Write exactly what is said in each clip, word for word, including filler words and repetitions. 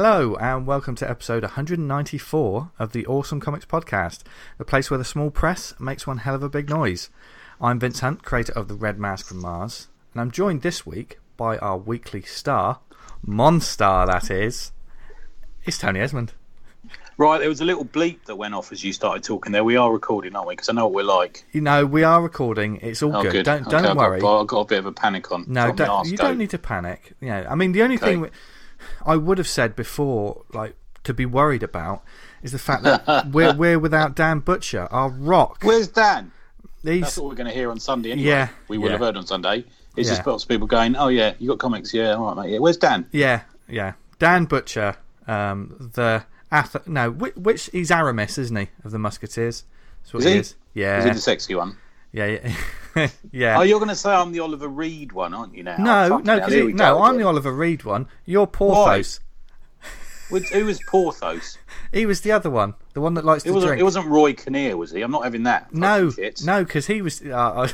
Hello and welcome to episode one hundred ninety-four of the Awesome Comics Podcast, the place where the small press makes one hell of a big noise. I'm Vince Hunt, creator of the Red Mask from Mars, and I'm joined this week by our weekly star, Monstar that is, it's Tony Esmond. Right, there was a little bleep that went off as you started talking there. We are recording, aren't we? Because I know what we're like. You know, we are recording. It's all oh, good. good. Don't okay, don't I've worry. Got, I've got a bit of a panic on. No, don't, you go. don't need to panic. Yeah, I mean, the only okay. thing I would have said before, like, to be worried about, is the fact that we're we're without Dan Butcher, our rock. Where's Dan? He's... That's what we're going to hear on Sunday anyway. Yeah, we would yeah. have heard on Sunday. It's yeah. just lots of people going, oh yeah, you got comics, yeah, all right, mate. Yeah, where's Dan? Yeah, yeah. Dan Butcher, um, the Ath- no, which, which he's Aramis, isn't he, of the Musketeers? That's what is he? he is. Yeah. Is he the sexy one? Yeah, yeah. yeah. Oh, you're going to say I'm the Oliver Reed one, aren't you now? No, oh, no, now, he, we no. go I'm again. the Oliver Reed one. You're Porthos. Which, who was Porthos? He was the other one, the one that likes It to wasn't. drink. It wasn't Roy Kinnear, was he? I'm not having that. No, shit. no, because he was. Uh,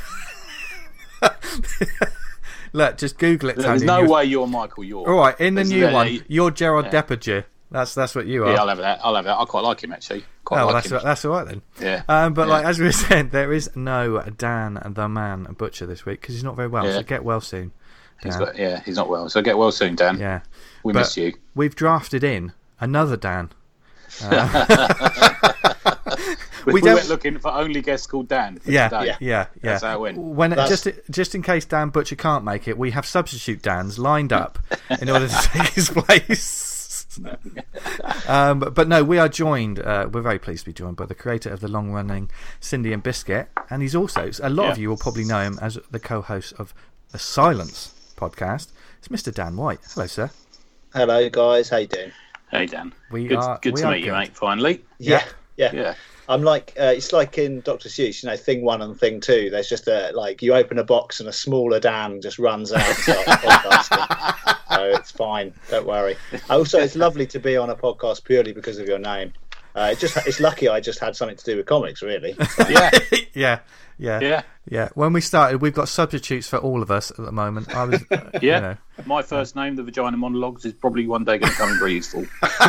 Look, just Google it. There's Tony, no you're... way you're Michael York. All right, in the There's new there, one, he... you're Gerard yeah. Depardieu. That's that's what you are. Yeah, I'll have that. I'll have that. I quite like him actually. Quite oh, well, like that's him. all, that's all right then. Yeah. Um, but yeah. like as we were saying, there is no Dan the Man Butcher this week because he's not very well. Yeah. So get well soon. Dan. He's got, yeah, he's not well. So get well soon, Dan. Yeah, we but miss you. We've drafted in another Dan. Uh, we, we we don't... went looking for only guests called Dan. For yeah, today. yeah, yeah, yeah. That's how it went. When That's... just just in case Dan Butcher can't make it, we have substitute Dans lined up in order to take his place. um, but, but no, we are joined. Uh, we're very pleased to be joined by the creator of the long-running Cindy and Biscuit, and he's also a lot yeah. of you will probably know him as the co-host of the Silence podcast. It's Mister Dan White. Hello, sir. Hello, guys. How you doing? Hey, Dan. We good are, good we to are meet good. you, mate. Finally. Yeah, yeah. Yeah. I'm like, uh, it's like in Doctor Seuss, you know, thing one and thing two. There's just a, like, you open a box and a smaller Dan just runs out and starts podcasting. So it's fine. Don't worry. Also, it's lovely to be on a podcast purely because of your name. Uh, it's just, it's lucky I just had something to do with comics, really. So, Yeah. yeah, yeah, Yeah. yeah. When we started, we've got substitutes for all of us at the moment. I was, uh, Yeah. You know. My first name, the Vagina Monologues, is probably one day going to come in very useful.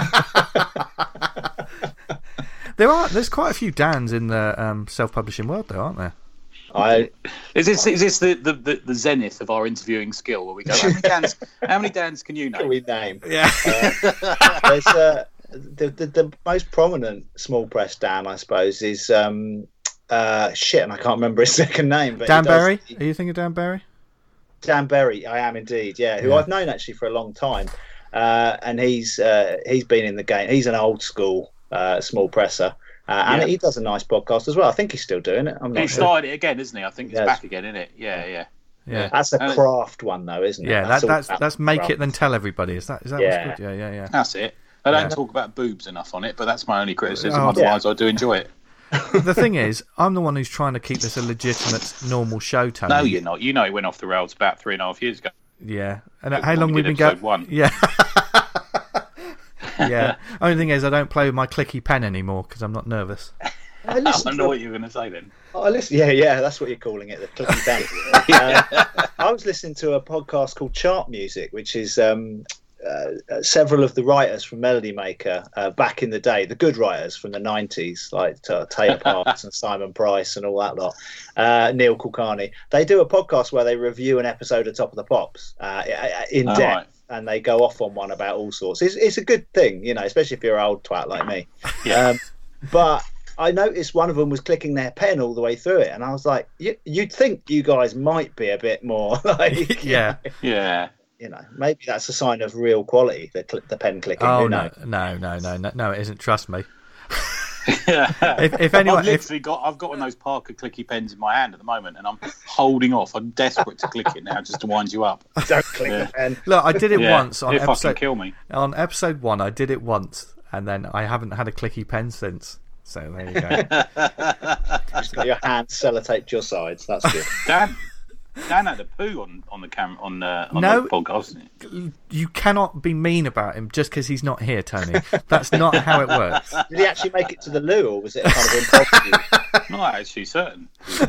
There are, there's quite a few Dans in the um, self-publishing world, though, aren't there? I, Is this is this the, the, the, the zenith of our interviewing skill where we go, how many Dans, how many Dans can you can name? we name? Yeah. Uh, there's uh, the, the the most prominent small press Dan, I suppose, is um uh shit, and I can't remember his second name. But Dan he does- Berry? Are you thinking of Dan Berry? Dan Berry, I am indeed, yeah. Who Yeah. I've known actually for a long time, uh, and he's uh, he's been in the game. He's an old school uh, small presser, uh, and Yeah. he does a nice podcast as well. I think he's still doing it. I'm not He sure. started it again, isn't he? I think it's Yes. back again, isn't it? Yeah, yeah. Yeah. That's a And it- craft one, though, isn't it? Yeah, that, all that's about that's make craft. it then tell everybody. Is that is that Yeah. what's good? Yeah, yeah, yeah. That's it. I don't Yeah. talk about boobs enough on it, but that's my only criticism. Oh, Otherwise, I do enjoy it. The thing is, I'm the one who's trying to keep this a legitimate, normal show, Tony. No, you're not. You know, it went off the rails about three and a half years ago. Yeah, and When how long we we've did been going? episode one. Yeah, yeah. Only thing is, I don't play with my clicky pen anymore because I'm not nervous. I I listened know to what you were going to say then. I listen, yeah, yeah, that's what you're calling it, the clicky pen. uh, I was listening to a podcast called Chart Music, which is um, uh, several of the writers from Melody Maker uh, back in the day, the good writers from the nineties, like uh, Taylor Parks and Simon Price and all that lot, uh, Neil Kulkarni. They do a podcast where they review an episode of Top of the Pops uh, in Oh, depth. right. And they go off on one about all sorts. It's, it's a good thing, you know, especially if you're an old twat like me. Yeah. Um, but I noticed one of them was clicking their pen all the way through it, and I was like, you, "You'd think you guys might be a bit more like, Yeah. Yeah. you know, maybe that's a sign of real quality. The cl- the pen clicking. Oh Who no, knows? no, no, no, no, no! It isn't. Trust me. if, if anyone- I've literally got, I've got one of those Parker clicky pens in my hand at the moment, and I'm holding off. I'm desperate to click it now, just to wind you up. Don't click Yeah. the pen. Look, I did it Yeah. once on If I can episode kill me. on episode one. I did it once, and then I haven't had a clicky pen since. So there you go. Just got your hand sellotaped your sides. That's good. Dan, Dan had a poo on on the cam on uh, on No. the podcast. Didn't You cannot be mean about him just because he's not here, Tony. That's not how it works. Did he actually make it to the loo, or was it a kind of impromptu? he? Not actually certain.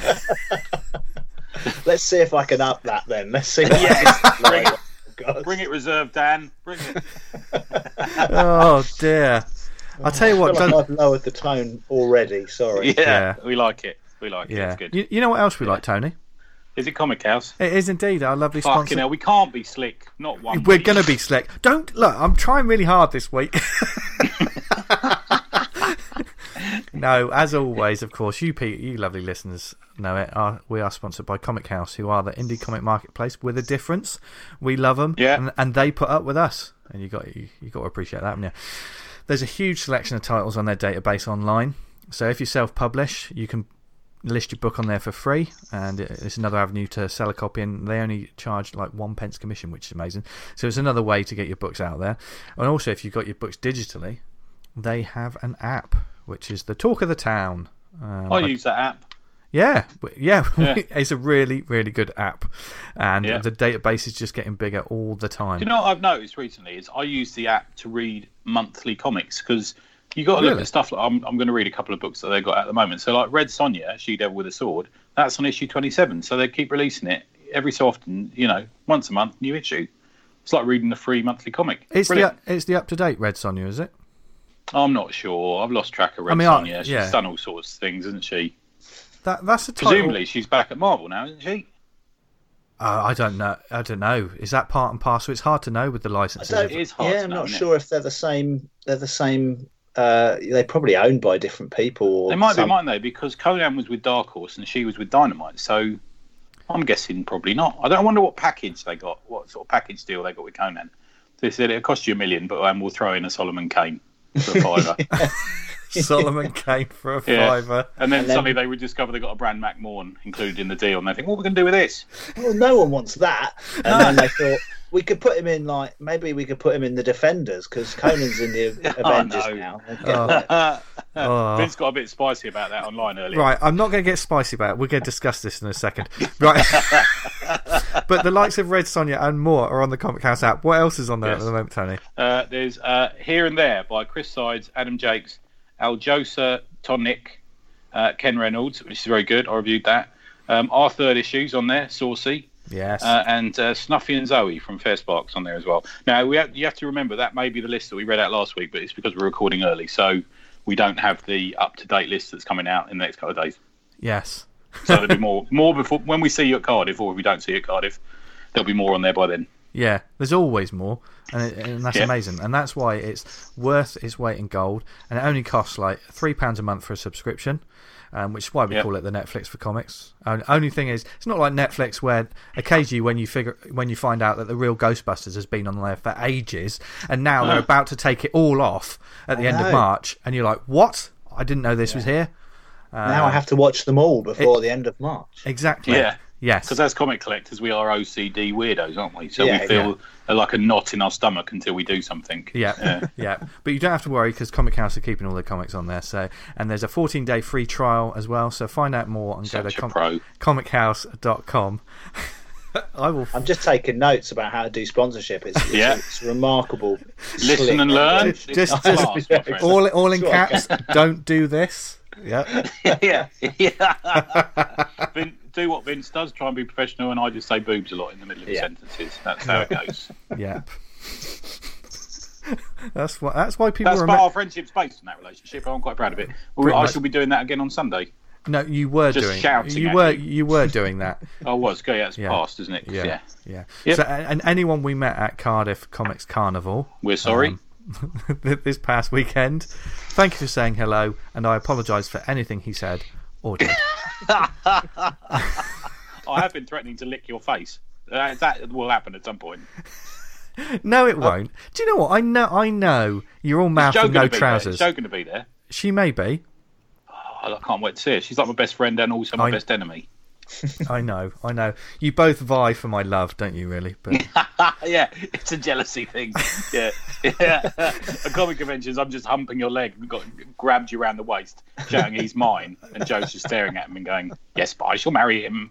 Let's see if I can up that then. Let's see. What Yes, happens. bring it. God. Bring it reserved, Dan. Bring it. Oh dear. I'll tell you I what. feel like Does, I've lowered the tone already. Sorry. Yeah, Yeah. we like it. We like it. yeah. It's good. You, you know what else we like, Tony? Is it Comic House? It is indeed our lovely Fucking sponsor. hell, we can't be slick. Not one. We're week. going to be slick. Don't look. I'm trying really hard this week. No, as always, of course, you pe- you lovely listeners know it. Are, we are sponsored by Comic House, who are the indie comic marketplace with a difference. We love them, Yeah. and, and they put up with us, and you got you, you got to appreciate that, haven't you? There's a huge selection of titles on their database online. So if you self-publish, you can list your book on there for free, and it's another avenue to sell a copy, and they only charge like one pence commission, which is amazing. So it's another way to get your books out there. And also, if you've got your books digitally, they have an app, which is the talk of the town. Um, I use that app. Yeah, yeah, Yeah. It's a really, really good app, and Yeah. the database is just getting bigger all the time. Do you know what I've noticed recently is I use the app to read monthly comics because you got to look Really? at stuff like I'm, I'm going to read a couple of books that they've got at the moment. So like Red Sonja, She Devil with a Sword, that's on issue twenty-seven. So they keep releasing it every so often, you know, once a month, new issue. It's like reading a free monthly comic. It's Brilliant. the it's the up to date Red Sonja, is it? I'm not sure. I've lost track of Red I mean, I- Sonja. She's yeah. done all sorts of things, isn't she? That that's a title. Presumably she's back at Marvel now, isn't she? Uh, I don't know. I don't know. Is that part and parcel? It's hard to know with the I licenses. don't, It is hard yeah, to I'm know, not isn't it? sure if they're the same. They're the same. Uh, they're probably owned by different people. Or They might be, some- mightn't they? Because Conan was with Dark Horse and she was with Dynamite. So I'm guessing probably not. I don't I wonder what package they got, what sort of package deal they got with Conan. They said it'll cost you a million, but um, we'll throw in a Solomon Kane for a fiver. Solomon Kane for a Yeah. fiver. And then And then- suddenly they would discover they got a Brand McMahon included in the deal, and they think, what are we going to do with this? Well, no one wants that. And then they thought we could put him in like maybe we could put him in the Defenders because Conan's in the Oh, Avengers no. now. Oh. Oh. Vince got a bit spicy about that online earlier. Right, I'm not going to get spicy about it. We're going to discuss this in a second. Right. But the likes of Red Sonja and more are on the Comic House app. What else is on there Yes. at the moment, Tony? Uh, there's uh, Here and There by Chris Sides, Adam Jakes, Aljosa Tonic, uh, Ken Reynolds, which is very good. I reviewed that. Um, our third issues on there, Saucy, Yes. uh, and uh, Snuffy and Zoe from Fair Sparks on there as well. Now, we have, you have to remember that may be the list that we read out last week, but it's because we're recording early, so we don't have the up-to-date list that's coming out in the next couple of days. yes. So there'll be more, more before when we see you at Cardiff, or if we don't see you at Cardiff, there'll be more on there by then. Yeah, there's always more, and, it, and that's Yeah. amazing, and that's why it's worth its weight in gold, and it only costs like three pounds a month for a subscription, um, which is why we Yeah. call it the Netflix for comics. And only thing is, it's not like Netflix where occasionally when you figure when you find out that the real Ghostbusters has been on there for ages, and now they're Oh. about to take it all off at the I end of know. March, and you're like, what? I didn't know this was here. Uh, Now I have to watch them all before the end of March. exactly. Yeah. Yes. Because as comic collectors, we are O C D weirdos, aren't we? So Yeah, we feel like a knot in our stomach until we do something. Yeah, Yeah. yeah. But you don't have to worry because Comic House are keeping all their comics on there. So, and there's a fourteen day free trial as well. So find out more and Such go a to com- pro. comic house dot com. I will. I'm just taking notes about how to do sponsorship. It's, it's, Yeah. it's remarkable. Listen slick and learn. English. Just- It's just- class, my friend. all all in That's what I caps. Don't do this. Yeah. yeah, yeah. Vin, do what Vince does. Try and be professional, and I just say boobs a lot in the middle of Yeah. sentences. That's how it goes. Yep. That's why. That's why people That's remember. part of our friendship's based on that relationship. I'm quite proud of it. Well, Pretty I much. shall be doing that again on Sunday. No, you were Just doing. shouting You at were. you. You were doing that. I was. Okay, yeah, it's Yeah. past, isn't it? 'Cause, Yeah. yeah. Yeah. Yep. So, and anyone we met at Cardiff Comics Carnival. We're sorry. um, this past weekend. Thank you for saying hello, and I apologise for anything he said or did. I have been threatening to lick your face. Uh, that will happen at some point. No, it won't. Do you know what? I know. I know you're all Is mouth Jo and no gonna be there? trousers. Is Jo going to be there? She may be. Oh, I can't wait to see her. She's like my best friend and also my I- best enemy. I know. I know. You both vie for my love, don't you? Really? But Yeah, it's a jealousy thing. Yeah, yeah. At comic conventions, I'm just humping your leg and got grabbed you around the waist, shouting he's mine, and Joe's just staring at him and going, "Yes, but I shall marry him."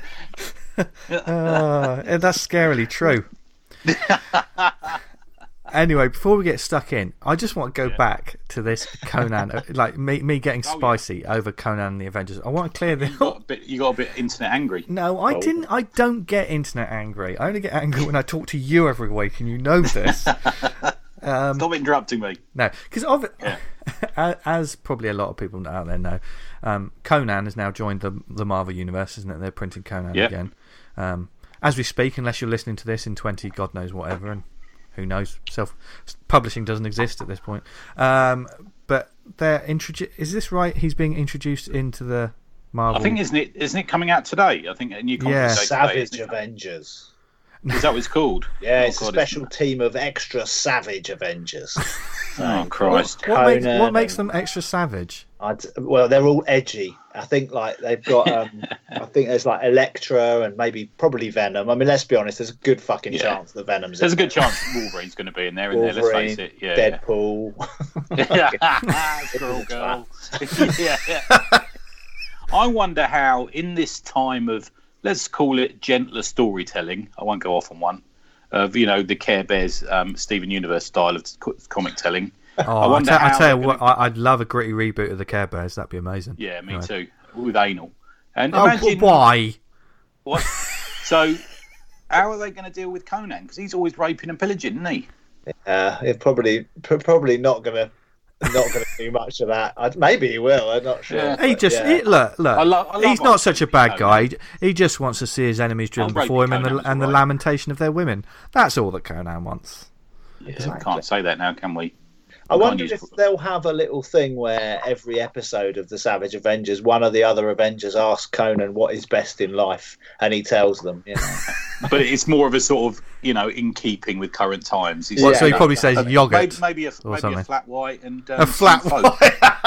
uh, that's scarily true. Anyway, before we get stuck in, I just want to go Yeah. back to this Conan, uh, like me, me getting Oh, yeah. spicy over Conan and the Avengers. I want to clear this. You got a bit, you got a bit internet angry. No, I Oh. didn't. I don't get internet angry. I only get angry when I talk to you every week, and you know this. Um, Stop interrupting me. no, because Yeah. as probably a lot of people out there know, um, Conan has now joined the the Marvel universe, isn't it? They're printing Conan Yeah. again. Um, as we speak, unless you're listening to this in twenty, God knows whatever, and who knows, self publishing doesn't exist at this point. Um, but they're introdu- Is this right? He's being introduced into the Marvel. I think isn't it isn't it coming out today? I think a new comic Yeah. day today, Savage isn't it? Avengers. Is that what it's called? Yeah, Oh, it's God, a special team of extra savage Avengers. Oh Christ! what makes Conan what makes and- them extra savage? I'd, well, they're all edgy. I think like they've got. Um, I think there's like Elektra and maybe probably Venom. I mean, let's be honest. There's a good fucking Yeah. chance that Venom's. There's a in good there. chance Wolverine's going to be in there. In there, let's Wolverine, face it. Yeah. Deadpool. yeah. Squirrel girl. yeah, yeah. I wonder how, in this time of, let's call it gentler storytelling, I won't go off on one, of, you know, the Care Bears, um, Steven Universe style of co- comic telling. Oh, I I, wonder tell, I how tell you they're what, gonna- I, I'd love a gritty reboot of the Care Bears. That'd be amazing. Yeah, me Anyway. too. With anal. And Oh, imagine. but why? What? So, how are they going to deal with Conan? Because he's always raping and pillaging, isn't he? Uh, it's probably pr- probably not gonna not gonna do much of that. I'd, maybe he will. I'm not sure. Yeah. He but just yeah. he, look, look. I lo- I love he's not old such a Conan. bad guy. He just wants to see his enemies driven Old rapey before him and Conan the was and the alright. lamentation of their women. That's all that Conan wants. Yeah, Exactly. Can't say that now, can we? I Can't wonder use- if they'll have a little thing where every episode of the Savage Avengers, one of the other Avengers asks Conan what is best in life, and he tells them. You know, But it's more of a sort of, you know, in keeping with current times. It's Well, Yeah, so he no, probably no, says no. yogurt. maybe, maybe, a, or maybe something. a flat white and um, A flat some Coke.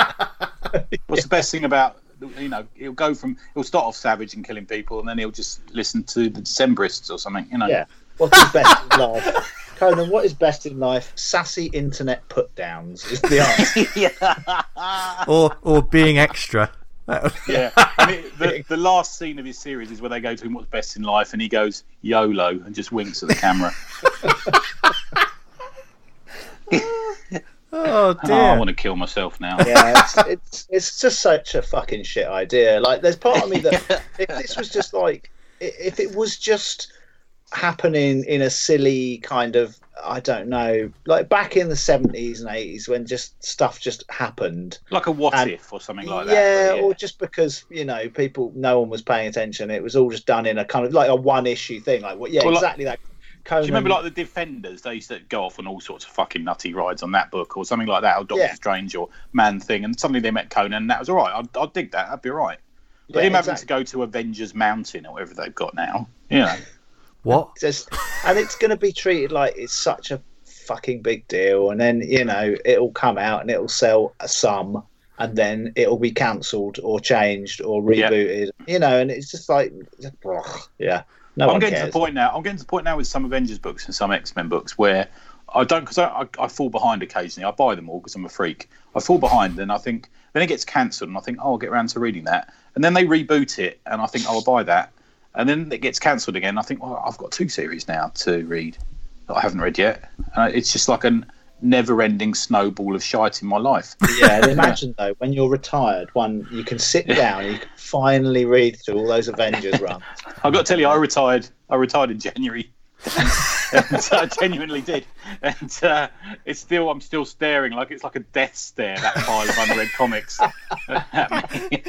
white. What's the best thing about, you know, he'll go from, he'll start off savage and killing people, and then he'll just listen to the Decembrists or something, you know. yeah. What's his best in life? Conan, what is best in life? Sassy internet put downs is the answer. yeah. or or being extra. yeah. I mean, the, the last scene of his series is where they go to him, what's best in life, and he goes, YOLO, and just winks at the camera. Oh dear. Oh, I want to kill myself now. Yeah, it's, it's it's just such a fucking shit idea. Like, there's part of me that if this was just like, i- if it was just happening in a silly kind of, I don't know, like back in the seventies and eighties when just stuff just happened. Like a what And- if or something like that. Yeah, but or just because, you know, people, no one was paying attention. It was all just done in a kind of like a one issue thing. Like, well, yeah, Well, like- exactly that. Conan, Do you remember like the Defenders? They used to go off on all sorts of fucking nutty rides on that book or something like that, or Doctor Yeah. Strange or Man Thing, and suddenly they met Conan, and that was all right. I'd, I'd dig that. That'd be all right. But Yeah, him having exactly. to go to Avengers Mountain or whatever they've got now, you know. What? just, and it's going to be treated like it's such a fucking big deal, and then, you know, it'll come out and it'll sell a sum, and then it'll be cancelled or changed or Yeah. rebooted, you know, and it's just like, ugh, yeah, no I'm one getting cares. to the point now. I'm getting to the point now with some Avengers books and some X-Men books where I don't, because I, I, I fall behind occasionally. I buy them all because I'm a freak. I fall behind, and I think then it gets cancelled, and I think, oh, I'll get around to reading that, and then they reboot it, and I think, oh, I'll buy that, and then it gets cancelled again. I think, well, I've got two series now to read that I haven't read yet. Uh, it's just like a never-ending snowball of shite in my life. Yeah, and imagine though, when you're retired, one you can sit down, you can finally read through all those Avengers runs. I've got to tell you, I retired. I retired in January. and I genuinely did, and uh, it's still. I'm still staring like it's like a death stare. That pile of unread comics at me.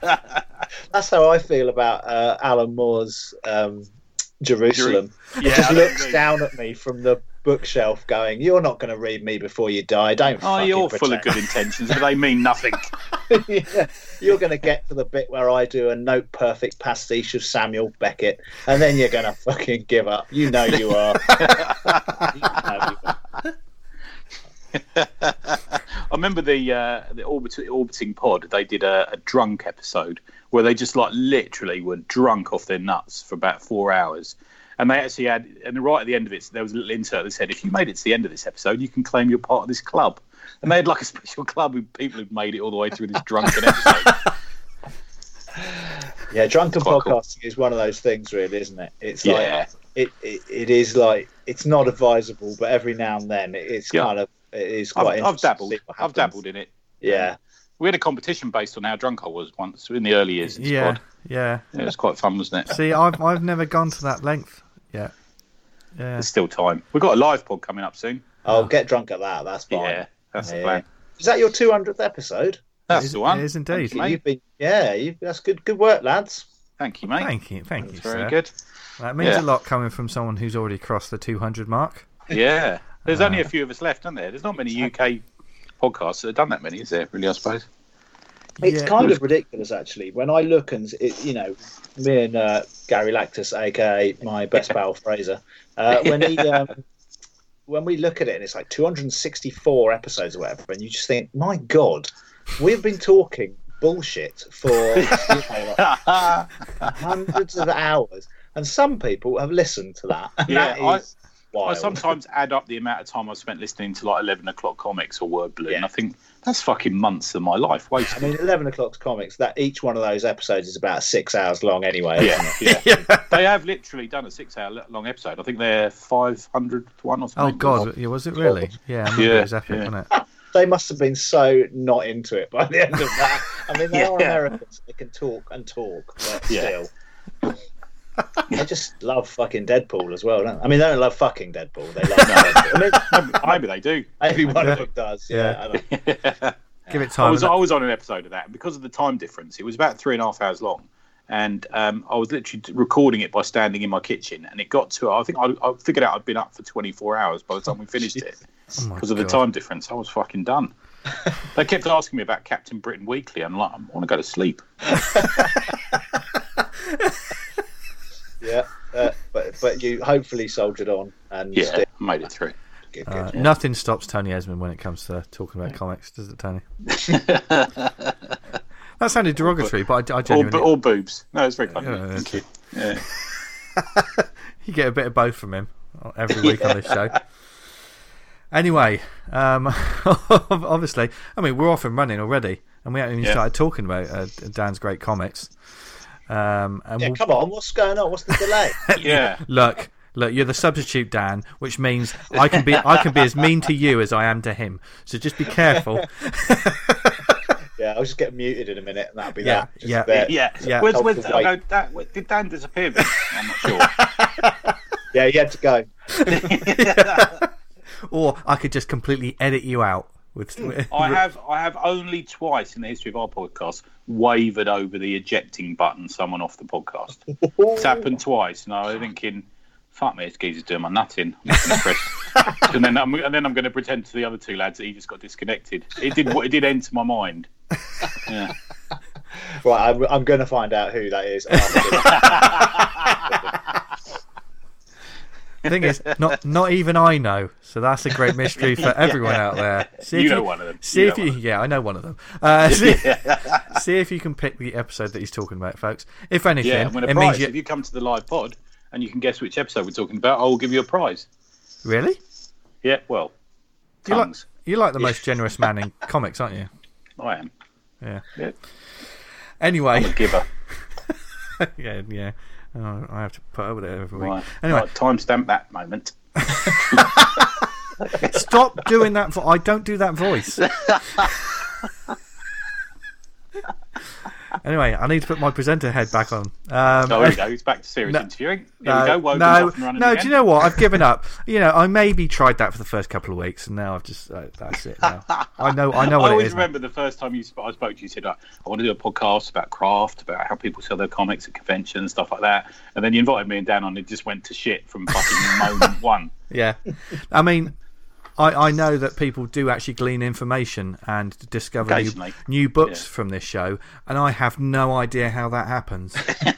That's how I feel about uh, Alan Moore's um, Jerusalem. He Yeah, just I looks agree. down at me from the bookshelf going, you're not going to read me before you die. Don't Oh, fucking you're full of pretend." good intentions, but they mean nothing. Yeah, you're going to get to the bit where I do a note perfect pastiche of Samuel Beckett, and then you're going to fucking give up. You know you are. You know you are. I remember the uh, the orbit, orbiting pod. They did a, a drunk episode where they just like literally were drunk off their nuts for about four hours, and they actually had. And right at the end of it, there was a little insert that said, "If you made it to the end of this episode, you can claim you're part of this club." And they had like a special club with people who'd made it all the way through this drunken episode. Yeah, drunken Quite cool. podcasting is one of those things, really, isn't it? It's Yeah. like it, it it is like it's not advisable, but every now and then it's Yeah. kind of it is quite. I've, I've interesting to dabbled. see what I've happens. dabbled in it. Yeah, We had a competition based on how drunk I was once in the early years. Of this Yeah, pod. yeah. Yeah, it was quite fun, wasn't it? See, I've I've never gone to that length yet. Yeah. There's still time. We've got a live pod coming up soon. I'll get drunk at that. That's fine. Yeah, that's the Yeah. plan. Is that your two hundredth episode? That's It is- the one. It is indeed. Thank you, mate. You've been, yeah, you, that's good. Good work, lads. Thank you, mate. Thank you, thank That's you, very sir. good. That means Yeah. a lot coming from someone who's already crossed the two hundred mark. Yeah. There's Uh, only a few of us left, aren't there? There's not many U K podcasts that have done that many, is there, really, I suppose? It's Yeah. kind of ridiculous, actually. When I look and it, you know, me and uh, Gary Lactus, aka my best pal Fraser, uh, when he, um, when we look at it, and it's like two hundred sixty-four episodes or whatever, and you just think, my God, we've been talking bullshit for you know, like hundreds of hours, and some people have listened to that. And Yeah, that I- is I wild. sometimes add up the amount of time I've spent listening to like eleven o'clock comics or Word Blue, and Yeah. I think that's fucking months of my life I wasted. mean, eleven o'clock's comics. That each one of those episodes is about six hours long, anyway. Yeah, Isn't it? yeah. They have literally done a six-hour-long episode. I think they're five hundred one or Oh something. God, yeah, was it really? Yeah, I remember Yeah, it was epic, yeah. wasn't it? They must have been so not into it by the end of that. I mean, they are Yeah. Americans. They can talk and talk, but Yeah. still. They just love fucking Deadpool as well, don't they? I mean, they don't love fucking Deadpool. They love Deadpool. I mean, Maybe, maybe they do. every one Yeah. of them does. Yeah. I don't- Give it I time. was and I was on an episode of that, and because of the time difference, it was about three and a half hours long, and um, I was literally recording it by standing in my kitchen, and it got to I think I, I figured out I'd been up for twenty-four hours by the time we finished it Oh my because of the God. time difference. I was fucking done. They kept asking me about Captain Britain Weekly. I'm like, I want to go to sleep. yeah. Uh, but but you hopefully soldiered on and Yeah, still- I made it through. good, Uh, good. Nothing stops Tony Esmond when it comes to talking about comics, does it, Tony? That sounded derogatory, but I, I Or, genuinely... or boobs. No, it's very funny. Yeah, Thank you. Yeah. You get a bit of both from him every week on this show. Anyway, um, obviously, I mean, we're off and running already, and we haven't even Yeah. started talking about uh, Dan's great comics. Um, and Yeah, we'll- come on, what's going on? What's the delay? Yeah. look, look, you're the substitute Dan, which means I can be I can be as mean to you as I am to him. So just be careful. Yeah, I'll just get muted in a minute, and that'll be Yeah, that. Just yeah. there. Yeah. Yeah. Where's, Help where's, the I weight. go, Dan, where- did Dan disappear? I'm not sure. Yeah, you had to go. Or I could just completely edit you out. With, I have I have only twice in the history of our podcast wavered over the ejecting button someone off the podcast. It's happened twice, and I was thinking, fuck me, this geezer's doing my nutting. I'm just gonna press- and then I'm, and then I'm going to pretend to the other two lads that he just got disconnected. It did it did enter my mind. Yeah. Right, I'm, I'm going to find out who that is. The thing is, not not even I know, so that's a great mystery for everyone out there. See if You know one of them. See You if know you, one of yeah, I know one of them. Uh, see, see if you can pick the episode that he's talking about, folks. If anything, Yeah, I'm going to it prize. means you If you come to the live pod and you can guess which episode we're talking about, I will give you a prize. really. Yeah, well, You like tongues. you're like the most generous man in comics, aren't you? I am. Yeah. Yeah. Anyway, I'm a giver. yeah, yeah. Oh, I have to put up with it every week. Right. Anyway, Right, timestamp that moment. stop doing that. Vo- I don't do that voice. Anyway, I need to put my presenter head back on. Um, Oh, here we go. It's back to serious No, interviewing. Here no, we go. Wogan's no, off and running no. again. Do you know what? I've given up. You know, I maybe tried that for the first couple of weeks, and now I've just uh, that's it. Now I know. I know what I it always is. now. remember the first time you sp- I spoke to you. You said, "I want to do a podcast about craft, about how people sell their comics at conventions, stuff like that." And then you invited me and Dan on. It just went to shit from fucking moment one. Yeah, I mean, I, I know that people do actually glean information and discover new, Occasionally. new books Yeah. from this show, and I have no idea how that happens.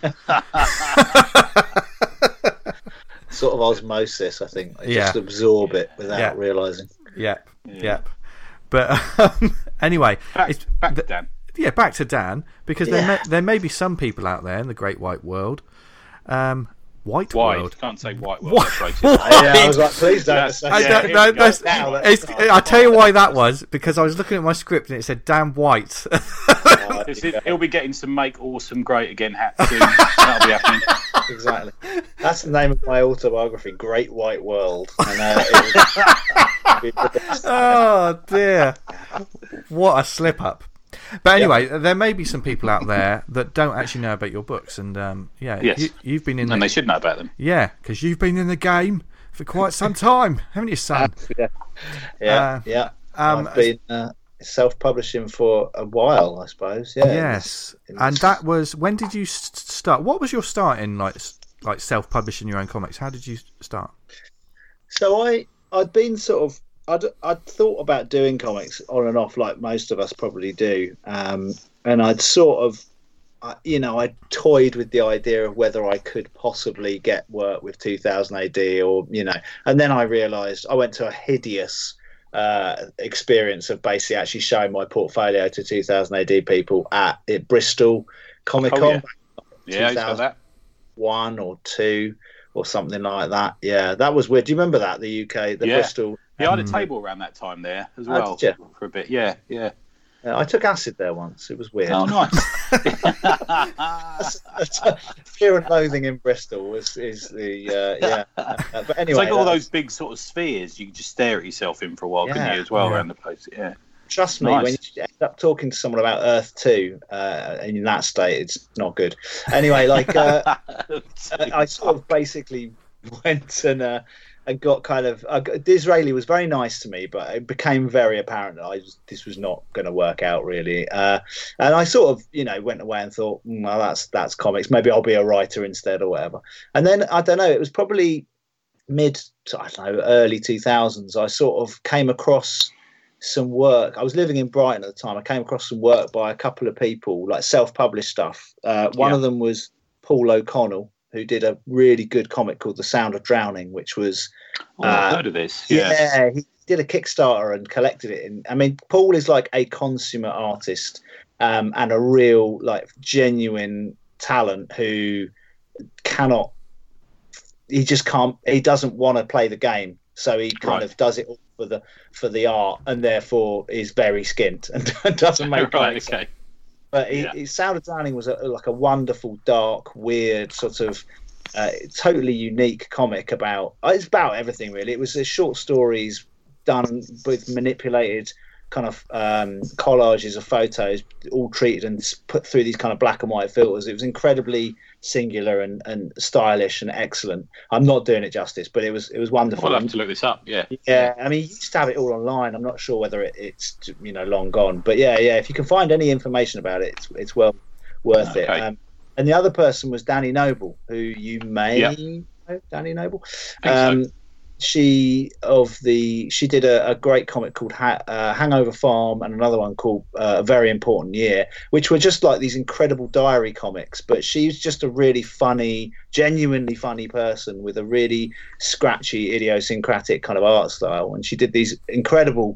Sort of osmosis, I think. They Yeah. just absorb it without Yeah. realising. Yep, Yeah. yep. But um, anyway, Back, it's, back to th- Dan. yeah, back to Dan, because there Yeah. may, there may be some people out there in the great white world, um, white White. world. Can't say white. World, What? that's racist. Yeah, I was like, please don't. Yes. say I Yeah, that. don't, here no, we go. that's, Now that's it's, fine. I'll tell you why that was, because I was looking at my script and it said Dan White. Uh, This is- he'll be getting some "Make Awesome Great Again" hats soon. That'll be happening. Exactly. That's the name of my autobiography, Great White World. And, uh, it was, Oh dear, what a slip up. But anyway, yeah. there may be some people out there that don't actually know about your books, and um, yeah, yes. you, you've been in, and the, they should know about them. Yeah, because you've been in the game for quite some time, haven't you, son? Yeah, yeah. Uh, yeah. Um, I've been uh, self-publishing for a while, I suppose. Yeah. Yes, in this, in and this... that was when did you start? What was your start in like like self-publishing your own comics? How did you start? So I I'd been sort of. I'd, I'd thought about doing comics on and off like most of us probably do. Um, and I'd sort of, uh, you know, I toyed with the idea of whether I could possibly get work with two thousand A D or, you know, and then I realised I went to a hideous uh, experience of basically actually showing my portfolio to two thousand A D people at, at Bristol Comic Con. Oh, yeah, yeah, I saw that. One or two or something like that. Yeah, that was weird. Do you remember that, the U K, the yeah. Bristol... Yeah, I had a table around that time there as well oh, did you? for a bit. Yeah, yeah. Uh, I took acid there once. It was weird. Oh, nice. Fear and loathing in Bristol was is the uh, yeah. Uh, but anyway, it's like all that's... those big sort of spheres. You can just stare at yourself in for a while, yeah, couldn't you, as well, yeah. around the place? Yeah. Trust me, nice. when you end up talking to someone about Earth two, uh, in that state, it's not good. Anyway, like uh, I, I sort of basically went and. Uh, And got kind of uh, Disraeli was very nice to me, but it became very apparent that I was, this was not going to work out really. Uh, and I sort of, you know, went away and thought, mm, well, that's that's comics. Maybe I'll be a writer instead or whatever. And then I don't know. It was probably mid, I don't know, early two thousands. I sort of came across some work. I was living in Brighton at the time. I came across some work by a couple of people, like self-published stuff. Uh, one yeah. of them was Paul O'Connell, who did a really good comic called The Sound of Drowning, which was... Oh, I've uh, heard of this. Yes. Yeah, he did a Kickstarter and collected it. In, I mean, Paul is like a consummate artist um, and a real, like, genuine talent who cannot... He just can't... He doesn't want to play the game, so he kind right. of does it all for the for the art, and therefore is very skint and doesn't make right, comics. okay. But he, yeah. he, Sound of Drowning was a, like a wonderful, dark, weird, sort of uh, totally unique comic about. It's about everything really. It was uh, short stories done with manipulated kind of um, collages of photos, all treated and put through these kind of black and white filters. It was incredibly singular and, and stylish and excellent. I'm not doing it justice, but it was it was wonderful. I'll have to look this up. Yeah, yeah. I mean, you used to have it all online. I'm not sure whether it, it's you know long gone, but yeah, yeah. If you can find any information about it, it's it's well worth okay. it. Um, and the other person was Danny Noble, who you may yep. know, Danny Noble. I think Um, so. She of the she did a, a great comic called ha- uh, Hangover Farm and another one called uh, A Very Important Year, which were just like these incredible diary comics. But she's just a really funny, genuinely funny person with a really scratchy, idiosyncratic kind of art style. And she did these incredible,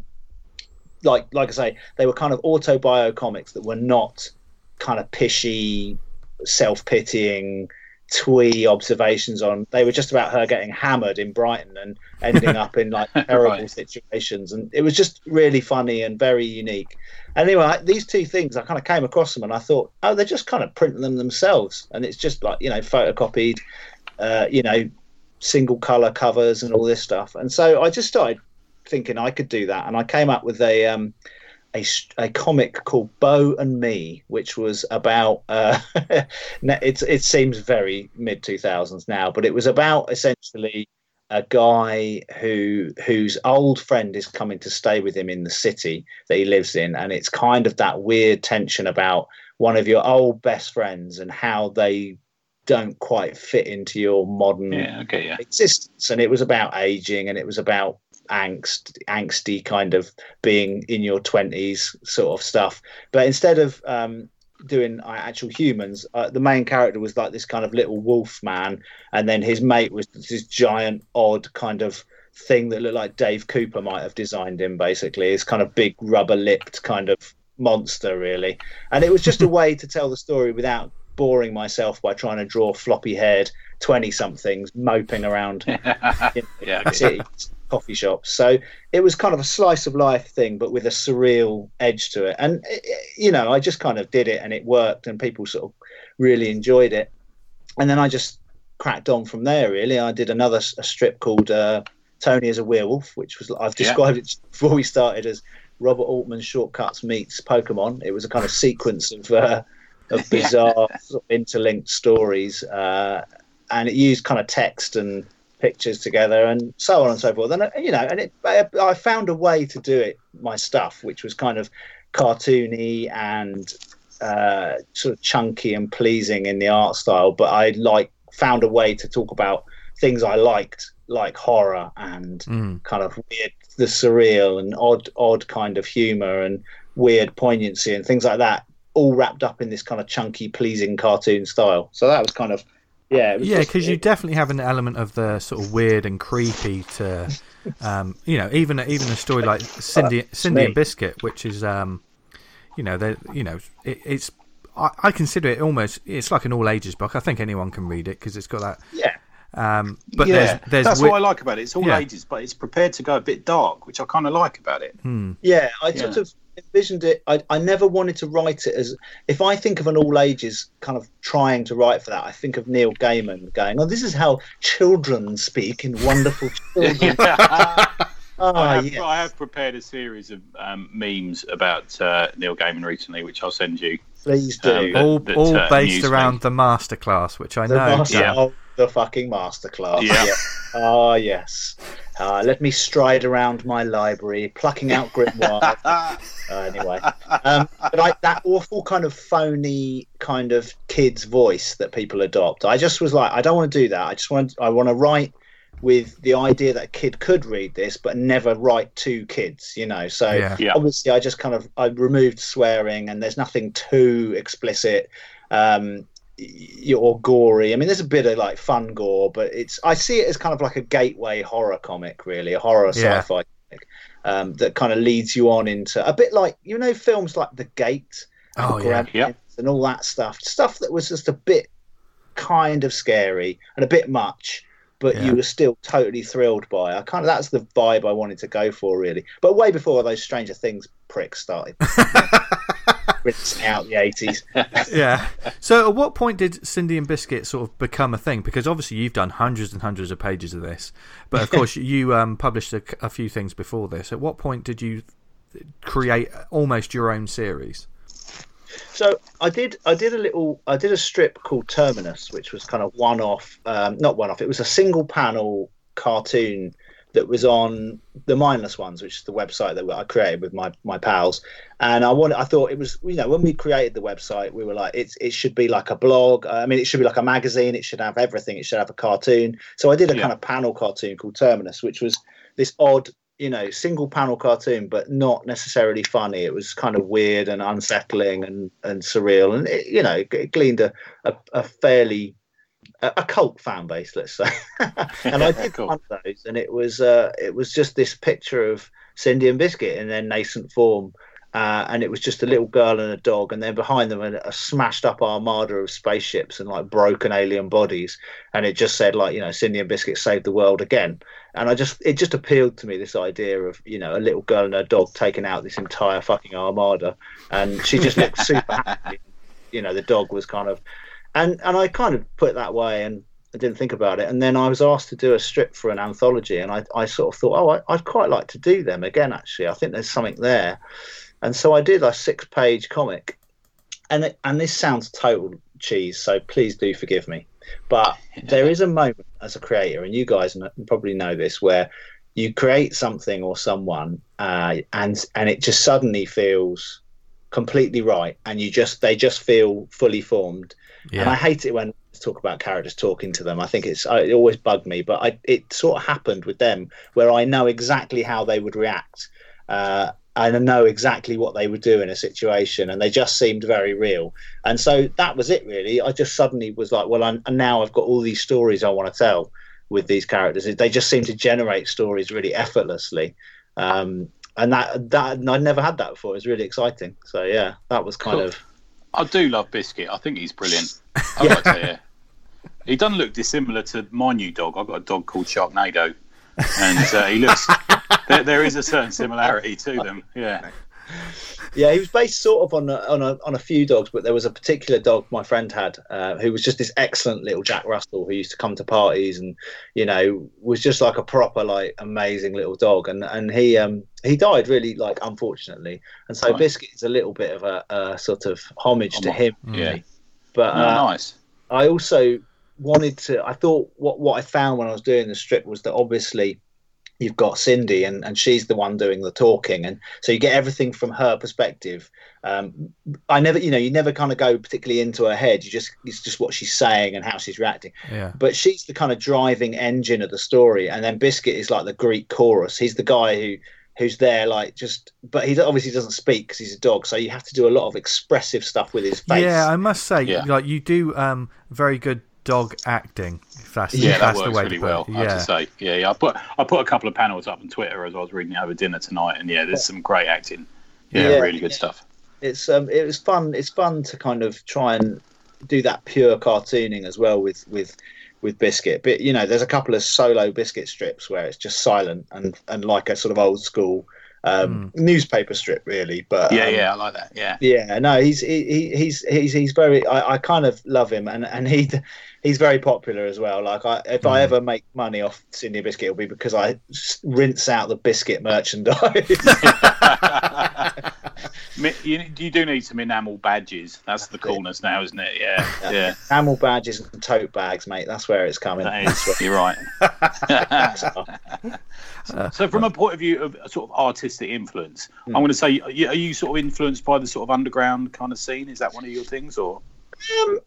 like like I say, they were kind of autobio comics that were not kind of pishy, self-pitying, twee observations on. They were just about her getting hammered in Brighton and ending up in like terrible right. situations, and it was just really funny and very unique. Anyway, these two things, I kind of came across them and I thought, oh, they're just kind of printing them themselves, and it's just like, you know, photocopied, uh, you know, single color covers and all this stuff. And so I just started thinking I could do that, and I came up with a um A, a comic called Bo and Me, which was about uh, it's it seems very mid two thousands now, but it was about essentially a guy who whose old friend is coming to stay with him in the city that he lives in, and it's kind of that weird tension about one of your old best friends and how they don't quite fit into your modern yeah, okay, yeah. existence. And it was about aging, and it was about angst angsty kind of being in your twenties sort of stuff. But instead of um doing uh, actual humans, uh, the main character was like this kind of little wolf man, and then his mate was this giant odd kind of thing that looked like Dave Cooper might have designed him, basically. It's kind of big rubber lipped kind of monster really. And it was just a way to tell the story without boring myself by trying to draw floppy haired twenty somethings moping around yeah, in the city. coffee shops. So it was kind of a slice of life thing, but with a surreal edge to it. And, you know, I just kind of did it and it worked and people sort of really enjoyed it. And then I just cracked on from there, really. I did another a strip called uh, Tony as a Werewolf, which was, I've described yeah. it before we started as Robert Altman's Shortcuts meets Pokemon. It was a kind of sequence of, uh, of bizarre yeah. sort of interlinked stories. Uh, and it used kind of text and pictures together and so on and so forth. And, you know, and it, I, I found a way to do it, my stuff, which was kind of cartoony and uh, sort of chunky and pleasing in the art style. But I like found a way to talk about things I liked, like horror and mm. kind of weird, the surreal and odd, odd kind of humor and weird poignancy and things like that, all wrapped up in this kind of chunky, pleasing cartoon style. So that was kind of, yeah. It was yeah, because you definitely have an element of the sort of weird and creepy to, um, you know, even even a story like Cindy, Cindy and Biscuit, which is, um, you know, they, you know, it, it's. I, I consider it almost. It's like an all ages book. I think anyone can read it because it's got that. Yeah. Um, but yeah, there's, there's that's wi- what I like about it. It's all yeah. ages, but it's prepared to go a bit dark, which I kind of like about it. Hmm. Yeah, I yeah. sort of envisioned it. I, I never wanted to write it as, if I think of an all ages kind of trying to write for that, I think of Neil Gaiman going, "Oh, this is how children speak in wonderful children." Oh, I, have, yes. I have prepared a series of um, memes about uh, Neil Gaiman recently, which I'll send you. Please do. Um, that, all that, all uh, based around me. the masterclass, which I the know. Master, yeah. oh, the fucking masterclass. Yeah. yeah. Oh, yes. Uh, let me stride around my library, plucking out grimoire. uh, anyway. Um, but I, that awful kind of phony kind of kid's voice that people adopt, I just was like, I don't want to do that. I just want, I want to write with the idea that a kid could read this, but never write to kids, you know. So yeah. Yeah. obviously, I just kind of I removed swearing, and there's nothing too explicit um, or gory. I mean, there's a bit of like fun gore, but it's I see it as kind of like a gateway horror comic, really, a horror yeah. sci-fi comic um, that kind of leads you on into a bit like, you know, films like The Gate, and oh yeah, yeah, and all that stuff, stuff that was just a bit kind of scary and a bit much. But yeah. you were still totally thrilled by. I kind of that's the vibe I wanted to go for, really. But way before those Stranger Things pricks started rinsing out the eighties. Yeah. So, at what point did Cindy and Biscuit sort of become a thing? Because obviously you've done hundreds and hundreds of pages of this, but of course you um, published a, a few things before this. At what point did you create almost your own series? So I did. I did a little. I did a strip called Terminus, which was kind of one-off. Um, not one-off. It was a single-panel cartoon that was on the Mindless Ones, which is the website that I created with my, my pals. And I wanted. I thought it was. You know, when we created the website, we were like, it's. It should be like a blog. I mean, it should be like a magazine. It should have everything. It should have a cartoon. So I did a yeah. kind of panel cartoon called Terminus, which was this odd, you know, single panel cartoon, but not necessarily funny. It was kind of weird and unsettling and, and surreal. And, it, you know, it gleaned a, a, a fairly, a, a cult fan base, let's say. And I did cool. one of those, and it was, uh, it was just this picture of Cindy and Biscuit in their nascent form. Uh, and it was just a little girl and a dog, and then behind them a, a smashed up armada of spaceships and like broken alien bodies. And it just said, like, you know, Cindy and Biscuit saved the world again. And I just, it just appealed to me, this idea of, you know, a little girl and a dog taking out this entire fucking armada. And she just looked super happy. You know, the dog was kind of, and, and I kind of put it that way, and I didn't think about it. And then I was asked to do a strip for an anthology, and I, I sort of thought, oh, I, I'd quite like to do them again, actually. I think there's something there. And so I did a six-page comic, and it, and this sounds total cheese, so please do forgive me. But there is a moment as a creator, and you guys probably know this, where you create something or someone, uh, and and it just suddenly feels completely right, and you just they just feel fully formed. Yeah. And I hate it when I talk about characters talking to them. I think it's it always bugged me, but I, it sort of happened with them, where I know exactly how they would react. Uh, I know exactly what they would do in a situation, and they just seemed very real. And so that was it, really. I just suddenly was like, well, I'm, and now I've got all these stories I want to tell with these characters. They just seem to generate stories really effortlessly. Um, and that, that I'd never had that before. It was really exciting. So, yeah, that was kind cool. of... I do love Biscuit. I think he's brilliant. I've got to tell you. He doesn't look dissimilar to my new dog. I've got a dog called Sharknado. and uh, he looks. there, there is a certain similarity to them. Yeah. Yeah, he was based sort of on a, on a on a few dogs, but there was a particular dog my friend had uh, who was just this excellent little Jack Russell who used to come to parties and, you know, was just like a proper like amazing little dog. And and he um he died really, like, unfortunately. And so Right. Biscuit is a little bit of a, a sort of homage to him. Yeah. Really. But Oh, uh, nice. I also wanted to. I thought what what I found when I was doing the strip was that obviously you've got Cindy and, and she's the one doing the talking, and so you get everything from her perspective. Um, I never, you know, you never kind of go particularly into her head. You just it's just what she's saying and how she's reacting. Yeah. But she's the kind of driving engine of the story, and then Biscuit is like the Greek chorus. He's the guy who who's there, like just, but he obviously doesn't speak because he's a dog. So you have to do a lot of expressive stuff with his face. Yeah, I must say, Yeah. like you do um, very good dog acting. If that's, Yeah, if that that's works the way really to put well. it. I have Yeah. to say, yeah, yeah. I put I put a couple of panels up on Twitter as I was reading it over dinner tonight, and yeah, there's some great acting. Yeah, Yeah, really good yeah. stuff. it's um it was fun it's fun to kind of try and do that pure cartooning as well with with with Biscuit. But you know, there's a couple of solo Biscuit strips where it's just silent and and like a sort of old school um newspaper strip really. But Yeah, um, yeah, I like that. Yeah, yeah, no, he's he, he- he's he's he's very. I, I kind of love him, and and he he's very popular as well. Like, I, if I ever make money off Cindy Biscuit, it'll be because I s- rinse out the Biscuit merchandise. Mi- you, you do need some enamel badges. That's the coolness now, isn't it? Yeah, yeah. Camel badges and tote bags, mate. That's where it's coming. That is, you're right. So, from a point of view of a sort of artistic influence, I'm going to say, are you, are you sort of influenced by the sort of underground kind of scene? Is that one of your things, or? Um,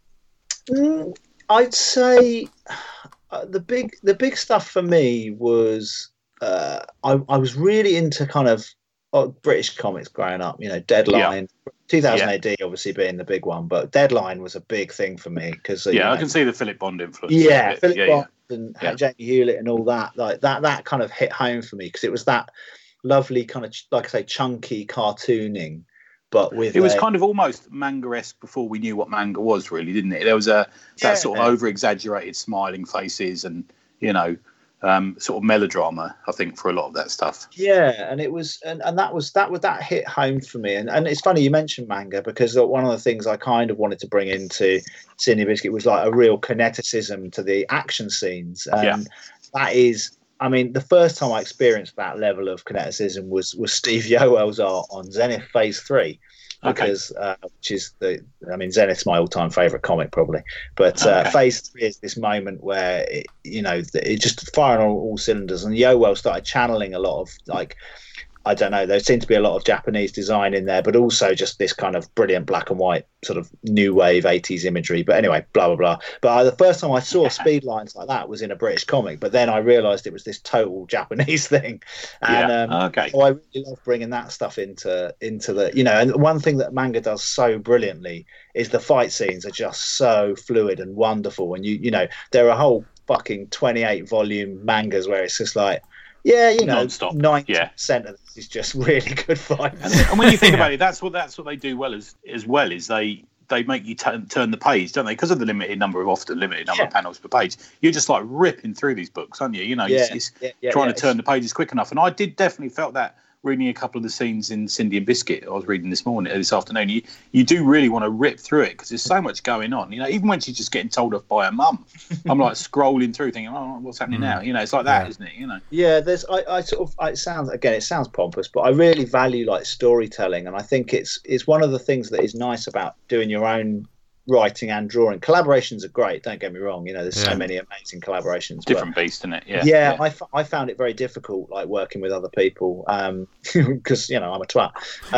mm, I'd say uh, the big the big stuff for me was uh, I, I was really into kind of uh, British comics growing up. You know, Deadline, two thousand Yeah. A D obviously being the big one, but Deadline was a big thing for me because Yeah, I can see the Philip Bond influence. yeah, a bit. Philip yeah, Bond and Yeah. Jamie Hewlett and all that, like that that kind of hit home for me because it was that lovely kind of, like I say, chunky cartooning. But with It was a- kind of almost manga-esque before we knew what manga was, really, didn't it? There was a Yeah. that sort of over-exaggerated smiling faces and, you know, um, sort of melodrama, I think, for a lot of that stuff. Yeah, and it was, and, and that was that was that hit home for me. And and it's funny you mentioned manga because one of the things I kind of wanted to bring into Cindy Biscuit was like a real kineticism to the action scenes. And Yeah. that is, I mean, the first time I experienced that level of kineticism was was Steve Yoel's art on Zenith Phase Three. Okay. Because uh, which is the, I mean, Zenith's my all-time favorite comic probably, but uh, Okay. Phase Three is this moment where it, you know, it just firing on all cylinders, and Yoel started channeling a lot of like, I don't know, there seemed to be a lot of Japanese design in there, but also just this kind of brilliant black and white sort of new wave eighties imagery. But anyway, blah blah blah. But uh, the first time I saw speed lines like that was in a British comic, but then I realised it was this total Japanese thing, and Yeah. um, Okay. so I really love bringing that stuff into into the, you know, and one thing that manga does so brilliantly is the fight scenes are just so fluid and wonderful, and you you know, there are whole fucking twenty-eight volume mangas where it's just like, yeah, you know, Non-stop, ninety yeah. percent of this is just really good fights. And, and when you think about it, that's what that's what they do well as as well is they they make you turn turn the page, don't they? Because of the limited number of often limited number of Yeah. panels per page, you're just like ripping through these books, aren't you? You know, Yeah, it's, it's yeah, yeah, trying yeah, to turn it's- the pages quick enough. And I did definitely felt that reading a couple of the scenes in Cindy and Biscuit. I was reading this morning, this afternoon. You you do really want to rip through it because there's so much going on. You know, even when she's just getting told off by her mum, I'm like scrolling through, thinking, "Oh, what's happening now?" You know, it's like that, Yeah. isn't it? You know. Yeah, there's I, I sort of it sounds again it sounds pompous, but I really value like storytelling, and I think it's it's one of the things that is nice about doing your own writing and drawing. Collaborations are great, don't get me wrong, you know, there's Yeah. so many amazing collaborations, but- Different beast, isn't it? Yeah. yeah, I, f- I found it very difficult, like working with other people, um, because you know I'm a twat.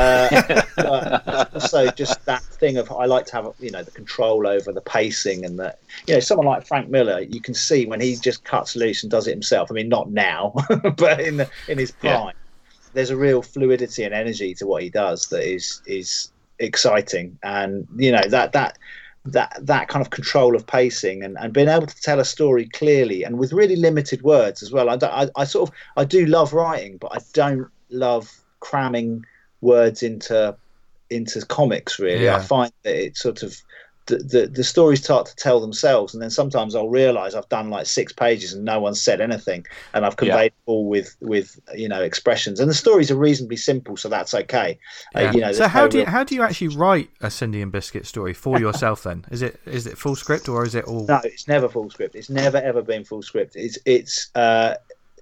Uh, but also, just that thing of I like to have, you know, the control over the pacing, and that, you know, someone like Frank Miller, you can see when he just cuts loose and does it himself. I mean, not now, but in the in his prime, Yeah. there's a real fluidity and energy to what he does that is is exciting, and you know that that. that that kind of control of pacing and, and being able to tell a story clearly and with really limited words as well. I, don't, I, I sort of I do love writing, but I don't love cramming words into into comics really. Yeah. I find that it sort of the, the the stories start to tell themselves, and then sometimes I'll realise I've done like six pages and no one said anything, and I've conveyed yeah. it all with with you know expressions, and the stories are reasonably simple, so that's okay. Yeah. Uh, you know, so how no do you, real... how do you actually write a Cindy and Biscuit story for yourself? Then is it is it full script or is it all? No, it's never full script. It's never ever been full script. It's it's uh,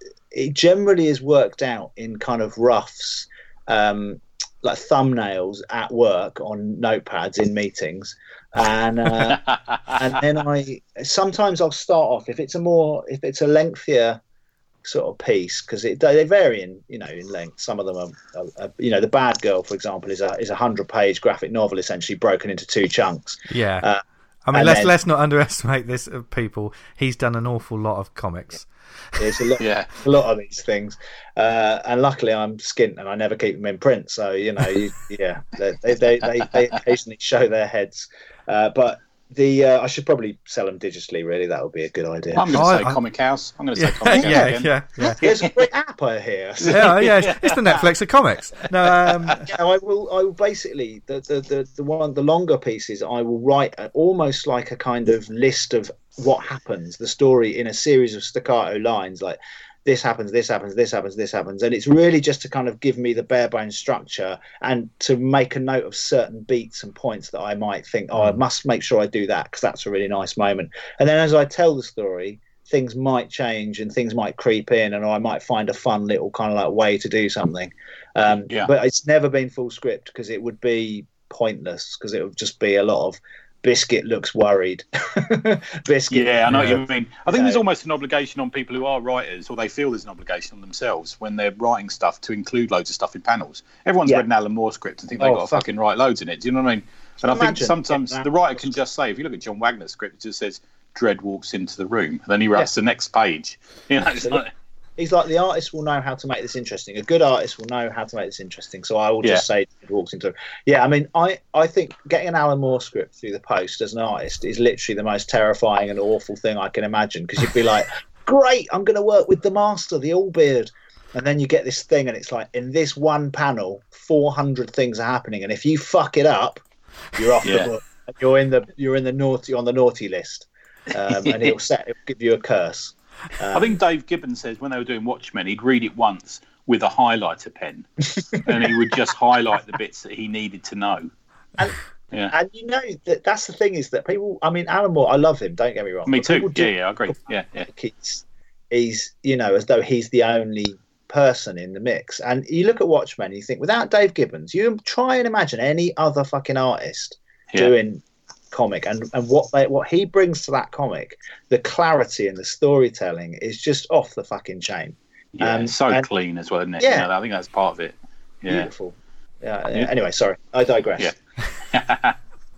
it generally is worked out in kind of roughs. Um, like thumbnails at work on notepads in meetings, and uh, and then I sometimes I'll start off if it's a more if it's a lengthier sort of piece, because it they vary in you know in length. Some of them are, are, are you know the Bad Girl, for example, is a is a hundred page graphic novel essentially broken into two chunks. Yeah, uh, I mean let's then, let's not underestimate this, uh, people. He's done an awful lot of comics. There's a lot, yeah. a lot of these things, uh, and luckily I'm skint and I never keep them in print. So you know, you, yeah, they they, they they they occasionally show their heads, uh, but the uh, I should probably sell them digitally. Really, that would be a good idea. I'm going to oh, say I, Comic House. I'm going to yeah, say Comic House yeah, again. yeah, yeah. There's a great app I hear. So. Yeah, yeah, it's the Netflix of comics. No, um... yeah, I will. I will basically the, the the the one the longer pieces. I will write a, almost like a kind of list of what happens, the story in a series of staccato lines, like this happens, this happens, this happens, this happens, and it's really just to kind of give me the bare bones structure and to make a note of certain beats and points that I might think, oh, I must make sure I do that because that's a really nice moment. And then as I tell the story, things might change and things might creep in, and I might find a fun little kind of like way to do something. Um, yeah. But it's never been full script because it would be pointless, because it would just be a lot of Biscuit looks worried. Biscuit. Yeah, I know yeah. what you mean. I think there's almost an obligation on people who are writers, or they feel there's an obligation on themselves when they're writing stuff to include loads of stuff in panels. Everyone's yeah. read an Alan Moore script and think they've oh, got to fuck. fucking write loads in it. Do you know what I mean? And I think sometimes the writer can just say, if you look at John Wagner's script, it just says Dredd walks into the room, and then he writes yeah. the next page. You know, it's like, he's like, the artist will know how to make this interesting. A good artist will know how to make this interesting. So I will just yeah. say it walks into. Yeah, I mean, I, I think getting an Alan Moore script through the post as an artist is literally the most terrifying and awful thing I can imagine, because you'd be like, great, I'm going to work with the master, the Allbeard. And then you get this thing, and it's like, in this one panel, four hundred things are happening, and if you fuck it up, you're off yeah. the book. You're in the you're in the naughty on the naughty list, um, and it'll set it'll give you a curse. Um, I think Dave Gibbons says when they were doing Watchmen, he'd read it once with a highlighter pen, and he would just highlight the bits that he needed to know. And, yeah. and you know that that's the thing, is that people. I mean, Alan Moore, I love him. Don't get me wrong. Me too. Yeah, yeah, I agree. Yeah, yeah. He's, he's, you know, as though he's the only person in the mix. And you look at Watchmen, and you think, without Dave Gibbons, you try and imagine any other fucking artist yeah. doing comic, and and what they, what he brings to that comic, the clarity and the storytelling is just off the fucking chain. Yeah, um, so and, clean as well, isn't it? Yeah, you know, I think that's part of it. Yeah. Beautiful. Yeah. yeah. Anyway, sorry, I digress. Yeah.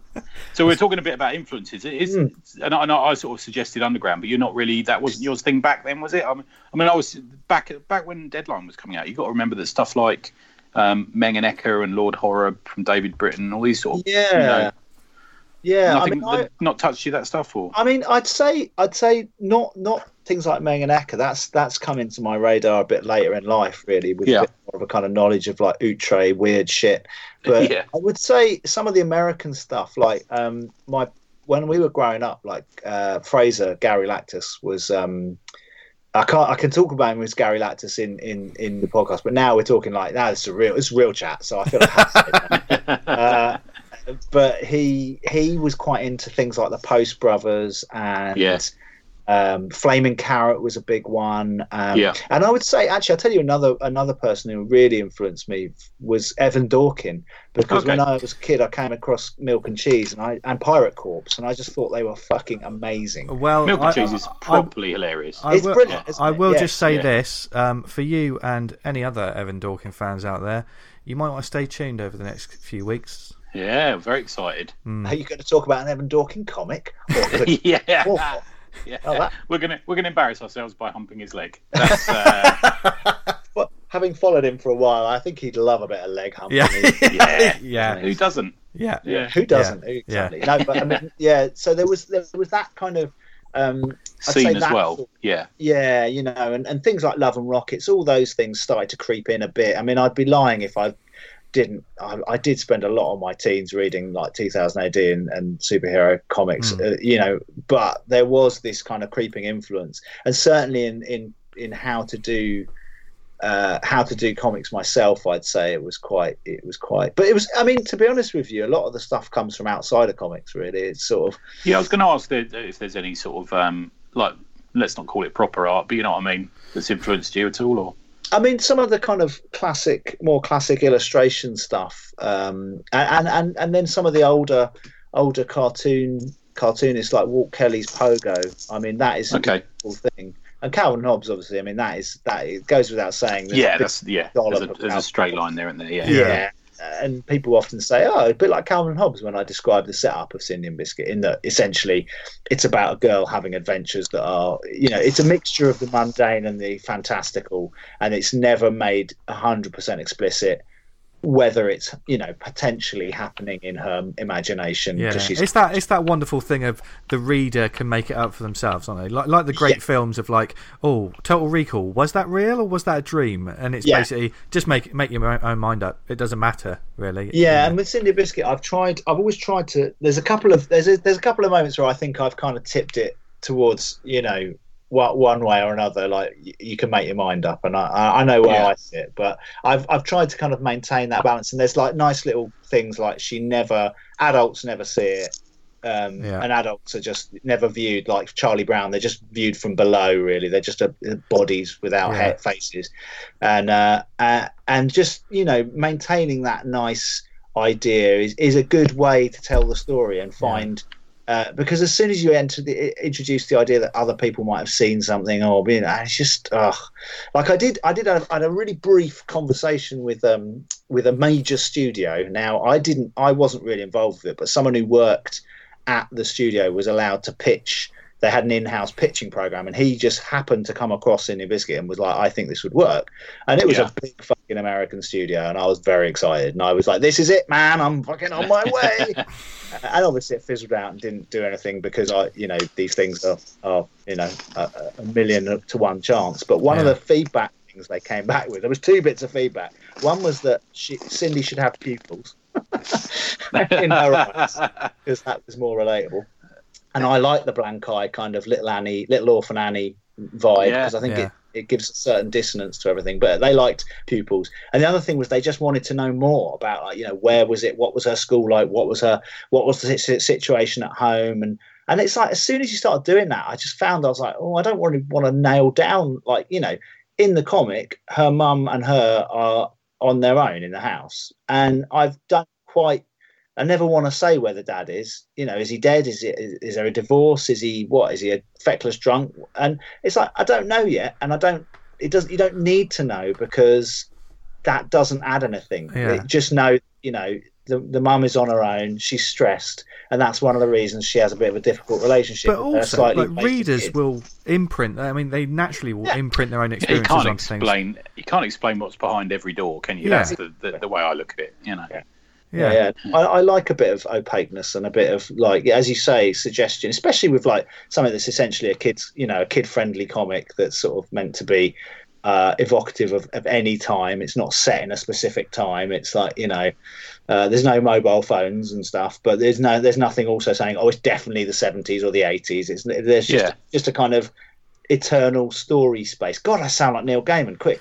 So we're talking a bit about influences. It is, mm. and, I, and I sort of suggested Underground, but you're not really. That wasn't your thing back then, was it? I mean, I mean, I was back back when Deadline was coming out. You got to remember that stuff like um, Mengen Ecker and Lord Horror from David Britton, all these sort of yeah. You know, Yeah, Nothing, I mean, I, not touched you that stuff, or I mean, I'd say, I'd say not, not things like Mengen Ecker. That's that's come into my radar a bit later in life, really, with yeah. a bit more of a kind of knowledge of like outre, weird shit. But yeah. I would say some of the American stuff, like um, my when we were growing up, like uh, Fraser, Gary Lactus was. Um, I can't. I can talk about him as Gary Lactus in, in, in the podcast, but now we're talking like now. Nah, it's a real, it's a real chat. So I feel like I have to say that. uh, but he he was quite into things like the Post Brothers, and yeah. um, Flaming Carrot was a big one. Um, yeah. And I would say, actually, I'll tell you another another person who really influenced me was Evan Dorkin, because okay. when I was a kid, I came across Milk and Cheese and I and Pirate Corps, and I just thought they were fucking amazing. Well, Milk and I, Cheese is properly I, hilarious. I it's will, brilliant. I it? will yeah. just say yeah. this um, for you and any other Evan Dorkin fans out there, you might want to stay tuned over the next few weeks. Yeah, very excited. Mm. Are you going to talk about an Evan Dorkin comic? yeah, or, yeah. Oh, that... We're gonna we're gonna embarrass ourselves by humping his leg. That's, uh... But having followed him for a while, I think he'd love a bit of leg humping. Yeah, yeah, yeah. Who doesn't? Yeah, yeah. Who doesn't? Yeah. Exactly. Yeah. No, but I mean, yeah. So there was there was that kind of um, scene as well. Sort of, yeah, yeah. You know, and, and things like Love and Rockets, all those things started to creep in a bit. I mean, I'd be lying if I didn't. I, I did spend a lot of my teens reading like two thousand A D and, and superhero comics, mm. uh, you know. But there was this kind of creeping influence, and certainly in in in how to do. Uh, how to do comics myself, I'd say it was quite, it was quite, but it was, I mean, to be honest with you, a lot of the stuff comes from outside of comics, really. It's sort of. Yeah, I was going to ask if there's any sort of, um, like, let's not call it proper art, but you know what I mean, that's influenced you at all, or? I mean, some of the kind of classic, more classic illustration stuff, um, and, and, and then some of the older, older cartoon, cartoonists like Walt Kelly's Pogo. I mean, that is okay. a cool thing. And Calvin Hobbes, obviously, I mean, that is that it goes without saying. Yeah, that's yeah. There's a, there's a straight line there, isn't there? Yeah. Yeah. And people often say, "Oh, a bit like Calvin Hobbes." When I describe the setup of Cindy and Biscuit, in that essentially it's about a girl having adventures that are, you know, it's a mixture of the mundane and the fantastical, and it's never made a hundred percent explicit whether it's, you know, potentially happening in her imagination. Yeah, she's... it's that it's that wonderful thing of the reader can make it up for themselves, aren't they? Like like the great yeah. films of like, oh, Total Recall, was that real or was that a dream? And it's yeah. basically just make make your own mind up. It doesn't matter really. Yeah, yeah. And with Cindy Biscuit, I've tried. I've always tried to. There's a couple of there's a, there's a couple of moments where I think I've kind of tipped it towards, you know, one way or another, like you can make your mind up, and I, I know where yeah. I sit, but I've I've tried to kind of maintain that balance. And there's like nice little things like she never, adults never see it, um, yeah. and adults are just never viewed like Charlie Brown. They're just viewed from below, really. They're just a, a bodies without yeah. head, faces, and uh, uh, and just, you know, maintaining that nice idea is is a good way to tell the story and find. Yeah. Uh, because as soon as you enter the, introduce the idea that other people might have seen something, or you know, it's just ugh. Like I did, I did a, I had a really brief conversation with um with a major studio. Now I didn't, I wasn't really involved with it, but someone who worked at the studio was allowed to pitch. They had an in-house pitching program, and he just happened to come across Cindy Biscuit and was like, "I think this would work." And it was yeah. a big fucking American studio, and I was very excited. And I was like, "This is it, man! I'm fucking on my way." And obviously, it fizzled out and didn't do anything because I, you know, these things are, are you know, a, a million to one chance. But one yeah. of the feedback things they came back with, there was two bits of feedback. One was that she, Cindy should have pupils in her eyes because that was more relatable. And I like the blank eye kind of little Annie, little orphan Annie vibe because yeah, I think yeah. it, it gives a certain dissonance to everything. But they liked pupils. And the other thing was they just wanted to know more about, like, you know, where was it? What was her school like? What was her, what was the situation at home? And and it's like, as soon as you started doing that, I just found I was like, oh, I don't really want to nail down, like, you know, in the comic, her mum and her are on their own in the house. And I've done quite, I never want to say where the dad is. You know, is he dead? Is it? Is, is there a divorce? Is he what? Is he a feckless drunk? And it's like, I don't know yet, and I don't. It doesn't. You don't need to know because that doesn't add anything. Yeah. It, just know, you know, the the mum is on her own. She's stressed, and that's one of the reasons she has a bit of a difficult relationship. But also, like, readers kid. will imprint. I mean, they naturally will yeah. imprint their own experiences you can't on explain, things. You can't explain what's behind every door, can you? Yeah. That's the, the, the way I look at it. You know. Yeah. Yeah, yeah. yeah. I, I like a bit of opaqueness and a bit of, like, as you say, suggestion, especially with like something that's essentially a kid's, you know, a kid-friendly comic that's sort of meant to be uh, evocative of, of any time. It's not set in a specific time. It's like, you know, uh, there's no mobile phones and stuff, but there's no, there's nothing also saying, oh, it's definitely the seventies or the eighties. It's there's just yeah. just a kind of eternal story space. God, I sound like Neil Gaiman. Quick.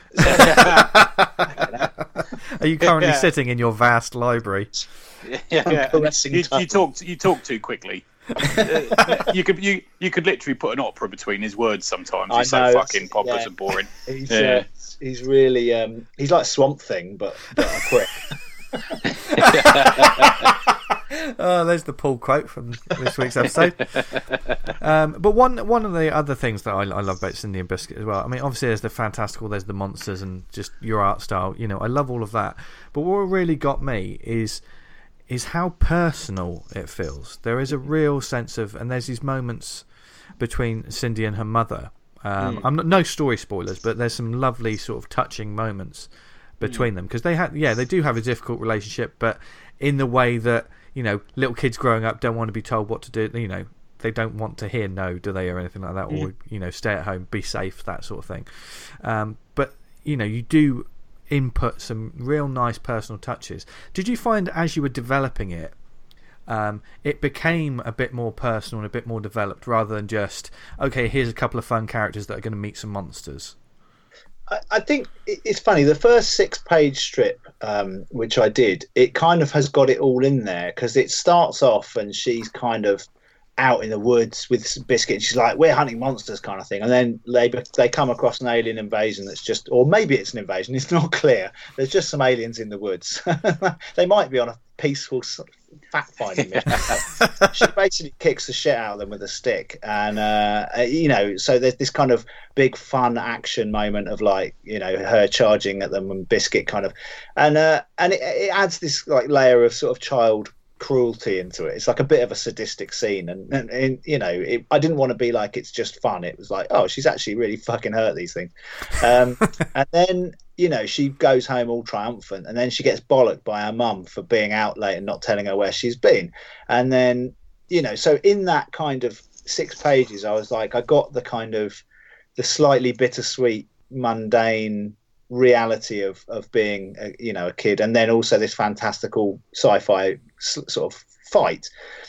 Are you currently yeah. sitting in your vast library? Yeah, yeah. You, you talk. You talk too quickly. uh, you could you you could literally put an opera between his words sometimes. He's so fucking pompous yeah. and boring. He's yeah. uh, he's really um, he's like Swamp Thing, but, but quick. Oh, there's the Paul quote from this week's episode. Um, but one one of the other things that I, I love about Cindy and Biscuit as well, I mean, obviously there's the fantastical, there's the monsters, and just your art style. You know, I love all of that. But what really got me is is how personal it feels. There is a real sense of, and there's these moments between Cindy and her mother. Um, mm. I'm not, no story spoilers, but there's some lovely sort of touching moments between mm. them because they have, yeah, they do have a difficult relationship, but in the way that, you know, little kids growing up don't want to be told what to do. You know, they don't want to hear no, do they, or anything like that, mm. or, you know, stay at home, be safe, that sort of thing. Um, but, you know, you do input some real nice personal touches. Did you find as you were developing it, um, it became a bit more personal and a bit more developed rather than just, okay, here's a couple of fun characters that are going to meet some monsters? I, I think it's funny. The first six-page strip, um, which I did, it kind of has got it all in there because it starts off and she's kind of out in the woods with Biscuit. She's like, we're hunting monsters kind of thing. And then they they come across an alien invasion that's just, or maybe it's an invasion, it's not clear. There's just some aliens in the woods. They might be on a peaceful fact-finding mission. She basically kicks the shit out of them with a stick. And, uh, you know, so there's this kind of big fun action moment of like, you know, her charging at them and Biscuit kind of, and, uh, and it, it adds this like layer of sort of child cruelty into it. It's like a bit of a sadistic scene, and, and, and you know, it, I didn't want to be like it's just fun. It was like, oh, she's actually really fucking hurt these things. Um, and then, you know, she goes home all triumphant, and then she gets bollocked by her mum for being out late and not telling her where she's been. And then, you know, so in that kind of six pages, I was like, I got the kind of the slightly bittersweet, mundane reality of of being a, you know, a kid, and then also this fantastical sci-fi sort of fight.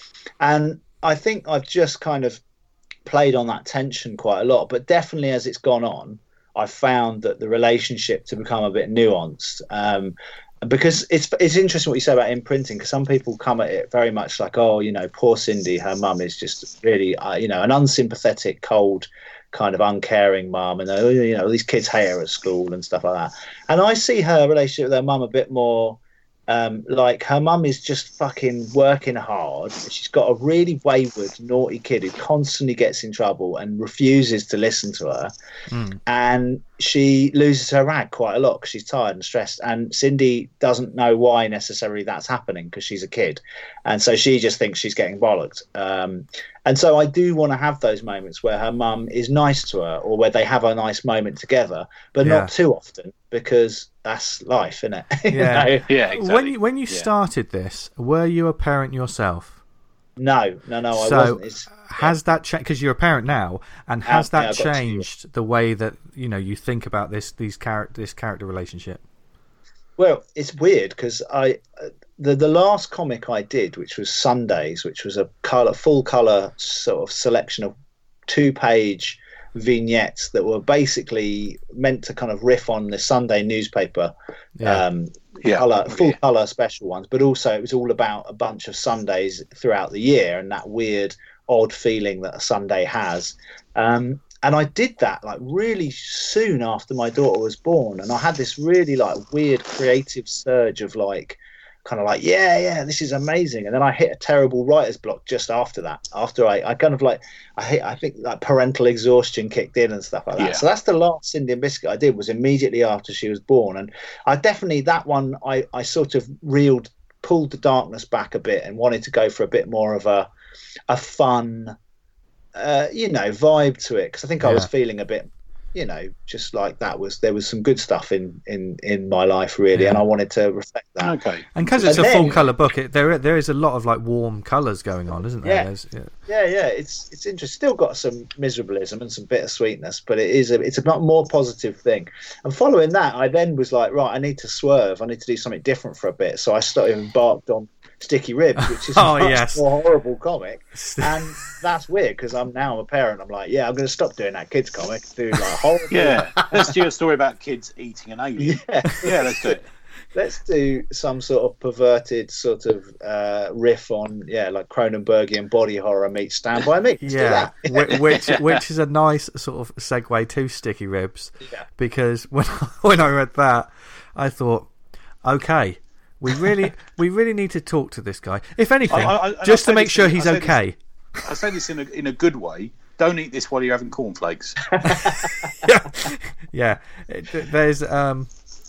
And I think I've just kind of played on that tension quite a lot, but definitely as it's gone on, I've found that the relationship to become a bit nuanced, um because it's it's interesting what you say about imprinting, because some people come at it very much like, oh, you know, poor Cindy, her mum is just really uh, you know, an unsympathetic, cold, kind of uncaring mum, and uh, you know, these kids hate her at school and stuff like that. And I see her relationship with her mum a bit more um, like her mum is just fucking working hard. She's got a really wayward, naughty kid who constantly gets in trouble and refuses to listen to her. Mm. And she loses her rag quite a lot because she's tired and stressed. And Cindy doesn't know why necessarily that's happening because she's a kid. And so she just thinks she's getting bollocked. Um, and so I do want to have those moments where her mum is nice to her, or where they have a nice moment together, but yeah. not too often, because that's life, isn't it? Yeah, you know? Yeah. Exactly. When you, when you yeah. started this, were you a parent yourself? No, no, no, I so wasn't. It's, has yeah. that changed? Because you're a parent now, and has yeah, that changed the way that, you know, you think about this these character this character relationship? Well, it's weird because I the the last comic I did, which was Sundays, which was a color full color sort of selection of two page vignettes that were basically meant to kind of riff on the Sunday newspaper, yeah. um, yeah. color, full yeah. color special ones, but also it was all about a bunch of Sundays throughout the year and that weird, odd feeling that a Sunday has. Um, and I did that like really soon after my daughter was born, and I had this really like weird creative surge of like, kind of like, yeah, yeah, this is amazing. And then I hit a terrible writer's block just after that. After I, I kind of like, I hit, I think like parental exhaustion kicked in and stuff like that. Yeah. So that's the last Cindy and Biscuit I did, was immediately after she was born. And I definitely, that one, I, I sort of reeled, pulled the darkness back a bit and wanted to go for a bit more of a, a fun, uh, you know, vibe to it. Because I think yeah. I was feeling a bit, you know, just like that was, there was some good stuff in, in, in my life, really, yeah. and I wanted to reflect that. Okay. And because it's and a then, full colour book, it, there there is a lot of like warm colours going on, isn't there? Yeah, yeah, yeah, yeah. It's it's interesting. Still got some miserablism and some bittersweetness, but it is a it's a more positive thing. And following that, I then was like, right, I need to swerve. I need to do something different for a bit. So I started embarked on Sticky Ribs, which is oh, a much yes. more horrible comic, and that's weird because I'm now a parent. I'm like, yeah, I'm going to stop doing that kids comic, do like horrible. Yeah, let's do a story about kids eating an alien. Yeah, yeah, let's do it. Let's do some sort of perverted sort of uh, riff on, yeah, like Cronenbergian body horror meets Stand By Me. Let's yeah, do that. which which is a nice sort of segue to Sticky Ribs, yeah. because when when I read that, I thought, okay. We really, we really need to talk to this guy. If anything, I, I, just to make sure he's I okay. This, I say this in a in a good way. Don't eat this while you're having cornflakes. yeah, yeah. There's um,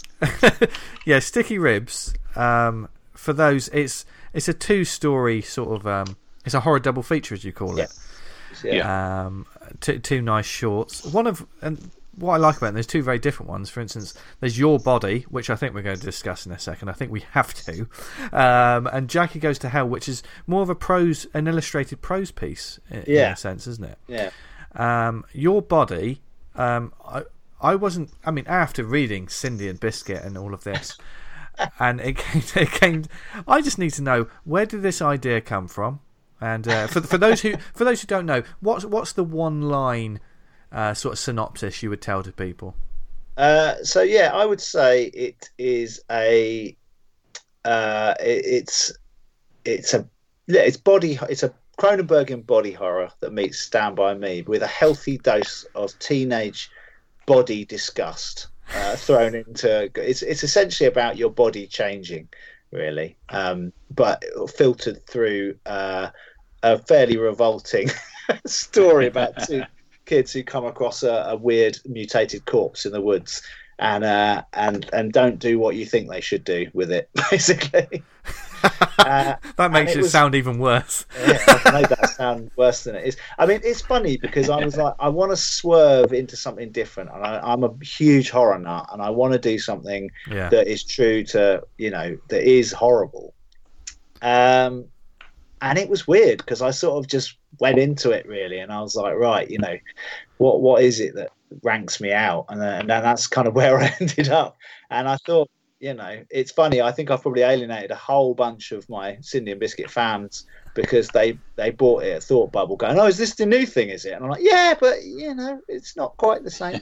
yeah, Sticky Ribs. Um, for those, it's it's a two-story sort of um, it's a horror double feature, as you call it. Yeah. yeah. Um, two two nice shorts. One of and. What I like about it, there's two very different ones. For instance, there's Your Body, which I think we're going to discuss in a second. I think we have to. Um, and Jackie Goes to Hell, which is more of a prose, an illustrated prose piece in, yeah. in a sense, isn't it? Yeah. Um, Your Body, um, I, I wasn't. I mean, after reading Cindy and Biscuit and all of this, and it came, it came. I just need to know, where did this idea come from? And uh, for for those who for those who don't know, what's what's the one line uh, sort of synopsis you would tell to people? Uh, so yeah, I would say it is a. Uh, it, it's it's a yeah, it's body it's a Cronenbergian body horror that meets Stand By Me with a healthy dose of teenage body disgust uh, thrown into. It's it's essentially about your body changing, really, um, but filtered through uh, a fairly revolting story about two kids who come across a, a weird mutated corpse in the woods. And uh, and and don't do what you think they should do with it, basically. Uh, that makes it, it was, sound even worse. Yeah, I've made that sound worse than it is. I mean, it's funny because I was like, I want to swerve into something different, and I, I'm a huge horror nut, and I want to do something yeah. that is true to, you know, that is horrible. Um, and it was weird because I sort of just went into it really, and I was like, right, you know, what what is it that ranks me out, and then, and then that's kind of where I ended up. And I thought, you know, it's funny, I think I've probably alienated a whole bunch of my Cindy and Biscuit fans because they they bought it at Thought Bubble going, oh, is this the new thing, is it? And I'm like, yeah, but you know, it's not quite the same.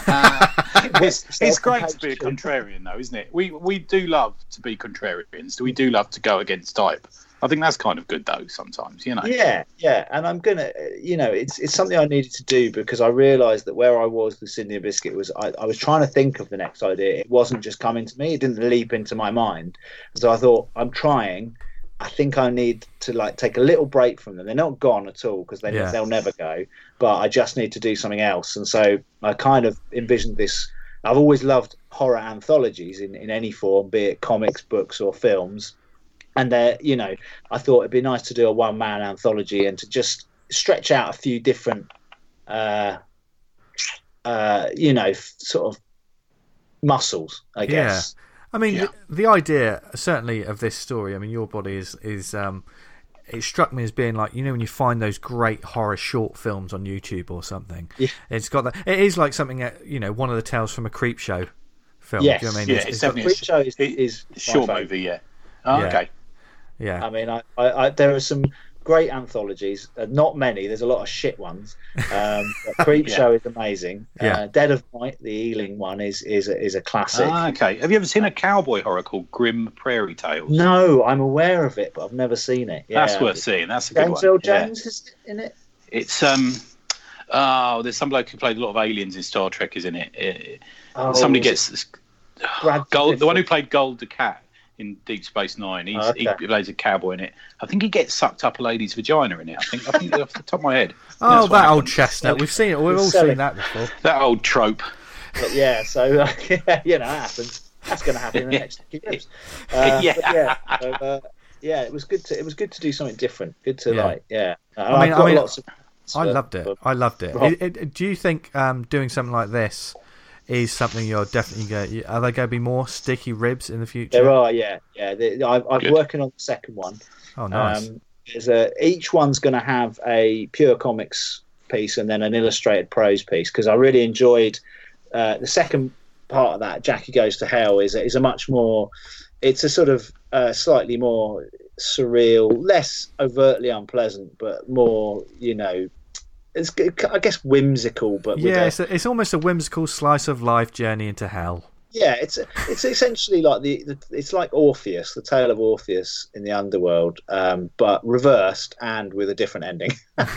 it's, it's great to be a contrarian though, isn't it? We we do love to be contrarians. We do love to go against type. I think that's kind of good though sometimes, you know. Yeah, yeah, and I'm gonna, you know, it's it's something I needed to do because I realised that where I was with Cindy and Biscuit was I, I was trying to think of the next idea. It wasn't just coming to me; it didn't leap into my mind. So I thought, I'm trying. I think I need to like take a little break from them. They're not gone at all because they yeah. they'll never go. But I just need to do something else. And so I kind of envisioned this. I've always loved horror anthologies in, in any form, be it comics, books, or films. And uh, you know, I thought it'd be nice to do a one-man anthology and to just stretch out a few different, uh, uh, you know, f- sort of muscles, I guess. Yeah. I mean, yeah. the, the idea certainly of this story. I mean, Your Body is is um, it struck me as being like, you know, when you find those great horror short films on YouTube or something. Yeah. It's got that. It is like something that, you know, one of the Tales from a Creep Show film. Yes. Do you know what I mean? Yeah, it's, it's, it's definitely Creep Show is, is a short movie. Yeah. Oh, yeah. Okay. Yeah, I mean, I, I, I, there are some great anthologies. Uh, not many. There's a lot of shit ones. Um, but Creep yeah. Show is amazing. Yeah. Uh, Dead of Night, the Ealing one, is is a, is a classic. Ah, okay. Have you ever seen a cowboy horror called Grim Prairie Tales? No, I'm aware of it, but I've never seen it. Yeah, that's worth seeing. That's a good James one. Earl Jones yeah. is in it. It's um, oh, there's some bloke who played a lot of aliens in Star Trek, is in it. it Oh, somebody gets Brad Gold, the one who Pitt. played Gold the Cat in Deep Space Nine. He's, Oh, okay. He plays a cowboy in it. I think he gets sucked up a lady's vagina in it. I think. I think off the top of my head. Oh, That's that old happens. chestnut. We've seen it. We've He's all selling. seen that before. That old trope. But yeah, so uh, yeah, you know, that happens. That's going to happen in the next few years. Uh, Yeah. but yeah, so, uh, yeah. It was good to it was good to do something different. Good to Yeah. like, yeah. Uh, I mean, I've got I mean, lots of. I loved it. I loved it. Rob. it, it do you think um, doing something like this is something you're definitely going? Are there going to be more Sticky Ribs in the future? There are, yeah, yeah. The, I've, I'm Good. working on the second one. Oh, nice. Um, there's a, each one's going to have a pure comics piece and then an illustrated prose piece because I really enjoyed uh, the second part of that. Jackie Goes to Hell is is a much more. It's a sort of uh, slightly more surreal, less overtly unpleasant, but more, you know. It's, I guess, whimsical, but with yeah, a, it's, a, it's almost a whimsical slice of life journey into hell. yeah, it's it's essentially like the, the it's like Orpheus, the tale of Orpheus in the underworld, um, but reversed and with a different ending.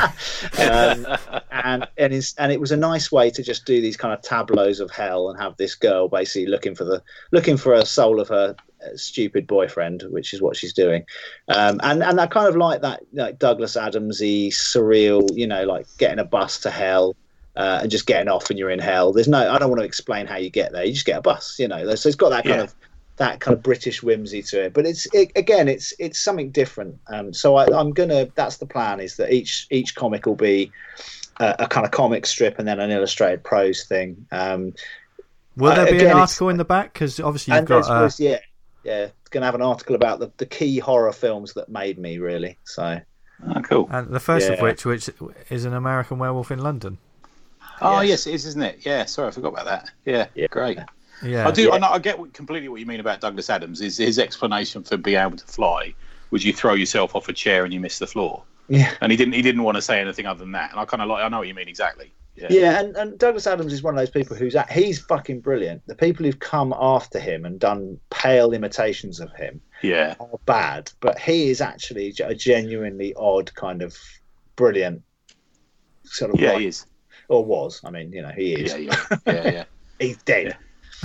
um, and and it's, and it was a nice way to just do these kind of tableaus of hell and have this girl basically looking for the looking for a soul of her stupid boyfriend, which is what she's doing, um, and and I kind of like that, like Douglas Adamsy surreal, you know, like getting a bus to hell. Uh, and just getting off and you're in hell. There's no, I don't want to explain how you get there. You just get a bus, you know. So it's got that kind Yeah. of that kind of British whimsy to it. But it's it, again, it's it's something different. Um, so I, I'm gonna. That's the plan. Is that each each comic will be a, a kind of comic strip and then an illustrated prose thing. Um, Will there uh, be again, an it's- article in the back? Because obviously you've and got. there's- Uh, there's- yeah, yeah. It's gonna have an article about the, the key horror films that made me really. So Oh, cool. and the first of Yeah. which, which is An American Werewolf in London. Oh Yes. yes, it is, isn't it? Yeah. Sorry, I forgot about that. Yeah. Yeah. Great. Yeah. I do. Yeah. I, know, I get what, completely what you mean about Douglas Adams. Is his explanation for being able to fly was you throw yourself off a chair and you miss the floor. Yeah. And he didn't. He didn't want to say anything other than that. And I kind of like. I know what you mean exactly. Yeah. Yeah, and, and Douglas Adams is one of those people who's at, he's fucking brilliant. The people who've come after him and done pale imitations of him Yeah. are bad, but he is actually a genuinely odd kind of brilliant sort of Yeah, like- he is. or was. I mean, you know, he is. Yeah, yeah, yeah, yeah. He's dead.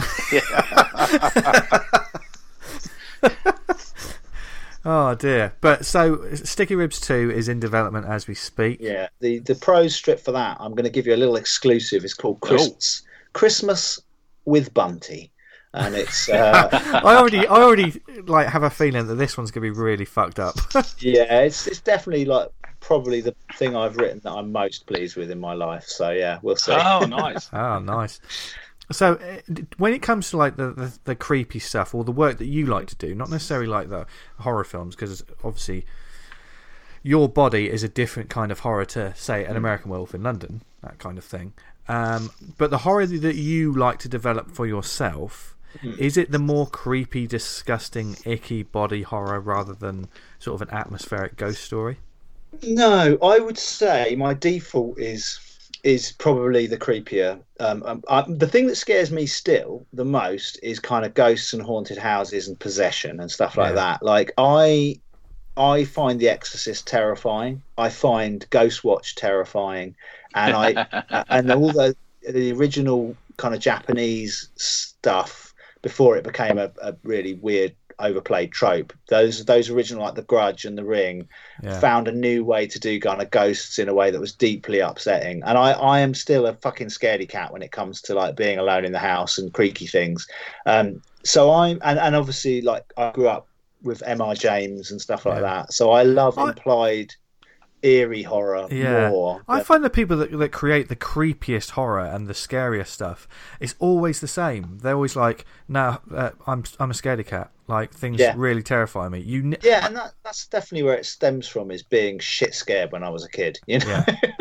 Oh dear. But so Sticky Ribs two is in development as we speak. Yeah, the the prose strip for that, I'm going to give you a little exclusive. It's called Christmas Christmas with Bunty, and it's uh, I already, I already like have a feeling that this one's gonna be really fucked up. yeah, it's it's definitely like probably the thing I've written that I'm most pleased with in my life. So yeah, we'll see. Oh, nice. Oh, nice. So, uh, when it comes to like the, the the creepy stuff or the work that you like to do, not necessarily like the horror films, because obviously your body is a different kind of horror to, say, an American Werewolf in London, that kind of thing. Um, but the horror that you like to develop for yourself, Mm. is it the more creepy, disgusting, icky body horror rather than sort of an atmospheric ghost story? No, I would say my default is is probably the creepier. Um, um, I, the thing that scares me still the most is kind of ghosts and haunted houses and possession and stuff like Yeah. that. Like I, I find The Exorcist terrifying. I find Ghostwatch terrifying, and I and all the the original kind of Japanese stuff before it became a, a really weird overplayed trope. Those those original like The Grudge and The Ring Yeah. found a new way to do kind of ghosts in a way that was deeply upsetting. And I, I am still a fucking scaredy cat when it comes to like being alone in the house and creaky things. Um, so I'm and, and obviously like I grew up with M R James and stuff like Yeah. that. So I love I- implied eerie horror Yeah. more. I than- find the people that, that create the creepiest horror and the scariest stuff, it's always the same. They're always like, "No, uh, I'm I'm a scaredy cat. Like things Yeah. really terrify me." You, ne- yeah, and that, that's definitely where it stems from, is being shit scared when I was a kid. You know,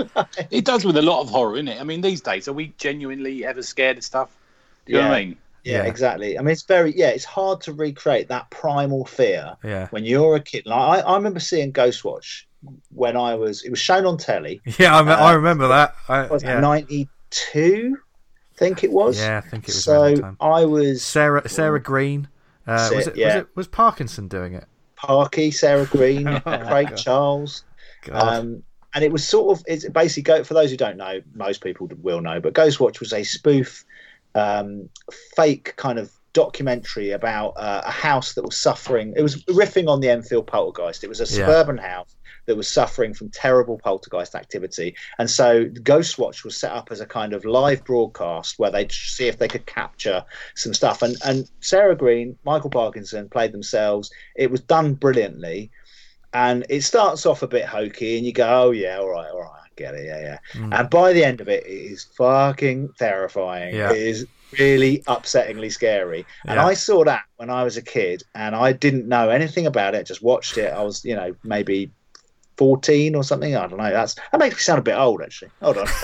It does with a lot of horror, isn't it? I mean, these days, are we genuinely ever scared of stuff? Do you know what I mean? yeah, Yeah. exactly. I mean, it's very yeah, it's hard to recreate that primal fear yeah, when you're a kid. Like I, I remember seeing Ghostwatch when I was. It was shown on telly. yeah. I, me- Uh, I remember that. I, Was yeah. it ninety-two? I think it was. Yeah, I think it was around that So time. I was Sarah Sarah Green. Uh, That's was it, it, yeah. was it was Parkinson doing it? Parky, Sarah Green, Oh my Craig God. Charles. God. Um, and it was sort of, it's basically, go for those who don't know, most people will know, but Ghostwatch was a spoof, um, fake kind of documentary about uh, a house that was suffering. It was riffing on the Enfield poltergeist. It was a Yeah. suburban house that was suffering from terrible poltergeist activity. And so Ghostwatch was set up as a kind of live broadcast where they'd see if they could capture some stuff. And, and Sarah Green, Michael Parkinson played themselves. It was done brilliantly. And it starts off a bit hokey, and you go, "Oh yeah, all right, all right, I get it, yeah, yeah." Mm. And by the end of it, it is fucking terrifying. Yeah. It is really upsettingly scary. And Yeah. I saw that when I was a kid, and I didn't know anything about it. Just watched it. I was, you know, maybe fourteen or something. I don't know. That's that makes me sound a bit old, actually. Hold on.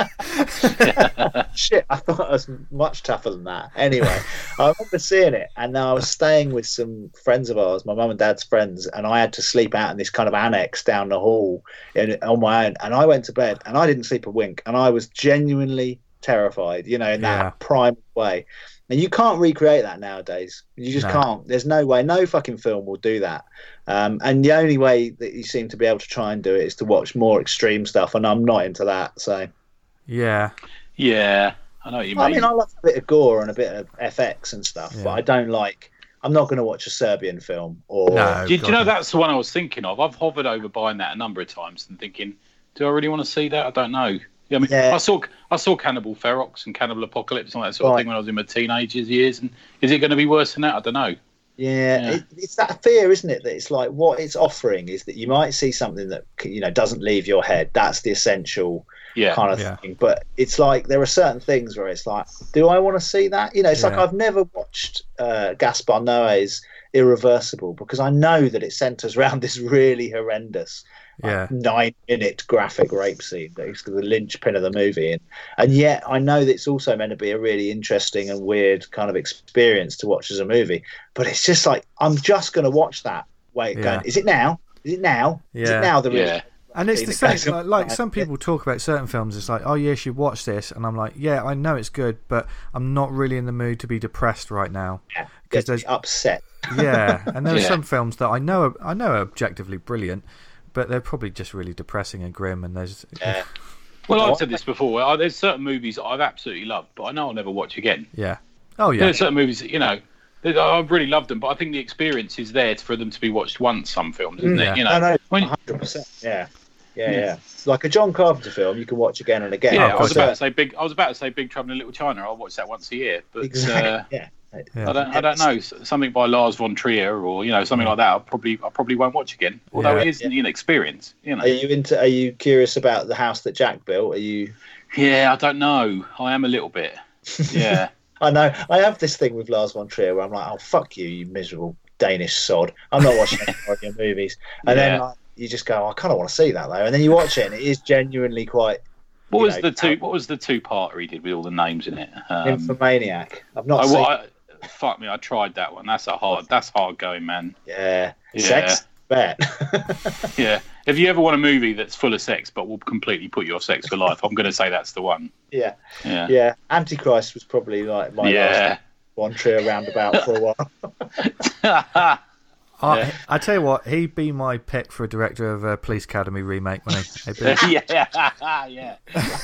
Shit, I thought I was much tougher than that. Anyway, I remember seeing it, and I was staying with some friends of ours, my mum and dad's friends, and I had to sleep out in this kind of annex down the hall in, on my own. And I went to bed, and I didn't sleep a wink, and I was genuinely terrified, you know, in that Yeah. prime way. And you can't recreate that nowadays. You just No. can't. There's no way. No fucking film will do that. Um, and the only way that you seem to be able to try and do it is to watch more extreme stuff, and I'm not into that. So, Yeah. Yeah, I know what you mean. I mean, I love a bit of gore and a bit of F X and stuff, Yeah. but I don't like. I'm not going to watch a Serbian film or. No. do, you- do you God, know no. that's the one I was thinking of? I've hovered over buying that a number of times and thinking, do I really want to see that? I don't know. Yeah, I mean, Yeah. I saw I saw Cannibal Ferox and Cannibal Apocalypse and all that sort of Right. thing when I was in my teenagers years. And is it going to be worse than that? I don't know. Yeah, Yeah. It, it's that fear, isn't it? That it's like what it's offering is that you might see something that you know doesn't leave your head. That's the essential Yeah, kind of Yeah. thing. But it's like there are certain things where it's like, do I want to see that? You know, it's like Yeah. I've never watched uh, Gaspar Noé's Irreversible because I know that it centres around this really horrendous Yeah. nine minute graphic rape scene that is the linchpin of the movie, and and yet I know that it's also meant to be a really interesting and weird kind of experience to watch as a movie, but it's just like I'm just going to watch that. Wait, Yeah. going, is it now? Is it now? Is Yeah. it now? The Yeah. real- And it's the Scene same. that Like, goes- like some people talk about certain films. It's like, oh yeah, you should watch this, and I'm like, yeah, I know it's good, but I'm not really in the mood to be depressed right now. Yeah, Because get there's upset. yeah, and there are Yeah. some films that I know are, I know are objectively brilliant, but they're probably just really depressing and grim. And there's Yeah. Well, I've said this before. uh, There's certain movies that I've absolutely loved, but I know I'll never watch again. yeah, oh yeah, There's certain movies that, you know, that I've really loved them, but I think the experience is there for them to be watched once. Some films, isn't Yeah. it? You know, No, no, when- one hundred percent. Yeah. Yeah, yeah. Like a John Carpenter film, you can watch again and again. yeah, Oh, I was gotcha. about to say big. I was about to say Big Trouble in Little China. I'll watch that once a year, but Exactly. uh, yeah. Yeah. I don't. I don't know. S- Something by Lars von Trier or you know something like that. I probably. I probably won't watch again. Although Yeah. it is an experience. You know. Are you into? Are you curious about the house that Jack built? Are you? Yeah, I don't know. I am a little bit. Yeah. I know. I have this thing with Lars von Trier where I'm like, oh fuck you, you miserable Danish sod. I'm not watching any more of your movies. And Yeah. then like, you just go, oh, I kind of want to see that though. And then you watch it, and it is genuinely quite. What you was know, the two? What was the two-parter he did with all the names in it? Um, Nymphomaniac. I've not I, seen. well, I, fuck me, I tried that one. That's a hard. That's hard going, man. Yeah. Yeah. Sex. Bet. Yeah. If you ever want a movie that's full of sex but will completely put you off sex for life, I'm going to say that's the one. yeah. Yeah. Yeah. Antichrist was probably like my last Yeah. Von Trier roundabout for a while. Yeah. I, Yeah. I tell you what, he'd be my pick for a director of a Police Academy remake. Wouldn't he? He'd be- yeah, yeah,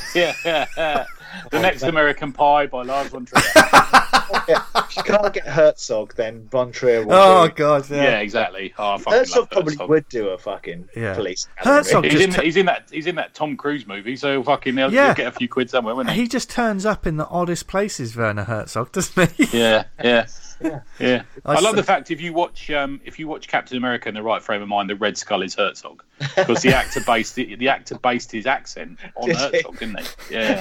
yeah. The next American Pie by Lars von Trier. Yeah. If you can't get Herzog, then Von Trier will. oh do. god, Yeah, yeah, exactly. Oh, I fucking Herzog love probably Herzog. would do a fucking Yeah. police. Herzog He's just in, t- he's in that. He's in that Tom Cruise movie, so fucking he'll, Yeah. he'll get a few quid somewhere, won't he? he just turns up in the oddest places, Werner Herzog, doesn't he? Yeah, yeah, Yeah. yeah. I I, love s- the fact if you watch um, if you watch Captain America in the right frame of mind, the Red Skull is Herzog because the actor based the, the actor based his accent on Did he? Herzog, didn't he? Yeah.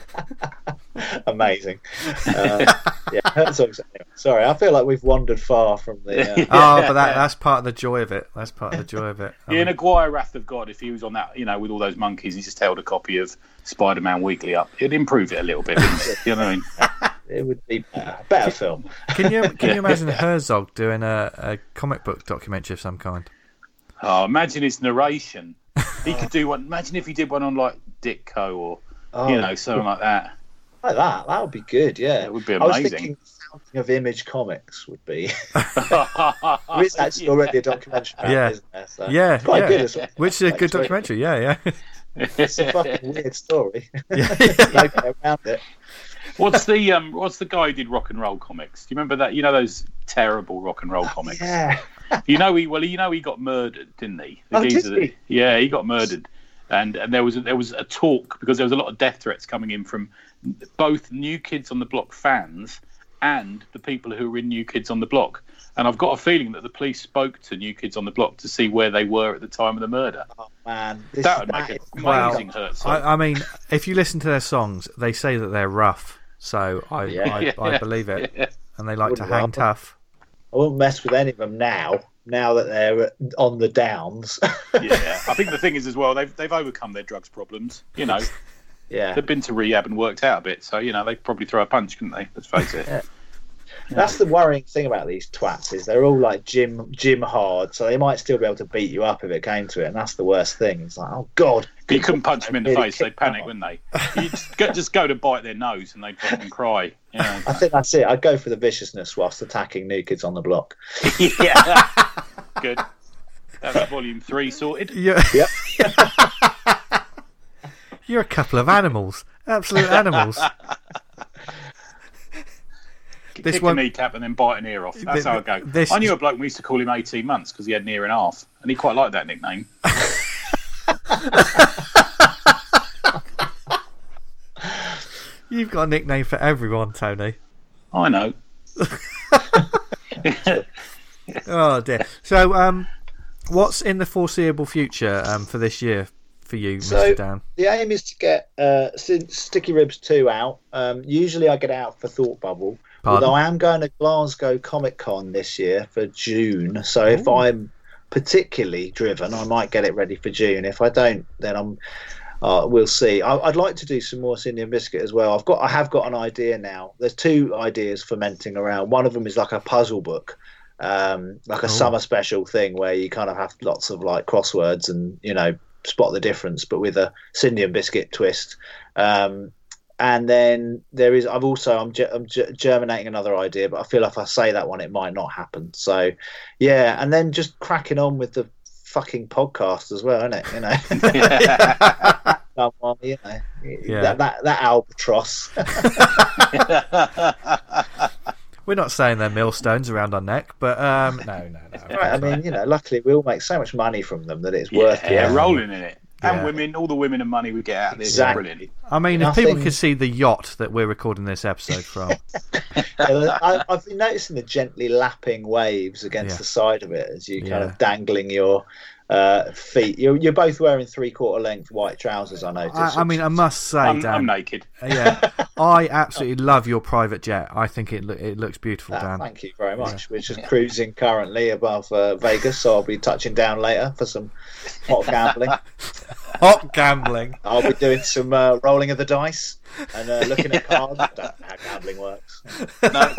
Amazing. Uh, yeah, Herzog's. Sorry, I feel like we've wandered far from the. Uh, Oh, but that, that's part of the joy of it. That's part of the joy of it. I Ian mean, Aguirre, Wrath of God, if he was on that, you know, with all those monkeys, he just held a copy of Spider-Man Weekly up. It'd improve it a little bit, wouldn't it? You know what I mean? it would be better, better film. can you can you imagine Herzog doing a, a comic book documentary of some kind? Oh, imagine his narration. He could do one. Imagine if he did one on like Ditko or Oh, you know something like that. like that. That would be good. Yeah, It would be I was amazing. thinking something of Image Comics would be. There is actually already a documentary about Yeah. it, isn't there? So Yeah, it's quite yeah. good as well. Which is a good Actually. documentary. Yeah, yeah. It's a fucking weird story. Yeah. No get around it. What's the um? What's the guy who did rock and roll comics? Do you remember that? You know those terrible rock and roll comics. Yeah. You know he well, you know he got murdered, didn't he? The Oh, did geezer that- he? Yeah, he got murdered, and and there was a, there was a talk because there was a lot of death threats coming in from both New Kids on the Block fans and the people who were in New Kids on the Block. And I've got a feeling that the police spoke to New Kids on the Block to see where they were at the time of the murder. Oh man, this, That would make that it is- Wow. amazing hurt. So. I, I mean, if you listen to their songs, they say that they're rough. So I, Yeah. I, I believe it, Yeah. and they like to Wouldn't hang rather. tough. I wouldn't mess with any of them now. Now that they're on the downs. Yeah, I think the thing is as well, they've they've overcome their drugs problems. You know, yeah. they've been to rehab and worked out a bit, so you know they probably throw a punch, couldn't they? Let's face it. Yeah. That's the worrying thing about these twats is they're all like gym gym hard, so they might still be able to beat you up if it came to it, and that's the worst thing. It's like, oh god, But you couldn't punch them in the Really face; they'd kick panic, them wouldn't they? You just go, just go to bite their nose and they'd fucking cry. You know? I think that's it. I'd go for the viciousness whilst attacking New Kids on the Block. Yeah, good. That's volume three sorted. You're, Yep. you're a couple of animals, absolute animals. This Kick one- a kneecap and then bite an ear off. That's Th- how I go. this- I knew a bloke we used to call him eighteen months because he had an ear and a half, and he quite liked that nickname. You've got a nickname for everyone, Tony. I know. Oh dear. So, um, what's in the foreseeable future um, for this year for you, So- Mister Dan? The aim is to get uh, St- Sticky Ribs two out. Um, usually I get it out for Thought Bubble. Pardon? Although I am going to Glasgow Comic Con this year for June. So if Ooh. I'm particularly driven, I might get it ready for June. If I don't, then I'm. Uh, we'll see. I, I'd like to do some more Indian biscuit as well. I've got, I have got an idea now. There's two ideas fermenting around. One of them is like a puzzle book, um, like a Oh. summer special thing where you kind of have lots of like crosswords and you know spot the difference, but with a Indian biscuit twist. Um, and then there is. I've also I'm, ge- I'm ge- germinating another idea, but I feel if I say that one, it might not happen. So yeah, and then just cracking on with the fucking podcast as well, isn't it? You know. Someone, you know, Yeah. that, that that albatross. We're not saying they're millstones around our neck, but um, no, no, no. Right, I mean, you know, luckily we all make so much money from them that it's yeah, worth it. yeah, rolling in it. And Yeah. women, all the women and money we get out of this Exactly. is brilliant. I mean, if Nothing- people could see the yacht that we're recording this episode from, Yeah, I, I've been noticing the gently lapping waves against Yeah. the side of it as you kind Yeah. of dangling your uh, feet. You're, you're both wearing three quarter length white trousers, I noticed. I, I mean, I must say, I'm, Dan, I'm naked. yeah, I absolutely love your private jet. I think it lo- it looks beautiful, Ah, Dan. thank you very much. We're just cruising currently above uh, Vegas, so I'll be touching down later for some hot gambling. Hot gambling. I'll be doing some uh, rolling of the dice and uh, looking at cards. I don't know how gambling works. No,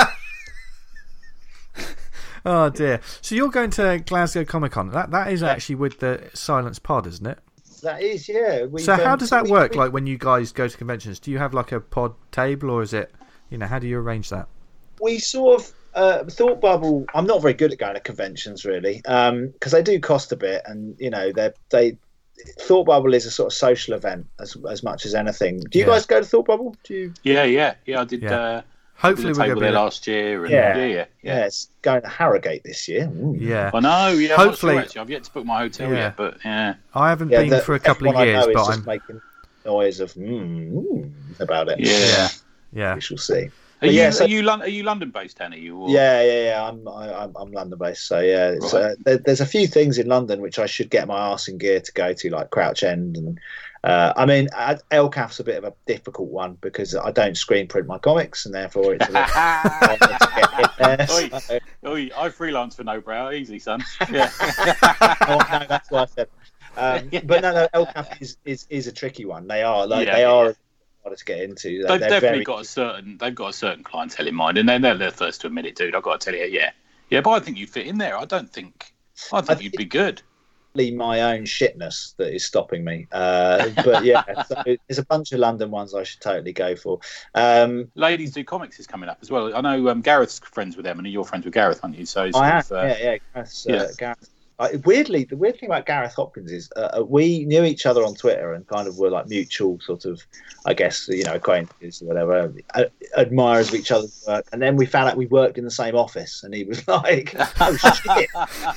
Oh dear. So you're going to Glasgow Comic Con. That that is actually with the Silence Pod, isn't it? That is, yeah. We've, So how um, does that we- work? we- Like when you guys go to conventions, do you have like a pod table, or is it, you know, how do you arrange that? we sort of uh, Thought Bubble. I'm not very good at going to conventions really, because they do cost a bit, and you know they they. Thought Bubble is a sort of social event as as much as anything. Do you Yeah. guys go to Thought Bubble? Do you? yeah, yeah, yeah. I did. Yeah. Uh, Hopefully did a we're table going there to last year. And Yeah. yeah, yeah, Yeah, it's going to Harrogate this year. Mm. be. Yeah. I know. Yeah, Hopefully- I'm not sure, actually. I've yet to book my hotel Yeah. yet, but yeah. I haven't Yeah, been the- for a couple of everyone I years, know is but just I'm. making noise of mm, mm, about it. Yeah. Yeah. Yeah. We shall see. Are But you yeah, so- are you Lon- are you London based, Annie? You or... Yeah, yeah, yeah. I'm I, I'm, I'm London based, so yeah. It's, Right. uh, there, there's a few things in London which I should get my arse in gear to go to, like Crouch End, and uh, I mean uh, L C A F's a bit of a difficult one because I don't screen print my comics, and therefore it's a bit hard to get in there. Oi. So, Oi, I freelance for no brow, easy son. Yeah. oh, no, that's why I said. Um, but no, no, L C A F is, is, is a tricky one. They are like Yeah, they yeah, are yeah. harder to get into. They're, They've they're definitely very, got a certain they've got a certain clientele in mind, and they're, they're the first to admit it, dude. I've got to tell you, yeah, yeah. But I think you fit in there. I don't think. I think I you'd think- be good. my own shitness that is stopping me. Uh, but yeah, so there's a bunch of London ones I should totally go for. Um, Ladies Do Comics is coming up as well. I know um, Gareth's friends with them, and you're friends with Gareth, aren't you? So, sort I am, of, uh, yeah, yeah. Gareth, uh, yeah. Gareth. I, weirdly, the weird thing about Gareth Hopkins is uh, we knew each other on Twitter and kind of were like mutual sort of, I guess, you know, acquaintances or whatever, uh, admirers of each other's work. And then we found out we worked in the same office, and he was like, "Oh shit!"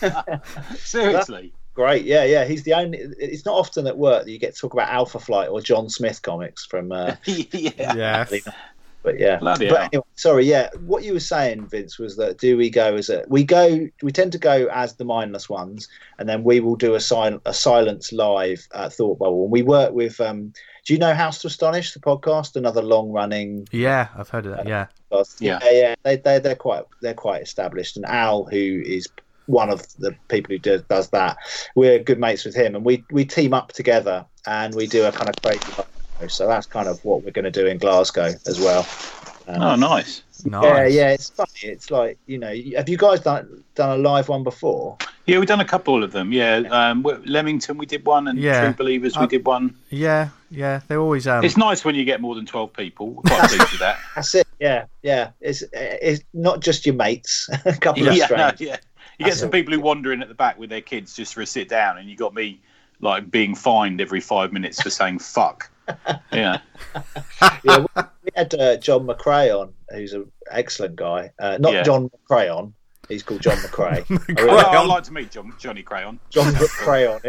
Seriously. Great, yeah, yeah. He's the only. It's not often at work that you get to talk about Alpha Flight or John Smith comics from. Uh, yeah. Yeah. But yeah, Bloody but hell. anyway, sorry, yeah. What you were saying, Vince, was that do we go as a we go? We tend to go as the mindless ones, and then we will do a silent a silence live at Thought Bubble. And we work with. Um, do you know House to Astonish, the podcast? Another long running. Yeah, I've heard of that. Yeah. Podcast. Yeah. yeah, yeah. They they they're quite they're quite established. And Al, who is one of the people who does, does that, we're good mates with him, and we we team up together and we do a kind of crazy. So that's kind of what we're going to do in Glasgow as well. Um, Oh, nice. Nice. Yeah, yeah, it's funny. It's like, you know, have you guys done done a live one before? Yeah, we've done a couple of them. Yeah, um, Leamington we did one, and Yeah. True Believers we Uh, did one. Yeah, yeah. They're always um. It's nice when you get more than twelve people. We're quite pleased with that. That's it. Yeah, yeah. It's it's not just your mates, a couple of Yeah, no, strangers. yeah. You get That's some it. people who wander in at the back with their kids just for a sit down, and you got me like being fined every five minutes for saying fuck. Yeah. Yeah, we, we had uh, John McRae on, who's an excellent guy. Uh, not Yeah. John McCrayon. He's called John McRae. I Well, really- I'd like to meet John, Johnny Crayon. John McCrayon.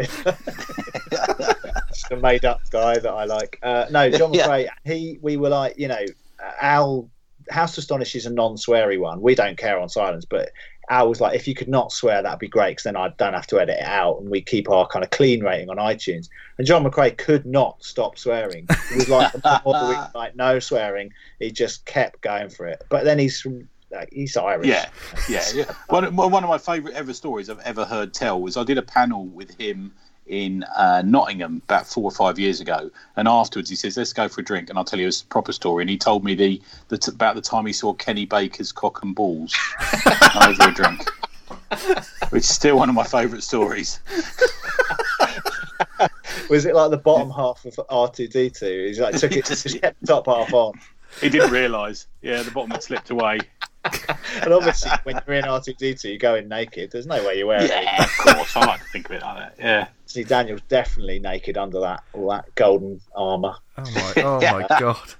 Just a made-up guy that I like. Uh, no, John Yeah. McRae. He, we were like, you know, Al. House to Astonish is a non-sweary one. We don't care on silence, but Al was like, if you could not swear, that'd be great, because then I don't have to edit it out, and we keep our kind of clean rating on iTunes. And John McRae could not stop swearing. It was like, the more we were like no swearing, he just kept going for it. But then he's from like, he's Irish. Yeah, yeah, yeah. One, one of my favourite ever stories I've ever heard tell was I did a panel with him in uh, Nottingham about four or five years ago, and afterwards he says, let's go for a drink and I'll tell you a proper story. And he told me the, the t- about the time he saw Kenny Baker's Cock and Balls over a drink, which is still one of my favourite stories. Was it like the bottom half of R two D two? He's like took it, just kept the top half on. He didn't realise. Yeah, the bottom had slipped away. And obviously, when you're in R two D two, you go in naked. There's no way you're wearing yeah, it. Yeah, of course. I like to think of it like that. Yeah. See, Daniel's definitely naked under that all that golden armour. Oh my, oh my god.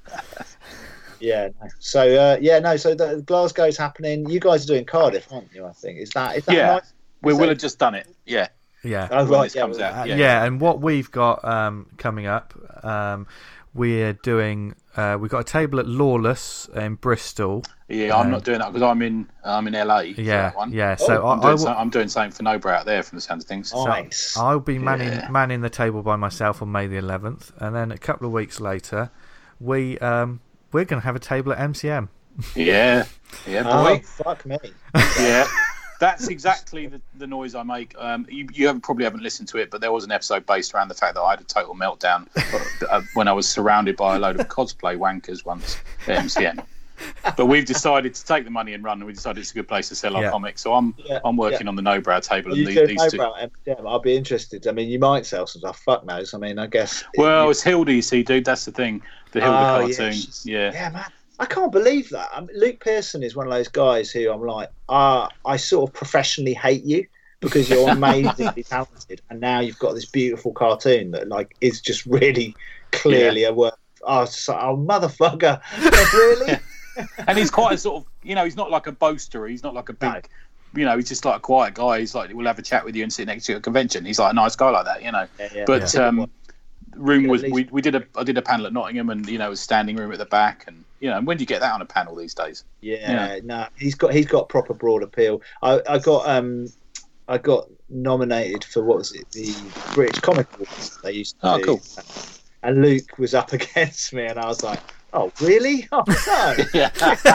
Yeah. No. So uh, yeah, no. So the, Glasgow's happening. You guys are doing Cardiff, aren't you? I think is that is that yeah. nice? We Is will that... have just done it. Yeah. Yeah. Oh When right. this Yeah, comes well, out. Uh, Yeah. yeah, and what we've got um, coming up, um, we're doing. Uh, we've got a table at Lawless in Bristol. Yeah, I'm Um, not doing that because I'm in I'm in L A. For Yeah, that one. yeah. So Oh, I, I'm I doing, will, some, I'm doing something for Nobrow out there from the sound of things. Oh. Nice. I'll be manning Yeah. manning the table by myself on May the eleventh, and then a couple of weeks later, we um, we're going to have a table at M C M. Yeah, yeah, Oh boy. fuck me. Yeah, that's exactly the, the noise I make. Um, you you haven't, probably haven't listened to it, but there was an episode based around the fact that I had a total meltdown uh, when I was surrounded by a load of cosplay wankers once at M C M. But we've decided to take the money and run, and we decided it's a good place to sell our Yeah. comics. So I'm Yeah, I'm working yeah. on the Nobrow table, Are and you the, doing these two. Nobrow at M C M? I'll be interested. I mean, you might sell some stuff. Fuck knows. I mean, I guess. Well, it's Hilda, you see, dude. That's the thing. The Hilda Oh, yeah, cartoon. she's- Yeah, Yeah, man. I can't believe that. I mean, Luke Pearson is one of those guys who I'm like, ah, I sort of professionally hate you because you're amazingly talented, and now you've got this beautiful cartoon that like is just really clearly Yeah. a work. I was just like, oh, motherfucker, really? And he's quite a sort of, you know, he's not like a boaster. He's not like a big, No. you know, he's just like a quiet guy. He's like, we'll have a chat with you and sit next to you at a convention. He's like a nice guy like that, you know. Yeah, yeah, But yeah. um, room At was least- we, we did a I did a panel at Nottingham, and you know, it was standing room at the back, and you know, when do you get that on a panel these days? Yeah, no, he's got he's got proper broad appeal. I, I got um I got nominated for what was it, the British Comic Awards they used to Oh, do. cool. And Luke was up against me, and I was like, oh really? Oh no. Yeah,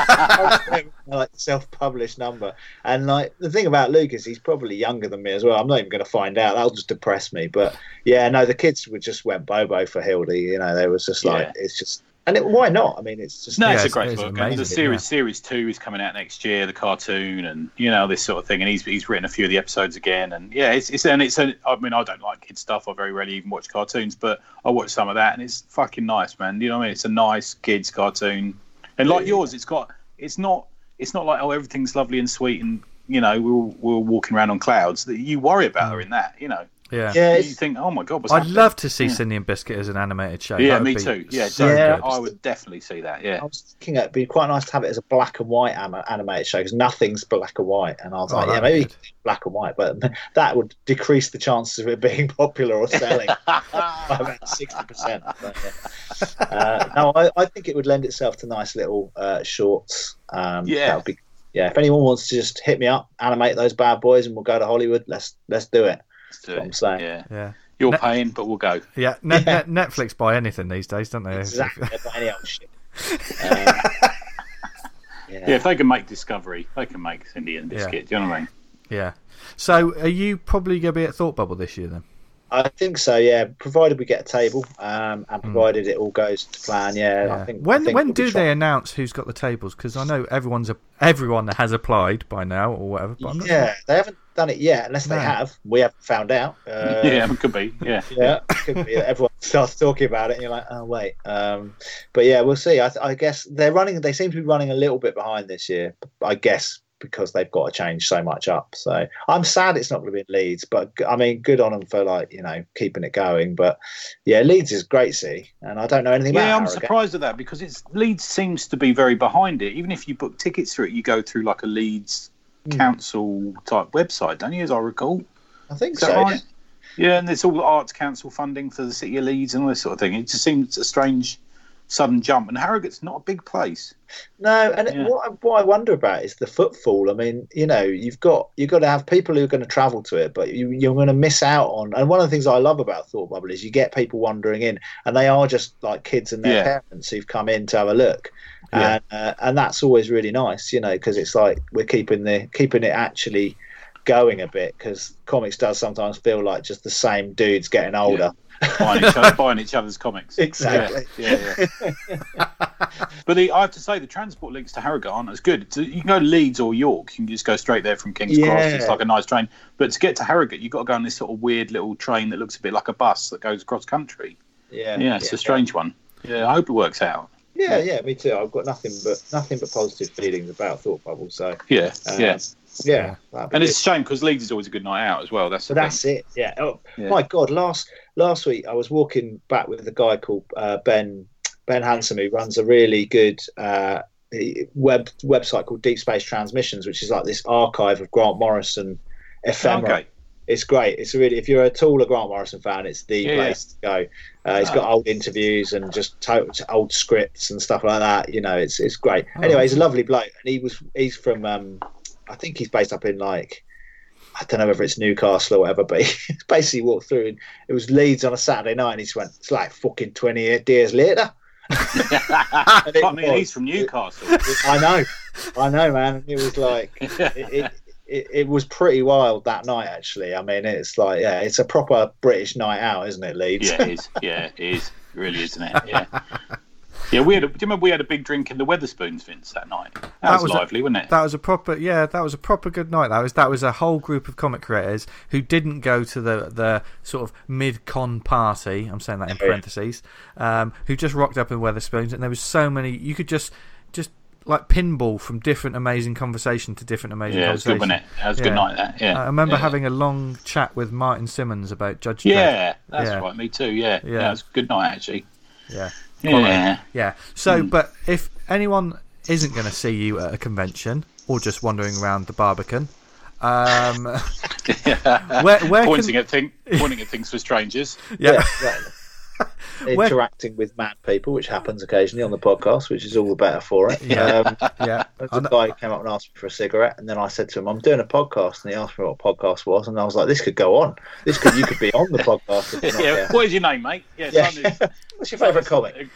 Like self-published number, and like the thing about Luke is he's probably younger than me as well. I'm not even going to find out. That'll just depress me. But yeah, no, the kids would just went bobo for Hildy. You know, they was just like, Yeah. it's just, and it, why not? I mean, it's just no, Yeah, it's a it's- great it's book. And amazing, the series yeah. series two is coming out next year, the cartoon, and you know, this sort of thing. And he's he's written a few of the episodes again, and yeah, it's it's and it's. A, I mean, I don't like kid stuff. I very rarely even watch cartoons, but I watch some of that, and it's fucking nice, man. You know what I mean? It's a nice kids cartoon, and like Yeah. yours, it's got. It's not. It's not like, oh, everything's lovely and sweet, and you know, we're all, we're all walking around on clouds. That you worry about her in that, you know. Yeah. yeah, You it's, think, oh my god, what's I'd happening? love to see Yeah. Cindy and Biscuit as an animated show. Yeah, That would me be too. Yeah, so Yeah. good. I would definitely see that. Yeah. I was thinking it'd be quite nice to have it as a black and white am- animated show because nothing's black and white. And I was Oh, like, yeah, that'd be maybe good. black and white, but that would decrease the chances of it being popular or selling by about sixty percent. Uh, no, I, I think it would lend itself to nice little uh, shorts. Um, Yeah. that would be. Yeah, if anyone wants to just hit me up, animate those bad boys, and we'll go to Hollywood. Let's let's do it. Let's do That's what it. I'm saying. Yeah. Yeah. You're Ne- paying, but we'll go. Yeah. Net, Yeah. Net, Netflix buy anything these days, don't they? Exactly. But any old shit. Um, Yeah, if they can make Discovery, they can make Cindy and Biscuit. Do you know what I mean? Yeah. So, are you probably going to be at Thought Bubble this year then? I think so, yeah. Provided we get a table, um, and provided it all goes to plan, yeah. Yeah. I think. when I think when we'll be do trying- they announce who's got the tables? Because I know everyone's a, everyone that has applied by now or whatever. But I'm not Yeah, they haven't done it yet, unless they No. have. We haven't found out. Uh, yeah, it could be. Yeah. yeah, it could be that everyone starts talking about it, and you're like, oh wait. Um, but yeah, we'll see. I, I guess they're running. They seem to be running a little bit behind this year. I guess because they've got to change so much up. So I'm sad it's not going to be in Leeds, but I mean, good on them for like you know keeping it going. But yeah, Leeds is great city, and I don't know anything Yeah, about I'm Harrogate. surprised at that because it's Leeds seems to be very behind it. Even if you book tickets for it, you go through like a Leeds Hmm. council type website, don't you? As I recall, I think is that so. right? Yeah, and there's all the Arts Council funding for the City of Leeds and all this sort of thing. It just seems a strange, sudden jump. And Harrogate's not a big place. No, and Yeah. what, I- what I wonder about is the footfall. I mean, you know, you've got you've got to have people who are going to travel to it, but you, you're going to miss out on. And one of the things I love about Thought Bubble is you get people wandering in, and they are just like kids and their Yeah. parents who've come in to have a look, Yeah. and uh, and that's always really nice, you know, because it's like we're keeping the keeping it actually going a bit, because comics does sometimes feel like just the same dudes getting older. buying, each other, buying each other's comics. Exactly. Yeah, yeah, yeah. But the, I have to say, the transport links to Harrogate aren't as good. So you can go to Leeds or York, you can just go straight there from King's Cross. Yeah. It's like a nice train. But to get to Harrogate, you've got to go on this sort of weird little train that looks a bit like a bus that goes across country. Yeah, Yeah, it's a strange one. Yeah, I hope it works out. Yeah, yeah, me too. I've got nothing but nothing but positive feelings about Thought Bubble. So Yeah, um, yeah. yeah, that'd be And good. it's a shame because Leeds is always a good night out as well. That's the But thing. that's it. Yeah. Oh Yeah. my God! Last last week I was walking back with a guy called uh, Ben Ben Hanson, who runs a really good uh, web website called Deep Space Transmissions, which is like this archive of Grant Morrison ephemera. Okay. It's great. It's really, if you're at all a Grant Morrison fan, it's the Yeah, place to go. Uh, he's Oh. got old interviews and just to- old scripts and stuff like that. You know, it's it's great. Oh. Anyway, he's a lovely bloke, and he was he's from um, I think he's based up in like, I don't know whether it's Newcastle or whatever, but he basically walked through and it was Leeds on a Saturday night, and he just went, "It's like fucking twenty-eight days later." I it mean, was. he's from Newcastle. I know, I know, man. It was like it, it, it, it was pretty wild that night, actually. I mean, it's like, yeah, it's a proper British night out, isn't it, Leeds? Yeah, it is. Yeah, it is. It really is, isn't it? Yeah. Yeah, we had. A, do you remember we had a big drink in the Weatherspoons, Vince, that night? That, That was, was a- lively, wasn't it? That was a proper, yeah. That was a proper good night. That was that was a whole group of comic creators who didn't go to the the sort of mid-con party. I'm saying that in Yeah. parentheses. Um, who just rocked up in Weatherspoons, and there was so many. You could just just like pinball from different amazing conversation to different amazing Yeah, it was good, conversation. wasn't it? That was a Yeah. good night, that. Yeah. I remember yeah. having a long chat with Martin Simmons about Judge Dredd. Yeah, that's Yeah. right. Me too. Yeah. Yeah. Yeah, it was a good night, actually. Yeah. Yeah. Yeah. So, Hmm. but if anyone isn't going to see you at a convention or just wandering around the Barbican, um, where where pointing can at thing, pointing at things for strangers. yeah, Yeah, exactly. Where- Interacting with mad people, which happens occasionally on the podcast, which is all the better for it. Yeah. Um, yeah, There's I a know- guy who came up and asked me for a cigarette, and then I said to him, "I'm doing a podcast," and he asked me what a podcast was, and I was like, "This could go on. This could you could be on the podcast." If you're not Yeah. there." What is your name, mate? Yeah. Yeah. Simon- What's your favourite comic?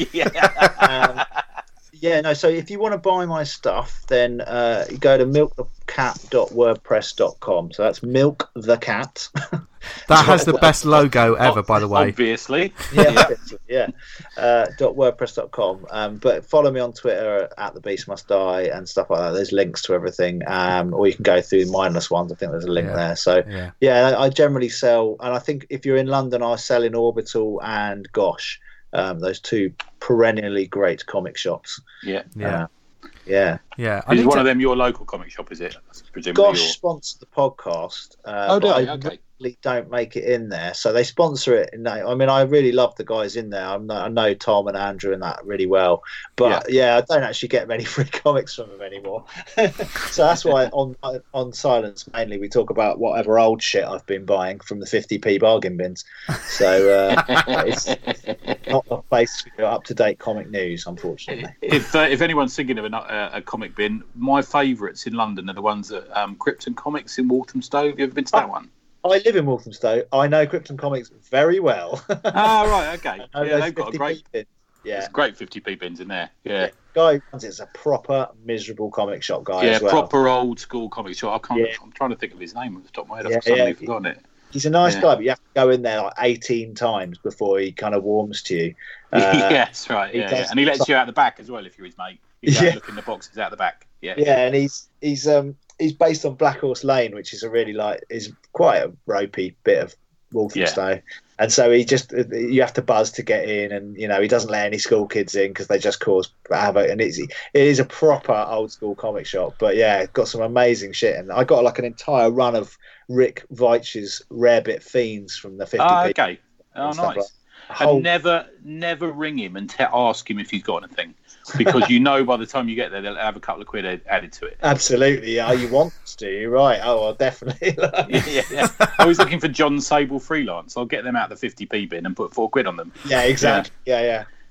yeah. Um, yeah, no. So if you want to buy my stuff, then uh, you go to milk the cat dot wordpress dot com. So that's Milk the Cat. that has the best logo ever, by the way. Obviously. yeah, yeah. Uh, dot wordpress dot com. Um, but follow me on Twitter at the Beast Must Die and stuff like that. There's links to everything, um, or you can go through mindless ones. I think there's a link Yeah. there. So Yeah, yeah, I generally sell, and I think if you're in London, I sell in Orbital and Gosh. Um, those two perennially great comic shops. Yeah. yeah, Uh, yeah. yeah. I Is need one to- of them your local comic shop? Is it? Presumably. Gosh your- sponsor the podcast. Uh, Oh, do but they? I Okay. really don't make it in there, so they sponsor it. And I mean, I really love the guys in there. I'm, I know Tom and Andrew and that really well, but yeah. I don't actually get many free comics from them anymore. So that's why on on Silence mainly we talk about whatever old shit I've been buying from the fifty p bargain bins. So uh, it's not the place for your up to date comic news, unfortunately. If uh, if anyone's thinking of a, a, a comic bin, my favourites in London are the ones at um, Krypton Comics in Walthamstow. Have you ever been to that one? I live in Walthamstow. I know Krypton Comics very well. Ah, right, okay. I know Yeah, those they've got a 50p great, bins. Yeah. there's great fifty p bins in there. Yeah, Guy who runs it's a proper miserable comic shop guy yeah, as well. proper old school comic shop. I can't. Yeah. I'm trying to think of his name at the top of my head. Yeah, I've suddenly yeah. forgotten it. He's a nice Yeah. guy, but you have to go in there like eighteen times before he kind of warms to you. Uh, yeah, that's right. he Yeah, does- yeah, and he lets you out the back as well if you're his mate. He's Yeah. out looking the boxes out the back. Yeah, Yeah, and he's he's um he's based on Black Horse Lane, which is a really like is quite a ropey bit of Walthamstow. And so he just you have to buzz to get in, and you know he doesn't let any school kids in because they just cause havoc. And it's it is a proper old school comic shop, but yeah, it's got some amazing shit. And I got like an entire run of Rick Veitch's Rare Bit Fiends from the fifty p. Ah, okay. Oh, and stuff nice. like- And whole- never, never ring him and te- ask him if he's got anything, because you know by the time you get there they'll have a couple of quid ad- added to it. Absolutely, yeah. You want to, you're right. Oh, well, definitely. yeah, yeah, yeah. I was looking for John Sable freelance. I'll get them out the fifty p bin and put four quid on them. Yeah, exactly. Yeah, yeah.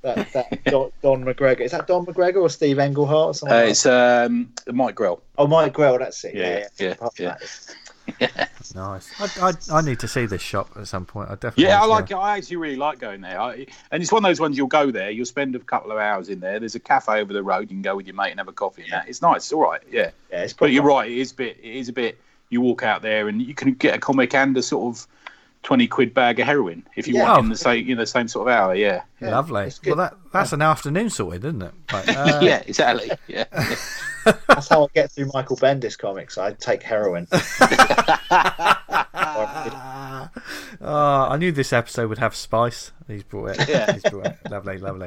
that, that Don, Don McGregor. Is that Don McGregor or Steve Englehart or something? Uh, like it's um, Mike Grell. Oh, Mike Grell, that's it. Yeah, Yeah, yeah, yeah. yeah. Nice. I, I I need to see this shop at some point. I definitely. Yeah, I need to like go. it. I actually really like going there. I, and it's one of those ones you'll go there, you'll spend a couple of hours in there. There's a cafe over the road. You can go with your mate and have a coffee and that. It's nice. It's all right. Yeah. Yeah, it's But probably you're right. It is a bit. It is a bit. You walk out there and you can get a comic and a sort of twenty quid bag of heroin if you Yeah. want in the same in the same sort of hour. Yeah. Yeah, Lovely. it's good. Well, that that's an afternoon sorted, isn't it? Like, uh, yeah. Exactly. Yeah. That's how I get through Michael Bendis comics. I take heroin. Oh, I knew this episode would have spice. He's brought it. Yeah. He's brought it. Lovely, lovely.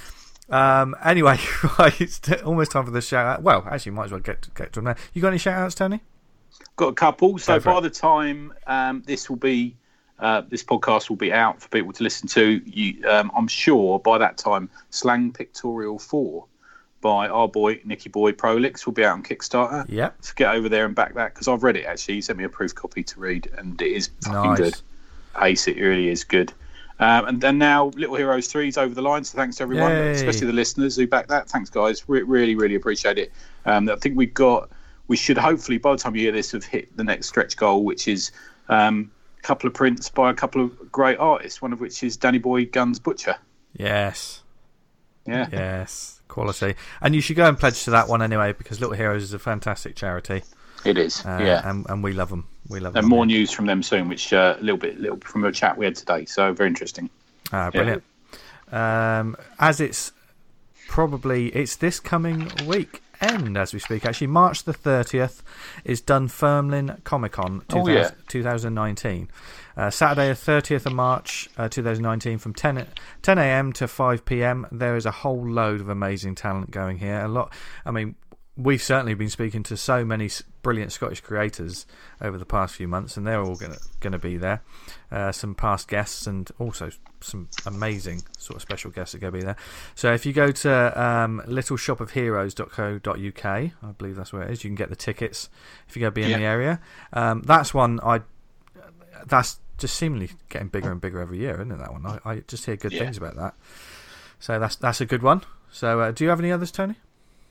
Um, anyway, right, it's t- almost time for the shout out. Well, actually, might as well get to, get to them now. You got any shout outs, Tony? Got a couple. So Go for by it. the time um, this will be, uh, this podcast will be out for people to listen to. You, um, I'm sure by that time, Slang Pictorial Four by our boy Nicky Boy Prolix will be out on Kickstarter. Yep. So get over there and back that because I've read it actually. He sent me a proof copy to read, and it is fucking Nice. good. Ace, it really is good. Um, and then now Little Heroes three is over the line, so thanks to everyone, Yay. especially the listeners who back that. Thanks, guys. Re- really, really appreciate it. Um, I think we've got, we should hopefully, by the time you hear this, have hit the next stretch goal, which is um, a couple of prints by a couple of great artists, one of which is Danny Boy Guns Butcher. Yes. Yeah. Yes. Quality. And you should go and pledge to that one anyway, because Little Heroes is a fantastic charity. It is. Uh, yeah. And, and we love them. We love And them. more news from them soon, which uh, a little bit, little from a chat we had today. So very interesting. Ah, brilliant. Um, as it's probably it's this coming weekend as we speak. Actually, March the thirtieth is Dunfermline Comic Con Oh, yeah. twenty nineteen. Uh, Saturday the thirtieth of March uh, twenty nineteen from ten a.m. to five p.m. There is a whole load of amazing talent going here. A lot. I mean, we've certainly been speaking to so many s- brilliant Scottish creators over the past few months, and they're all going to going to be there. Uh, some past guests and also some amazing sort of special guests are going to be there. So if you go to um, little shop of heroes dot co dot uk, I believe that's where it is, you can get the tickets if you go be in Yeah. the area. Um, that's one I. That's just seemingly getting bigger and bigger every year, isn't it? That one, I, I just hear good Yeah. things about that. So that's that's a good one. So uh, do you have any others, Tony?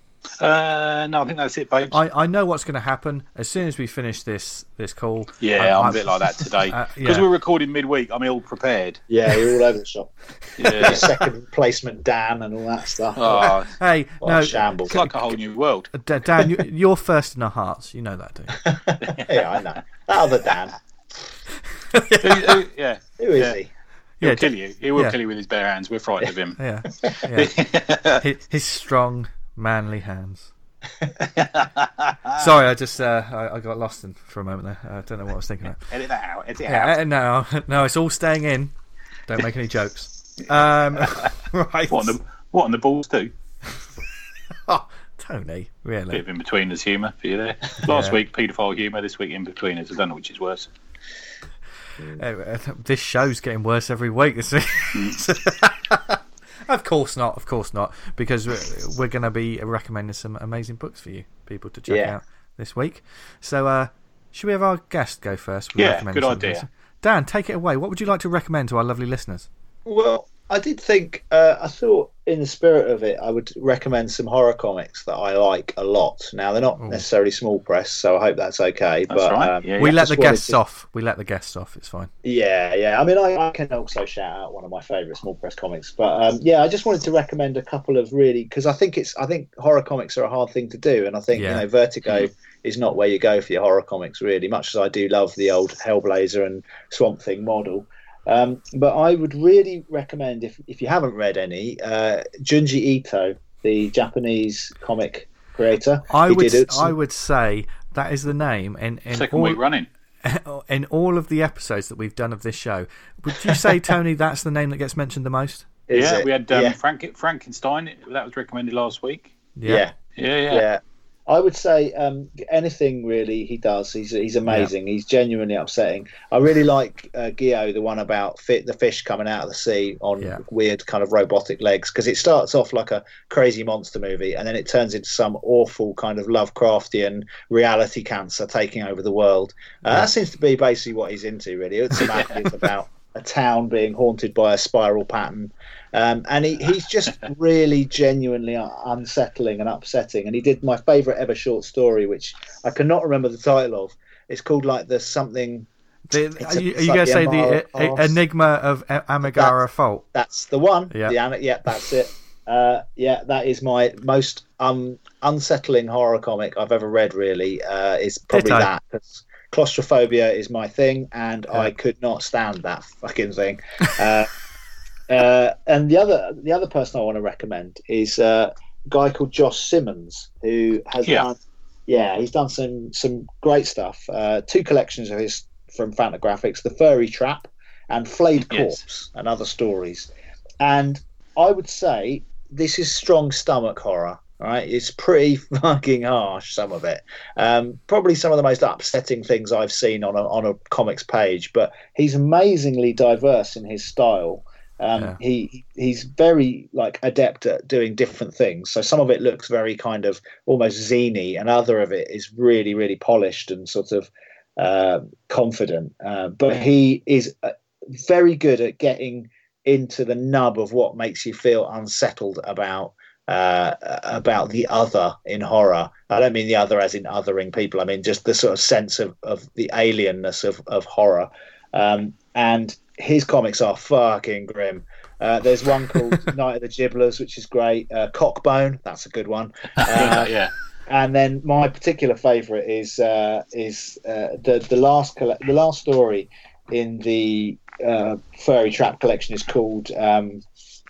Uh, no, I think that's it, babes. I, I know what's going to happen as soon as we finish this this call. yeah, I- I'm I- a bit like that today Uh, because yeah. we're recording midweek. I'm ill prepared. Yeah, you're all over the shop. Yeah. Second placement Dan and all that stuff. oh, Hey, What no, a shambles. it's like a whole new world. D- Dan, you, you're first in our hearts. You know that, do you? Yeah, I know. That other Dan. Who- who- yeah, Who is Yeah. he? he'll Yeah, kill d- you. He will yeah. kill you with his bare hands. We're frightened of him. Yeah, yeah. his, his strong, manly hands. Sorry, I just uh, I, I got lost in for a moment there. I don't know what I was thinking of. Edit that out. Edit it Yeah, out. uh, no, no, it's all staying in. Don't make any jokes. Um, right. What on the what on the balls do? Oh, Tony, Bit really? of in between us humour for you there. Last Yeah. week paedophile humour. This week in between us. I don't know which is worse. Uh, this show's getting worse every week. This week. Of course not, of course not, because we're, we're going to be recommending some amazing books for you people to check Yeah. out this week. So, uh, should we have our guest go first? with Yeah, recommending good something? idea. Dan, take it away. What would you like to recommend to our lovely listeners? Well, I did think, uh, I thought in the spirit of it, I would recommend some horror comics that I like a lot. Now, they're not Ooh. necessarily small press, so I hope that's okay. That's but right. um, Yeah, we yeah. let just the wanted guests to- off. We let the guests off. It's fine. Yeah, yeah. I mean, I, I can also shout out one of my favourite small press comics, but um, yeah, I just wanted to recommend a couple of really because I think it's I think horror comics are a hard thing to do, and I think Yeah. you know Vertigo is not where you go for your horror comics really. Much as I do love the old Hellblazer and Swamp Thing model, um, but I would really recommend if if you haven't read any, uh, Junji Ito, the Japanese comic creator. I He would, did it- I would say that is the name in, in Second all, week running. in all of the episodes that we've done of this show. Would you say, Tony, that's the name that gets mentioned the most? is Yeah, it? we had um, yeah. Frank- Frankenstein. That was recommended last week. yeah. Yeah, yeah. Yeah. I would say um, anything really he does. He's he's amazing. He's genuinely upsetting. I really like uh, Gio, the one about fit, the fish coming out of the sea on Yeah. weird kind of robotic legs, because it starts off like a crazy monster movie and then it turns into some awful kind of Lovecraftian reality cancer taking over the world. Uh, Yeah. That seems to be basically what he's into, really. It's some aliens about a town being haunted by a spiral pattern. Um, and he, he's just really genuinely unsettling and upsetting. And he did my favourite ever short story, which I cannot remember the title of. It's called like the something. The, are you, you like going to say the uh, Enigma of Amigara that, Fault? That's the one. Yeah, the, yeah that's it. Uh, yeah, that is my most um, unsettling horror comic I've ever read, really. Uh, is probably Ditto. that. Because claustrophobia is my thing, and yeah. I could not stand that fucking thing. Uh, uh, and the other the other person I want to recommend is uh, a guy called Josh Simmons, who has yeah. done, yeah, he's done some, some great stuff. Uh, two collections of his from Fantagraphics, The Furry Trap and Flayed Corpse, yes. and other stories. And I would say this is strong stomach horror, right? It's pretty fucking harsh, some of it. Um, probably some of the most upsetting things I've seen on a, on a comics page, but he's amazingly diverse in his style. Um, yeah. He he's very like adept at doing different things. So some of it looks very kind of almost zany, and other of it is really, really polished and sort of uh, confident. Uh, but he is uh, very good at getting into the nub of what makes you feel unsettled about uh, about the other in horror. I don't mean the other as in othering people. I mean just the sort of sense of, of the alienness of, of horror. Um, and his comics are fucking grim. Uh, there's one called Night of the Gibblers, which is great. Uh, Cockbone, that's a good one. Uh, yeah. And then my particular favourite is uh, is uh, the the last coll- the last story in the uh, Furry Trap collection is called um,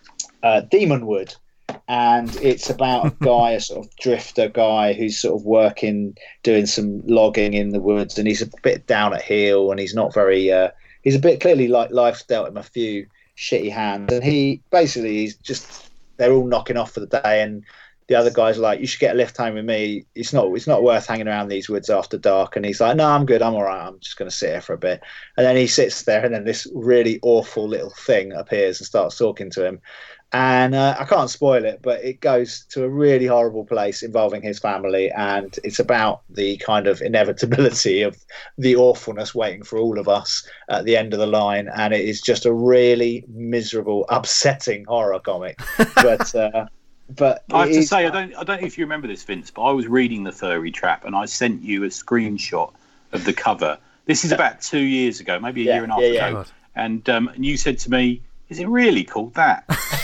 uh, Demonwood, and it's about a guy, a sort of drifter guy who's sort of working, doing some logging in the woods, and he's a bit down at heel, and he's not very. Uh, he's a bit clearly like life's dealt him a few shitty hands, and he basically he's just they're all knocking off for the day, and the other guy's like, you should get a lift home with me. It's not it's not worth hanging around these woods after dark. And he's like, no, I'm good. I'm all right. I'm just going to sit here for a bit. And then he sits there, and then this really awful little thing appears and starts talking to him. And uh, I can't spoil it, but it goes to a really horrible place involving his family. And it's about the kind of inevitability of the awfulness waiting for all of us at the end of the line. And it is just a really miserable, upsetting horror comic. But... Uh, But I have to is, say, I don't, I don't know if you remember this, Vince, but I was reading The Furry Trap, and I sent you a screenshot of the cover. This is about two years ago, maybe a yeah, year and a half yeah, ago, yeah. and um, and you said to me, "Is it really called that?"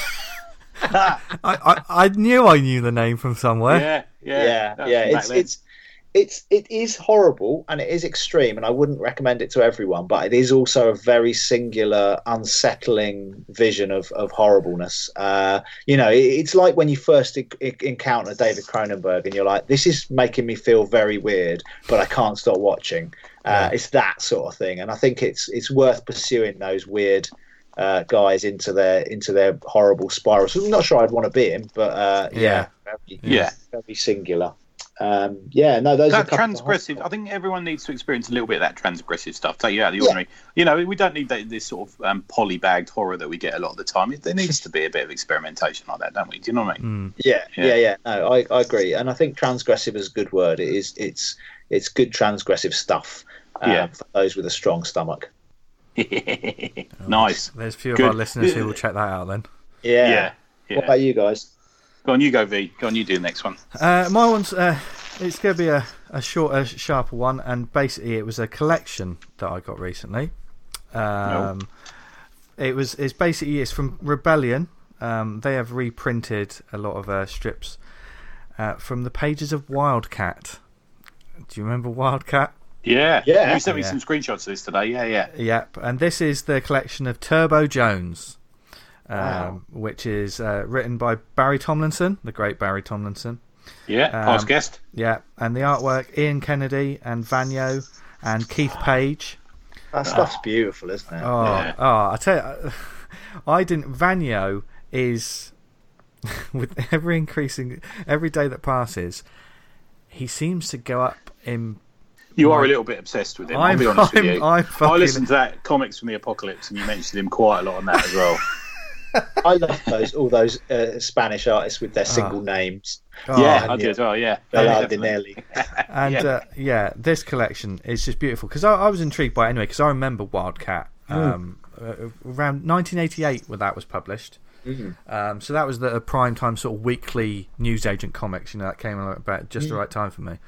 I, I I knew I knew the name from somewhere. Yeah, yeah, yeah, yeah. It's then. it's it's it is horrible and it is extreme, and I wouldn't recommend it to everyone. But it is also a very singular, unsettling vision of of horribleness. Uh, you know, it, it's like when you first e- encounter David Cronenberg, and you're like, "This is making me feel very weird, but I can't stop watching." Uh, it's that sort of thing, and I think it's it's worth pursuing those weird uh, guys into their into their horrible spirals. I'm not sure I'd want to be him, but uh, yeah, yeah, very, yeah, very singular. Um, yeah, no, those that are transgressive. I think everyone needs to experience a little bit of that transgressive stuff. Take you out of the ordinary. Yeah. You know, we don't need that, this sort of um, polybagged horror that we get a lot of the time. There needs to be a bit of experimentation like that, don't we? Do you know what I mean? Mm. Yeah, yeah, yeah, yeah. No, I, I agree, and I think transgressive is a good word. It is. It's it's good transgressive stuff. Um, yeah. For those with a strong stomach. Nice. There's a few good. of our listeners who will check that out then. Yeah. yeah. yeah. What about you guys? Go on, you go, V. Go on, you do the next one. Uh, my one's uh, it's going to be a, a shorter, sharper one, and basically it was a collection that I got recently. Um, no. It was it's basically it's from Rebellion. Um, they have reprinted a lot of uh, strips uh, from the pages of Wildcat. Do you remember Wildcat? Yeah, yeah. You sent me yeah. some screenshots of this today. Yeah, yeah. Yep, and this is the collection of Turbo Jones. Um, Wow. Which is uh, written by Barry Tomlinson, the great Barry Tomlinson. Yeah, past Um, guest. Yeah, and the artwork, Ian Kennedy and Vanyo and Keith Page. That stuff's beautiful, isn't it? Oh, Yeah. oh I tell you, I didn't. Vanyo is, with every increasing, every day that passes, he seems to go up in. You my- are a little bit obsessed with him, I'm- I'll be honest I'm- with you. I'm I fucking- listened to that Comics from the Apocalypse, and you mentioned him quite a lot on that as well. I love those all those uh, Spanish artists with their single names. Oh, yeah, I yeah. did as well, yeah. Velar Definitely. Dinelli. And Yeah. yeah. Uh, yeah, this collection is just beautiful because I, I was intrigued by it anyway because I remember Wildcat um, uh, around nineteen eighty-eight when that was published. Mm-hmm. Um, so that was the prime time sort of weekly newsagent comics. You know, that came along about just mm-hmm. the right time for me.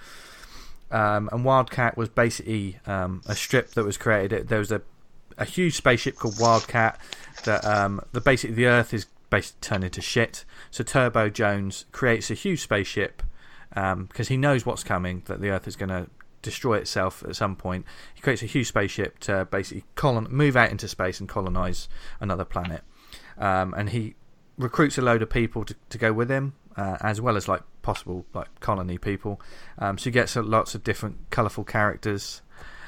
Um, and Wildcat was basically um, a strip that was created. There was a a huge spaceship called Wildcat that um, the basically the Earth is basically turned into shit. So Turbo Jones creates a huge spaceship because um, he knows what's coming, that the Earth is going to destroy itself at some point. He creates a huge spaceship to basically colon move out into space and colonize another planet. Um, and he recruits a load of people to, to go with him, uh, as well as like possible like colony people. Um, so he gets uh, lots of different colourful characters.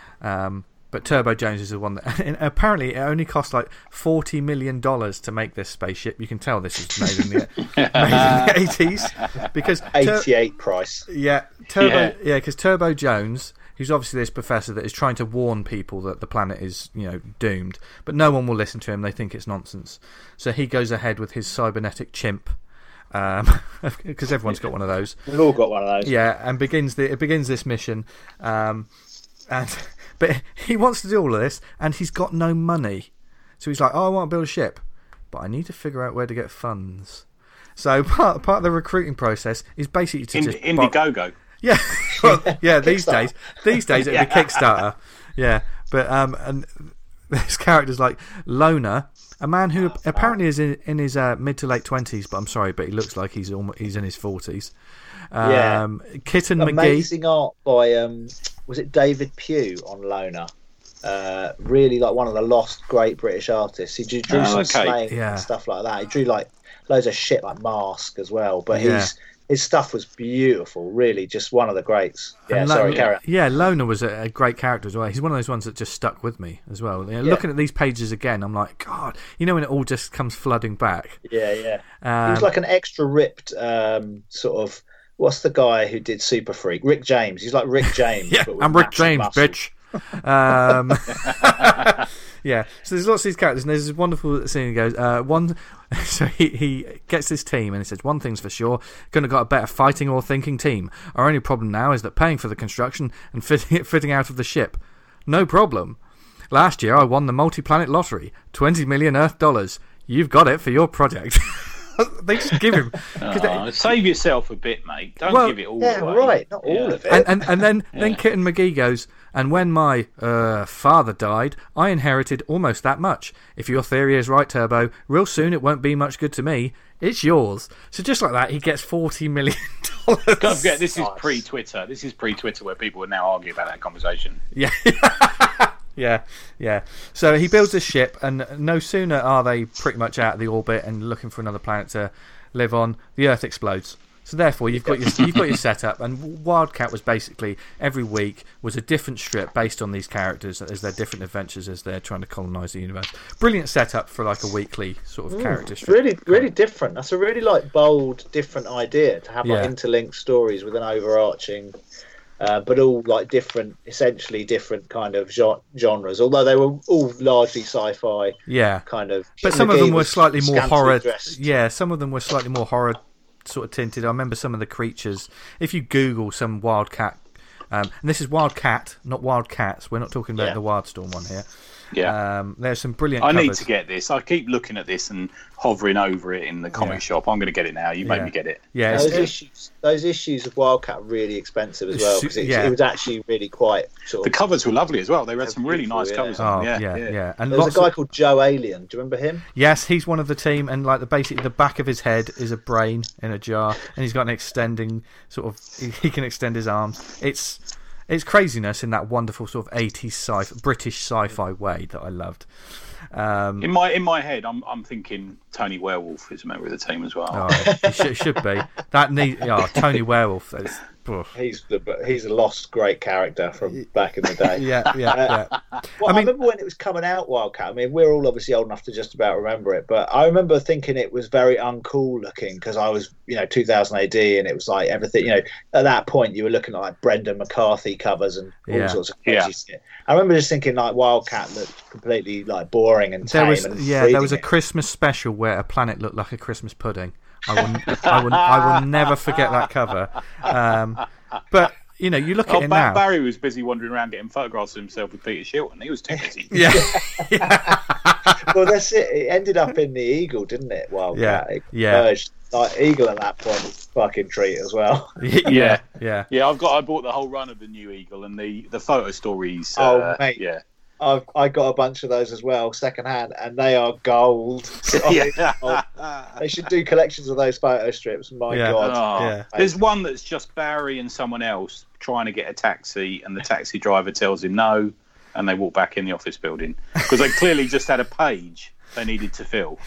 Um, but Turbo Jones is the one that and apparently it only cost like forty million dollars to make this spaceship. You can tell this is made in the, made in the eighties because eighty-eight Tur- price. Yeah, Turbo. Yeah, because yeah, Turbo Jones, who's obviously this professor that is trying to warn people that the planet is, you know, doomed, but no one will listen to him. They think it's nonsense. So he goes ahead with his cybernetic chimp, because um, everyone's got one of those. We've all got one of those. Yeah, and begins the it begins this mission, um, and but he wants to do all of this, and he's got no money. So he's like, "Oh, I want to build a ship, but I need to figure out where to get funds." So part part of the recruiting process is basically to In, just Indiegogo. Yeah, well, yeah. These days, these days it'd be Kickstarter. Yeah, but um, and there's characters like Loner, a man who apparently is in, in his uh, mid to late twenties, but I'm sorry, but he looks like he's almost, he's in his forties. Um, yeah, Kitten McGee. Amazing art by um, was it David Pugh on Loner? Uh, really like one of the lost great British artists. He drew, drew oh, some okay. slang Yeah. and stuff like that. He drew like loads of shit like Mask as well, but Yeah. he's. His stuff was beautiful, really, just one of the greats. Yeah, And sorry, Lo- carry on. Yeah, Loner was a, a great character as well. He's one of those ones that just stuck with me as well. You know, Yeah. Looking at these pages again, I'm like, God, you know when it all just comes flooding back. Yeah, yeah. Um, he was like an extra ripped um, sort of. What's the guy who did Super Freak? Rick James. He's like Rick James. Yeah, but with I'm Rick massive James, muscles. bitch. um, yeah, so there's lots of these characters, and there's this wonderful scene. He goes, uh, one. So he, he gets this team, and he says, "One thing's for sure, going to got a better fighting or thinking team. Our only problem now is that paying for the construction and fitting fitting out of the ship. No problem. Last year I won the multi-planet lottery, twenty million Earth dollars. You've got it for your project." They just give him. Oh, they, save yourself a bit, mate. Don't Well, give it all Yeah, away. right. Not Yeah. all of it. And and, and then, Yeah. then Kitten McGee goes, "And when my uh, father died, I inherited almost that much. If your theory is right, Turbo, real soon it won't be much good to me. It's yours." So just like that, he gets forty million dollars. Don't forget, this is Nice. pre-Twitter. This is pre-Twitter where people would now argue about that conversation. Yeah. Yeah, yeah. So he builds a ship, and no sooner are they pretty much out of the orbit and looking for another planet to live on, the Earth explodes. So therefore, you've got your you've got your setup, and Wildcat was basically every week was a different strip based on these characters as their different adventures as they're trying to colonize the universe. Brilliant setup for like a weekly sort of character strip. Really, really different. That's a really like bold, different idea to have like Yeah. interlinked stories with an overarching, uh, but all like different, essentially different kind of gen- genres. Although they were all largely sci-fi Yeah, kind of. but some of McGee them were was slightly more scantily horror. dressed. Yeah, some of them were slightly more horror sort of tinted. I remember some of the creatures. If you Google some Wildcat, um, and this is Wildcat, not Wildcats. We're not talking about Yeah. the Wildstorm one here. Yeah. Um, there's some brilliant. I covers. need to get this. I keep looking at this and hovering over it in the comic Yeah. shop. I'm going to get it now. You made Yeah. me get it. Yeah, Those it's, issues, those issues of Wildcat, really expensive as well, because it, Yeah. it was actually really quite sort The of. covers were lovely as well. They had They're some really beautiful, nice yeah. covers. oh on yeah, them. yeah, yeah, And There was lots a guy of, called Joe Alien. Do you remember him? yes, he's one of the team, and like the basically the back of his head is a brain in a jar, and he's got an extending sort of. He, he can extend his arms. It's it's craziness in that wonderful sort of eighties sci British sci-fi way that I loved. Um, In my in my head, I'm I'm thinking Tony Werewolf is a member of the team as well. oh, it should, should be that need. Oh, Tony Werewolf. Is, He's the he's a lost great character from back in the day. yeah, yeah, yeah. Well, I I, mean- remember when it was coming out, Wildcat. I mean, we're all obviously old enough to just about remember it, but I remember thinking it was very uncool looking because I was, you know, two thousand A D, and it was like everything. You know, at that point, you were looking at like Brendan McCarthy covers and all Yeah. sorts of crazy Yeah. shit. I remember just thinking like Wildcat looked completely like boring and There tame. was and yeah, there was a reading it. Christmas special where a planet looked like a Christmas pudding. I will, I will, I will never forget that cover. Um, but you know, you look at Oh, it ba- now. Barry was busy wandering around getting photographs of himself with Peter Shilton. He was too busy. Yeah, yeah. Well, that's it. It ended up in the Eagle, didn't it? Well, Yeah, it yeah. merged. Like Eagle at that point was a fucking treat as well. yeah, yeah. Yeah, I've got. I bought the whole run of the new Eagle and the the photo stories. Oh, uh, mate. Yeah. I've I got a bunch of those as well, second hand, and they are gold. Solid gold. They should do collections of those photo strips. My Yeah. God. Oh, Yeah. There's one that's just Barry and someone else trying to get a taxi, and the taxi driver tells him no, and they walk back in the office building because they clearly just had a page they needed to fill.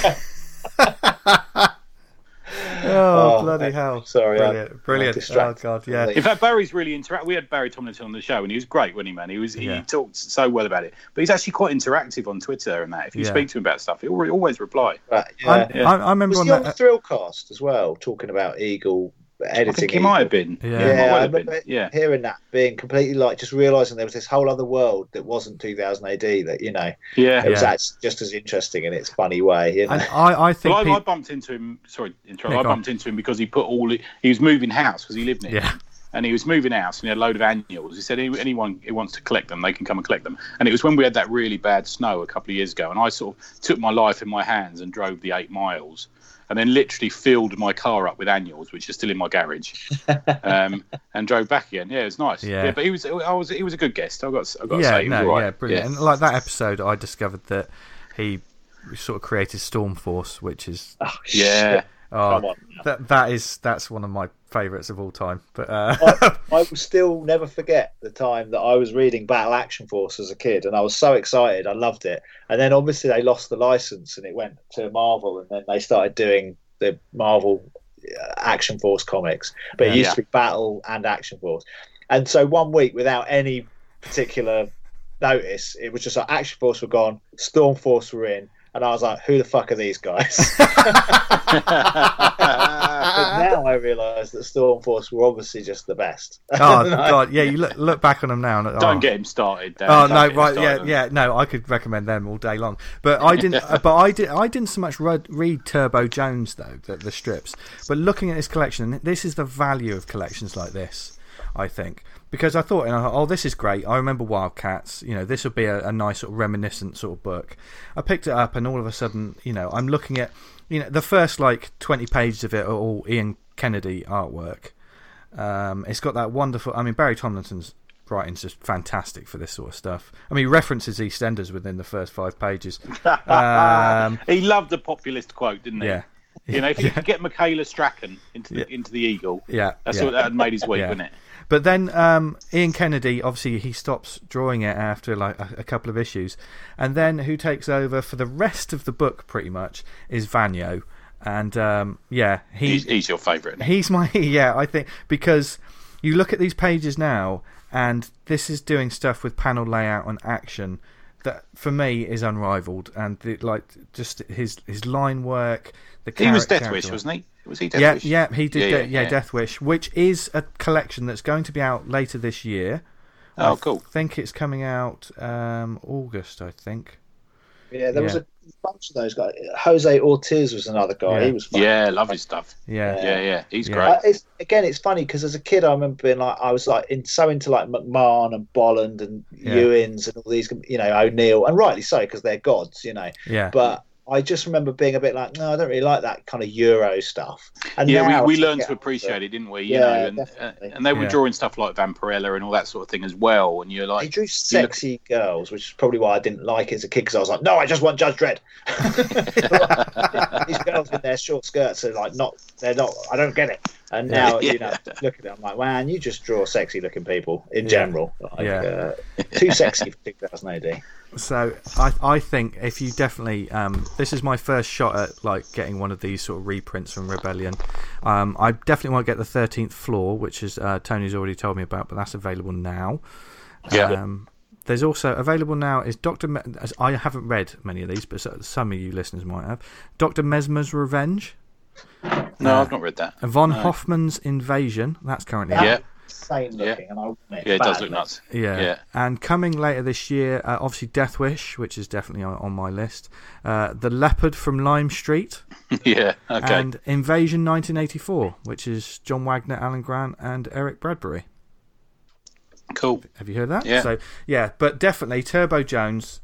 Oh, Oh, bloody mate. hell! Sorry, brilliant, I'm- brilliant. I'm Oh distracted. god, yeah. In fact, Barry's really interactive. We had Barry Tomlinson on the show, and he was great, wasn't he, man? He was he Yeah. talked so well about it, but he's actually quite interactive on Twitter and that. If you Yeah. speak to him about stuff, he'll re- always reply. Right, I, yeah. Yeah. I, I remember Was on he on that. Thrillcast as well, talking about Eagle editing? I think he Eagle? might have been. Yeah. Yeah, Yeah, might I well have remember been. Yeah. hearing that, being completely like just realising there was this whole other world that wasn't two thousand A D. That you know, Yeah. it was Yeah. actually just as interesting in its funny way. You know? And I, I think. Well, I, peop- I bumped into him. Sorry, interrupt. Yeah, I go on. bumped into him because he put all. He was moving house because he lived near. Yeah. And he was moving house, and he had a load of annuals. He said, "Any- anyone who wants to collect them, they can come and collect them." And it was when we had that really bad snow a couple of years ago, and I sort of took my life in my hands and drove the eight miles, and then literally filled my car up with annuals, which are still in my garage, um, and drove back again. Yeah, it was nice. Yeah. But he was, I was, he was a good guest. I got, I got to yeah, say, he was no, all right. yeah, brilliant. Yeah. And like that episode, I discovered that he sort of created Stormforce, which is Oh, Yeah. shit. Come oh, on. that that is that's one of my favourites of all time. But uh, I, I will still never forget the time that I was reading Battle Action Force as a kid, and I was so excited. I loved it. And then obviously they lost the license, and it went to Marvel, and then they started doing the Marvel uh, Action Force comics. But it Yeah. used Yeah. to be Battle and Action Force. And so one week, without any particular notice, it was just like Action Force were gone, Storm Force were in, and I was like, "Who the fuck are these guys?" But now I realise that Storm Force were obviously just the best. oh god, yeah, you look look back on them now. And, oh. Don't get him started. Dan. Oh Don't no, get him right, yeah, started. yeah, no, I could recommend them all day long. But I didn't, uh, but I did, I didn't so much read, read Turbo Jones though, the, the strips. But looking at his collection, this is the value of collections like this, I think, because I thought, you know, oh, this is great. I remember Wildcats. You know, this would be a, a nice sort of reminiscent sort of book. I picked it up, and all of a sudden, you know, I'm looking at, you know, the first like twenty pages of it are all Ian Kennedy artwork. Um, it's got that wonderful. I mean, Barry Tomlinson's writing's just fantastic for this sort of stuff. I mean, he references EastEnders within the first five pages. Um, He loved a populist quote, didn't he? yeah, You know, if he yeah, could get Michaela Strachan into the, Yeah. into the Eagle, yeah, that's yeah. what that had made his week, Yeah. wasn't it? But then um, Ian Kennedy, obviously, he stops drawing it after like a, a couple of issues, and then who takes over for the rest of the book, pretty much, is Vanyo, and um, yeah, he He's, he's your favourite. He's my yeah, I think, because you look at these pages now, and this is doing stuff with panel layout and action that for me is unrivaled, and the, like just his his line work. The He was character- Death Wish, wasn't he? Was he Death Yeah, Wish? yeah, he did. Yeah, Yeah, yeah, yeah, yeah. Death Wish, which is a collection that's going to be out later this year. Oh, I cool. think it's coming out um, August, I think. Yeah, there was Yeah. a bunch of those guys. Jose Ortiz was another guy. Yeah. He was fun. Yeah, love his stuff. Yeah, Yeah, yeah, he's Yeah. great. Uh, it's, again, it's funny because as a kid, I remember being like, I was like in, so into like McMahon and Bolland and Yeah. Ewins and all these, you know, O'Neill, and rightly so because they're gods, you know. yeah. But I just remember being a bit like, no, I don't really like that kind of Euro stuff. And Yeah, now we, we I learned get to on appreciate it. it, didn't we? You Yeah, know, and, uh, definitely. and they were Yeah. drawing stuff like Vampirella and all that sort of thing as well. And you're He like, drew sexy girls, which is probably why I didn't like it as a kid because I was like, no, I just want Judge Dredd. These girls in their short skirts are like not, they're not, I don't get it. And now, Yeah. you know, look at it, I'm like, man, you just draw sexy looking people in Yeah. general. Like, Yeah. uh, too sexy for two thousand A D. So I I think if you definitely um, this is my first shot at like getting one of these sort of reprints from Rebellion. Um, I definitely want to get the thirteenth Floor, which is uh, Tony's already told me about, but that's available now. Yeah. Um, there's also available now is Doctor Me- as I haven't read many of these, but so- some of you listeners might have. Doctor Mesmer's Revenge, no, Uh, I've not read that. Von No. Hoffman's Invasion. That's currently Yeah. out. Yeah, Insane looking, and I want it. yeah, it does badly. look nuts. Yeah. Yeah. And coming later this year, uh, obviously Death Wish, which is definitely on, on my list. Uh, the Leopard from Lime Street. Yeah, okay. And Invasion nineteen eighty-four, which is John Wagner, Alan Grant, and Eric Bradbury. Cool. Have you heard that? Yeah. So yeah, but definitely Turbo Jones.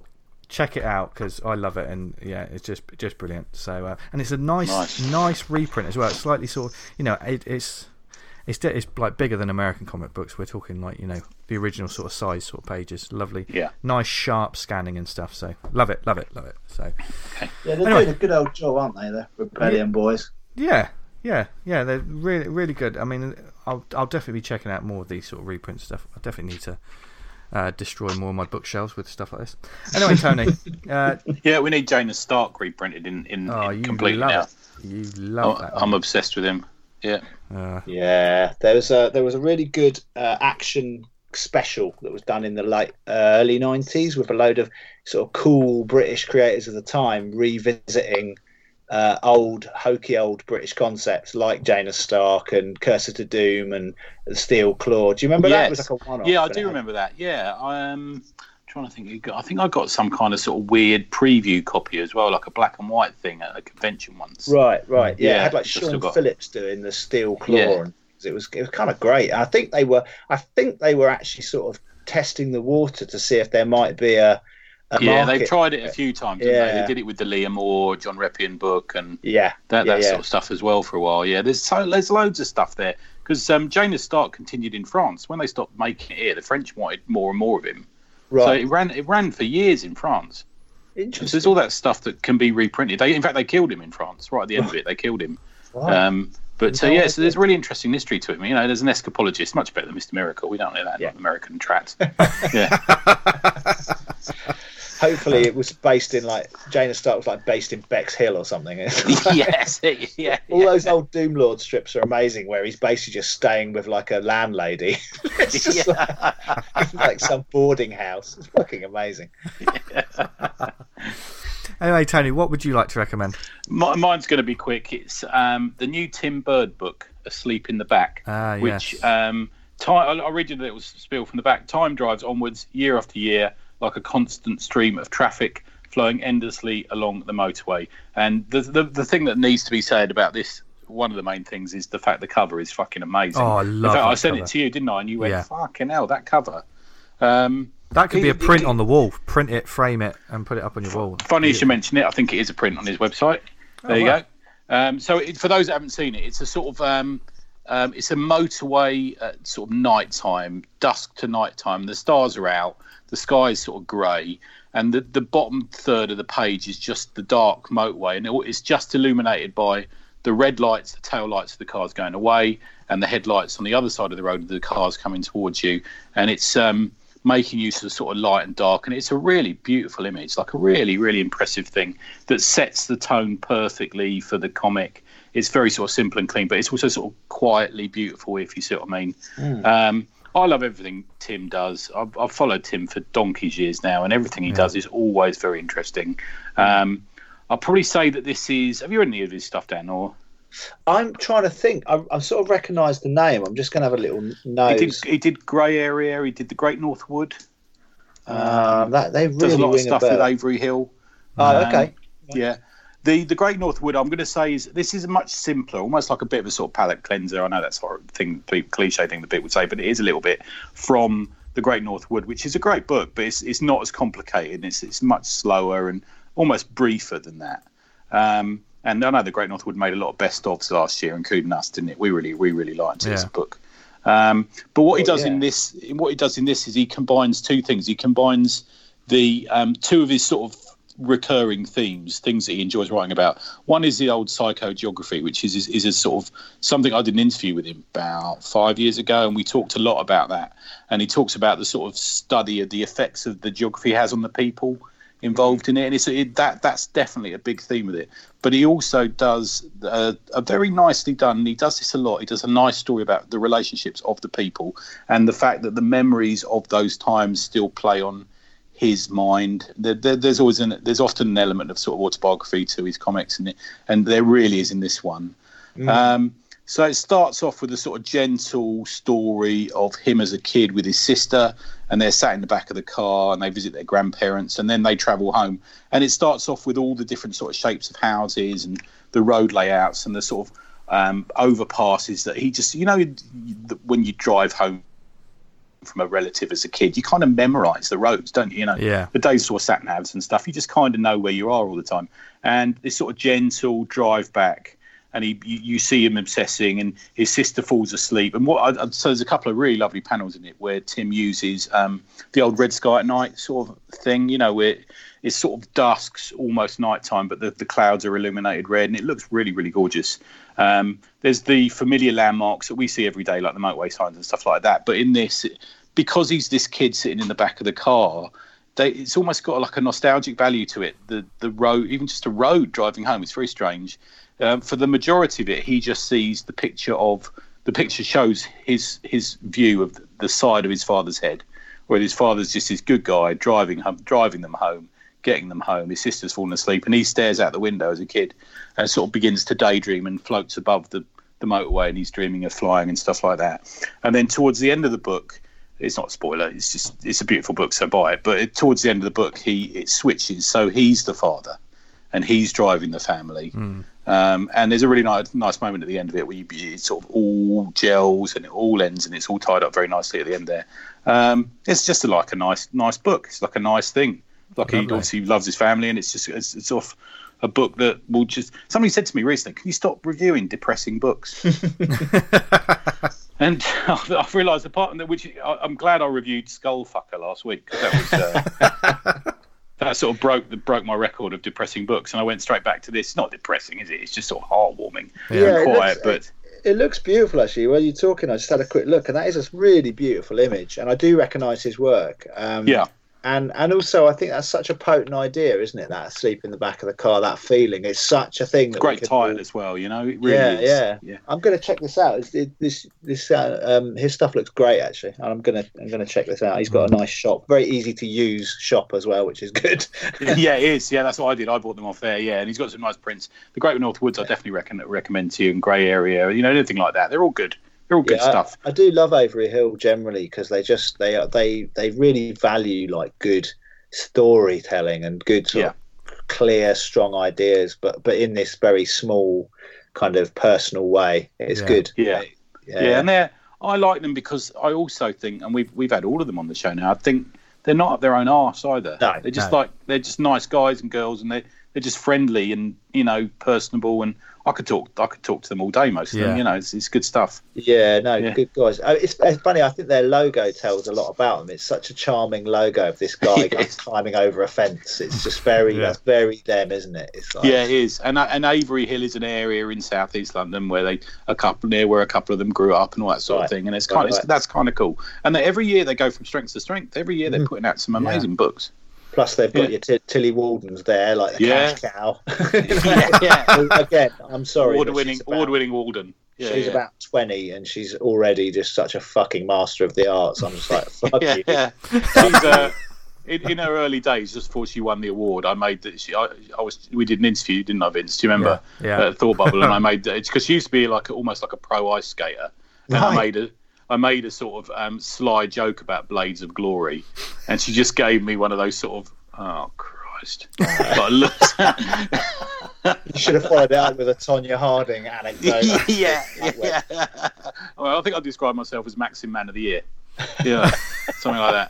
check it out because I love it, and yeah, it's just just brilliant. So uh, and it's a nice, nice nice reprint as well. It's slightly sort of, you know, it, it's it's it's like bigger than American comic books. We're talking like, you know, the original sort of size sort of pages. Lovely, yeah, nice sharp scanning and stuff. So love it, love it, love it. So okay. yeah, they're anyway. doing a good old job, aren't they? The Rebellion yeah. boys. Yeah, yeah, yeah. They're really really good. I mean, I'll I'll definitely be checking out more of these sort of reprint stuff. I definitely need to. Uh, destroy more of my bookshelves with stuff like this. Anyway, Tony. Uh, yeah, we need Jaina Stark reprinted in, in, oh, in you completely love now. It. You love I'm, that. I'm obsessed with him. Yeah. Uh, yeah. There was a there was a really good uh, action special that was done in the late uh, early nineties with a load of sort of cool British creators of the time revisiting uh, old hokey old British concepts like Jaina Stark and Cursor to Doom and the Steel Claw. Do you remember yes. that? It was like a one-off. Yeah, I do remember that. Yeah, I'm trying to think. I think I got some kind of sort of weird preview copy as well, like a black and white thing at a convention once. Right, right. Yeah, yeah it had like Sean got... Phillips doing the Steel Claw, yeah. and it was it was kind of great. And I think they were I think they were actually sort of testing the water to see if there might be a. A yeah, market. they've tried it a few times. Didn't Yeah. they? They did it with the Liam Moore, John Reppion book, and yeah, that, yeah, that yeah. sort of stuff as well for a while. Yeah, there's so there's loads of stuff there because um, Jaina Stark continued in France when they stopped making it here. The French wanted more and more of him, Right. so it ran it ran for years in France. Interesting. So there's all that stuff that can be reprinted. They, in fact, they killed him in France right at the end of it. They killed him. Right. Um, but so No yeah, idea. so there's a really interesting history to him. You know, there's an escapologist, much better than Mister Miracle. We don't know that, Yeah. not American trat. yeah. Hopefully, it was based in like Jaina Stark was like based in Bexhill or something. yes, yeah. All yeah. those old Doom Lord strips are amazing, where he's basically just staying with like a landlady. It's just Yeah. like, like some boarding house. It's fucking amazing. anyway, Tony, what would you like to recommend? My, mine's going to be quick. It's um, the new Tim Bird book, Asleep in the Back, Ah, which yes. um, time, I'll read you that it was spilled from the back. Time drives onwards year after year like a constant stream of traffic flowing endlessly along the motorway. And the, the the thing that needs to be said about this, one of the main things, is the fact the cover is fucking amazing. Oh, I In love fact, that I sent cover. it to you, didn't I? And you went, Yeah. fucking hell, that cover. Um, That could be a it- print it- on the wall. Print it, frame it, and put it up on your wall. Funny you should mention it. I think it is a print on his website. There Oh, you wow. go. Um, so it, for those that haven't seen it, it's a sort of um, um, it's a motorway at sort of night time, dusk to night time. The stars are out, the sky is sort of grey, and the, the bottom third of the page is just the dark motorway, and it, it's just illuminated by the red lights, the tail lights of the cars going away, and the headlights on the other side of the road of the cars coming towards you, and it's um, making use of sort of light and dark, and it's a really beautiful image, like a really, really impressive thing that sets the tone perfectly for the comic. It's very sort of simple and clean, but it's also sort of quietly beautiful, if you see what I mean. Mm. Um, I love everything Tim does. I've, I've followed Tim for donkey's years now, and everything he Yeah. does is always very interesting. Um, I'll probably say that this is... Have you read any of his stuff, Dan? Or I'm trying to think. I, I sort of recognise the name. I'm just going to have a little nose. he did, he did Grey Area, he did The Great North Wood. Um, that they really does a lot of ring stuff a with bell. Avery Hill. Oh, Um, okay. Yeah. The the Great North Wood, I'm going to say, is this is much simpler, almost like a bit of a sort of palate cleanser. I know that's sort of thing, cliche thing that people would say, but it is a little bit from the Great North Wood, which is a great book, but it's it's not as complicated. It's it's much slower and almost briefer than that. Um, and I know the Great North Wood made a lot of best ofs last year, including us, didn't it? We really we really liked it as a Yeah. book. Um, but what he Oh, does yeah. in this, what he does in this is he combines two things. He combines the um, two of his sort of recurring themes, things that he enjoys writing about. One is the old psychogeography, which is is, is a sort of something I did an interview with him about five years ago, and we talked a lot about that. And he talks about the sort of study of the effects of the geography has on the people involved in it, and it's it, that that's definitely a big theme of it. But he also does uh, a very nicely done. He does this a lot. He does a nice story about the relationships of the people and the fact that the memories of those times still play on his mind. There, there, there's always an, there's often an element of sort of autobiography to his comics, and and there really is in this one. Mm. Um, so it starts off with a sort of gentle story of him as a kid with his sister, and they're sat in the back of the car and they visit their grandparents, and then they travel home. And it starts off with all the different sort of shapes of houses and the road layouts and the sort of um, overpasses that he just, you know, when you drive home from a relative as a kid, you kind of memorise the roads, don't you? You know, Yeah. the days before sat navs and stuff, you just kind of know where you are all the time. And this sort of gentle drive back, and he, you, you see him obsessing, and his sister falls asleep. And what? I, so there's a couple of really lovely panels in it where Tim uses um, the old Red Sky at Night sort of thing, you know, where it's sort of dusk, almost nighttime, but the, the clouds are illuminated red, and it looks really, really gorgeous. Um, there's the familiar landmarks that we see every day, like the motorway signs and stuff like that. But in this, because he's this kid sitting in the back of the car, they, it's almost got like a nostalgic value to it. The the road, even just a road driving home, it's very strange. Um, for the majority of it, he just sees the picture of the picture shows his his view of the side of his father's head, where his father's just this good guy driving home, driving them home, getting them home. His sister's fallen asleep, and he stares out the window as a kid and sort of begins to daydream and floats above the, the motorway, and he's dreaming of flying and stuff like that. And then towards the end of the book, it's not a spoiler, it's just it's a beautiful book, so buy it. But it, towards the end of the book, he it switches, so he's the father, and he's driving the family. Mm. Um, and there's a really nice, nice moment at the end of it where you, it sort of all gels and it all ends and it's all tied up very nicely at the end there. Um, it's just a, like a nice, nice book. It's like a nice thing. Like Lovely. He obviously loves his family, and it's just it's, it's sort of a book that will just. Somebody said to me recently, "Can you stop reviewing depressing books?" And I've realised the part that which I, I'm glad I reviewed Skullfucker last week, because that was. Uh, That sort of broke the, broke my record of depressing books, and I went straight back to this. It's not depressing, is it? It's just sort of heartwarming yeah, and quiet. It looks, but it, it looks beautiful, actually. While you're talking, I just had a quick look, and that is a really beautiful image, and I do recognise his work. Um, yeah. And and also, I think that's such a potent idea, isn't it? That sleep in the back of the car, that feeling. It's such a thing. That Great we title all... as well, you know. It really yeah, is. yeah, yeah. I'm going to check this out. It's, it, this this uh, um, his stuff looks great, actually. And I'm gonna I'm gonna check this out. He's got a nice shop, very easy to use shop as well, which is good. Yeah, it is. Yeah, that's what I did. I bought them off there. Yeah, and he's got some nice prints. The Great North Woods, I definitely reckon, recommend to you. And Grey Area, you know, anything like that. They're all good. They're all good yeah, stuff. I, I do love Avery Hill generally, because they just they they they really value like good storytelling and good sort yeah. of clear, strong ideas, but but in this very small kind of personal way. It's yeah. good. Yeah. yeah, yeah, and they're I like them because I also think, and we've we've had all of them on the show now. I think they're not up their own arse either. No, they're just no. like they're just nice guys and girls, and they they're just friendly and, you know, personable. And I could talk I could talk to them all day. Most of yeah. them, you know, it's, it's good stuff. Yeah, no, yeah. good guys. It's, it's funny. I think their logo tells a lot about them. It's such a charming logo of this guy yeah. climbing over a fence. It's just very yeah. that's very them, isn't it? It's like, yeah, it is. And and Avery Hill is an area in South East London where they a couple near where a couple of them grew up and all that sort right. of thing. And it's right, kind of, right. it's, that's kind of cool. And they, every year they go from strength to strength. Every year they're mm. putting out some amazing yeah. books. Plus, they've got yeah. your t- Tilly Waldens there, like the yeah. cash cow. yeah, yeah. Again, I'm sorry. Award-winning, about, award-winning Walden. Yeah, she's yeah. about twenty, and she's already just such a fucking master of the arts. I'm just like, fuck yeah, you. Yeah. She's uh, in, in her early days, just before she won the award, I made that. She, I, I was. We did an interview, didn't I, Vince? Do you remember? Yeah. yeah. At Thought Bubble, and I made it's because she used to be like almost like a pro ice skater, and right. I made a. I made a sort of um, sly joke about Blades of Glory, and she just gave me one of those sort of, oh Christ! Like, look. You should have followed it up with a Tonya Harding anecdote. yeah, yeah. Well, I think I describe myself as Maxim Man of the Year. Yeah, something like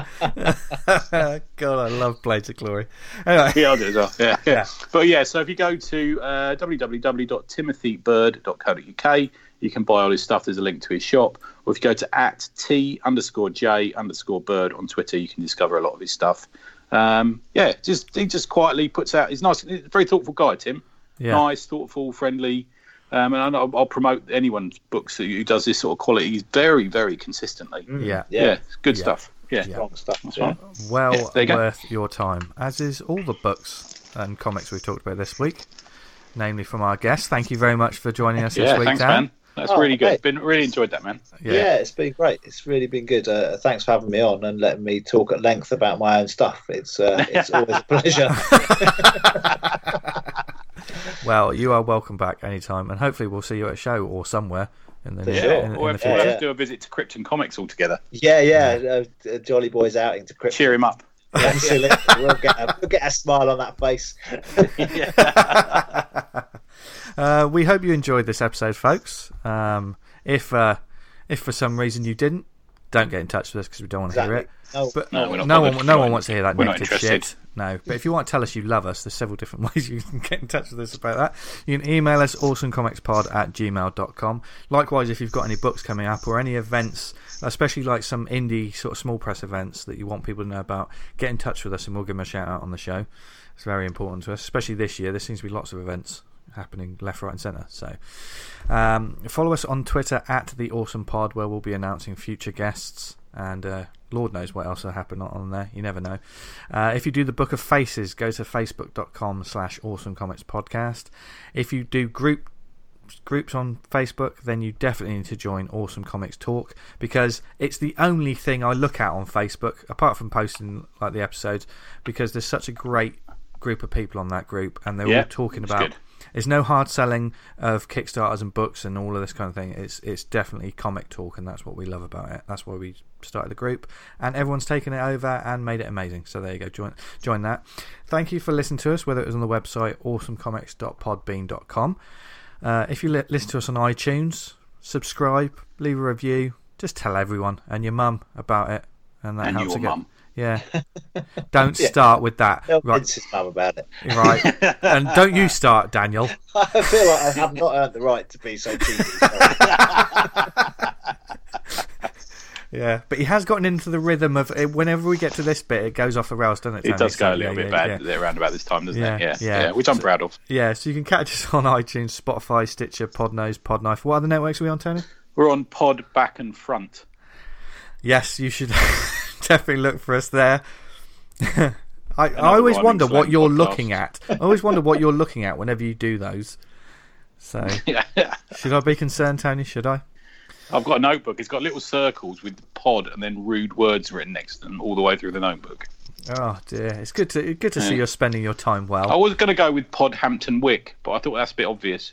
that. God, I love Blades of Glory. Anyway. Yeah, I do as well. Yeah, yeah. yeah. But yeah, so if you go to uh, w w w dot timothy bird dot co dot u k, you can buy all his stuff. There's a link to his shop. Or if you go to at t underscore j underscore bird on Twitter, you can discover a lot of his stuff. Um, yeah, just he just quietly puts out. He's nice, he's a very thoughtful guy, Tim. Yeah. Nice, thoughtful, friendly. Um, and I'll, I'll promote anyone's books who does this sort of quality. He's very, very consistently. Mm, yeah, yeah, yeah good yeah. stuff. Yeah, strong stuff. That's yeah. right. Well yeah, there you worth go. your time, as is all the books and comics we've talked about this week, namely from our guests. Thank you very much for joining us yeah, this week, thanks, Dan. man. That's oh, really good. okay. Been really enjoyed that, man. Yeah. yeah, it's been great. It's really been good. Uh, thanks for having me on and letting me talk at length about my own stuff. It's uh, it's always a pleasure. Well, you are welcome back anytime, and hopefully we'll see you at a show or somewhere in the, yeah. in, in, or in if the we'll future. have to do a visit to Krypton Comics all together. Yeah, yeah. Uh, Jolly Boy's outing to Krypton. Cheer him up. Absolutely. we'll, get a, we'll get a smile on that face. uh, we hope you enjoyed this episode, folks. Um, if uh, if for some reason you didn't, don't get in touch with us because we don't want to Exactly. hear it. No, But No, we're not no bothered. one, no We're one not- wants to hear that we're not negative interested. shit. No, but if you want to tell us you love us, there's several different ways you can get in touch with us about that. You can email us awesomecomicspod at gmail dot com. Likewise, if you've got any books coming up or any events, especially like some indie sort of small press events that you want people to know about, get in touch with us and we'll give them a shout out on the show. It's very important to us, especially this year. There seems to be lots of events happening left, right and centre. So um, follow us on Twitter at The Awesome Pod, where we'll be announcing future guests, and uh, Lord knows what else will happen on there. You never know. Uh, if you do the Book of Faces, go to facebook.com slash Awesome Comics Podcast. If you do group groups on Facebook, then you definitely need to join Awesome Comics Talk, because it's the only thing I look at on Facebook, apart from posting like the episodes, because there's such a great group of people on that group, and they're Yeah, all talking it's about good. there's no hard selling of Kickstarters and books and all of this kind of thing. It's it's definitely comic talk, and that's what we love about it. That's why we started the group, and everyone's taken it over and made it amazing. So there you go, join join that. Thank you for listening to us, whether it was on the website awesome comics dot podbean dot com. Uh, if you li- listen to us on iTunes, subscribe, leave a review, just tell everyone and your mum about it, and that And helps your to get. mum. Yeah. Don't Yeah. start with that. Tell Right. Vince's mum about it. Right. And don't you start, Daniel. I feel like I have not earned the right to be so cheesy. Sorry. Yeah, but he has gotten into the rhythm of it. Whenever we get to this bit, it goes off the rails, doesn't it? It Tony? does go So, a little yeah, bit yeah, bad Yeah. around about this time, doesn't Yeah, it? Yeah, yeah. yeah, which I'm So- proud of. yeah, so you can catch us on iTunes, Spotify, Stitcher, Podnose, Podknife. What other networks are we on, Tony? We're on Pod Back and Front. Yes, you should definitely look for us there. I, I Another always rhyming wonder what slang you're podcast. looking at. I always wonder what you're looking at whenever you do those. So, Yeah, should I be concerned, Tony? Should I? I've got a notebook. It's got little circles with pod and then rude words written next to them all the way through the notebook. Oh dear, it's good to good to see Yeah. you're spending your time well. I was going to go with Pod Hampton Wick, but I thought that's a bit obvious.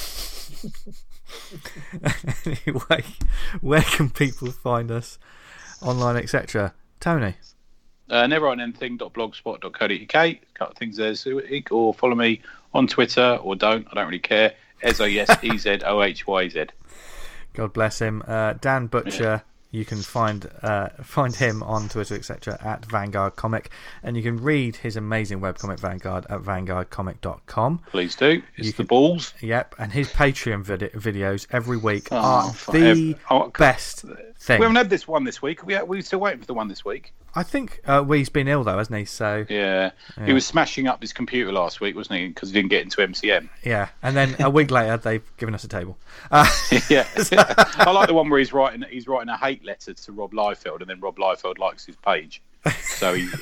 Anyway, where can people find us online, et cetera? Tony. Uh, never on anything dot blogspot dot co dot uk. A couple of things there, so or follow me on Twitter, or don't. I don't really care. Ezo, yes, E Z O H Y Z. God bless him. Uh, Dan Butcher. You can find uh, find him on Twitter, et cetera, at Vanguard Comic, and you can read his amazing webcomic Vanguard at vanguard comic dot com. Please do. It's You the can- balls. Yep, and his Patreon vid- videos every week Oh, are for the ev- oh, best We thing. haven't had this one this week. We we're still waiting for the one this week. I think uh, well, he's been ill though, hasn't he? So Yeah. Yeah. He was smashing up his computer last week, wasn't he? Because he didn't get into M C M. yeah, and then a week later they've given us a table. Uh, Yeah. I like the one where he's writing he's writing a hate letter to Rob Liefeld, and then Rob Liefeld likes his page. So he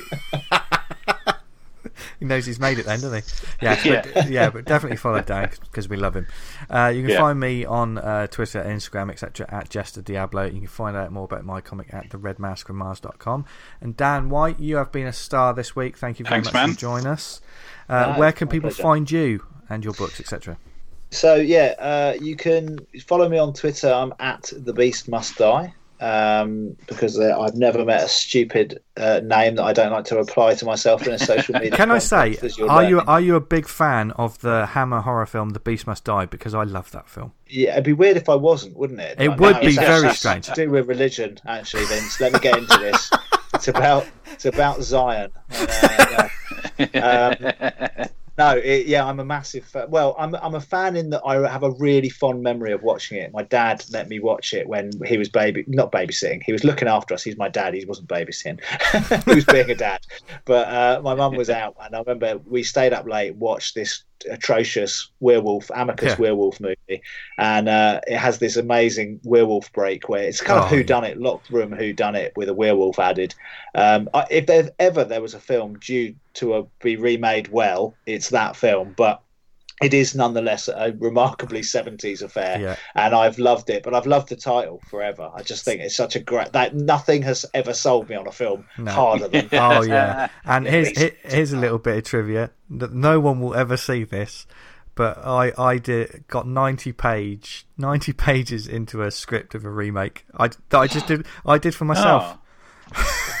he knows he's made it then, doesn't he? Yeah, Yeah. But, yeah, but definitely follow Dan because we love him. Uh, you can Yeah. find me on uh, Twitter, Instagram, et cetera at Jester Diablo. You can find out more about my comic at the red mask from mars dot com. And Dan White, you have been a star this week. Thank you very Thanks, much man. for joining us. Uh, No, where it's can my people pleasure. find you and your books, et cetera? So yeah, uh, you can follow me on Twitter. I'm at the Beast Must Die, um, because uh, I've never met a stupid uh, name that I don't like to apply to myself in a social media. Can I say, context, as you're are you learning. are you a big fan of the Hammer horror film The Beast Must Die? Because I love that film. Yeah, it'd be weird if I wasn't, wouldn't it? It Like, would no, be it's very actually strange. To do with religion, actually, Vince. Let me get into this. It's about it's about Zion. And, uh, yeah. Um, No, it, yeah, I'm a massive fan. Well, I'm I'm a fan in that I have a really fond memory of watching it. My dad let me watch it when he was baby, not babysitting. He was looking after us. He's my dad. He wasn't babysitting. He was being a dad. But uh, my mum was out, and I remember we stayed up late, watched this atrocious werewolf, Amicus Yeah. werewolf movie, and uh, it has this amazing werewolf break where it's kind of Oh, who yeah. done it, locked room who done it with a werewolf added. Um, I, if there ever there was a film due to a, be remade well, it's that film, but it is nonetheless a remarkably seventies affair, Yeah. and I've loved it. But I've loved the title forever. I just think it's such a great that nothing has ever sold me on a film No. harder than Oh yeah, and Yeah, here's Beast he- here's a little bit of trivia that no one will ever see this, but I I did got ninety page ninety pages into a script of a remake. I that I just did I did for myself. Oh.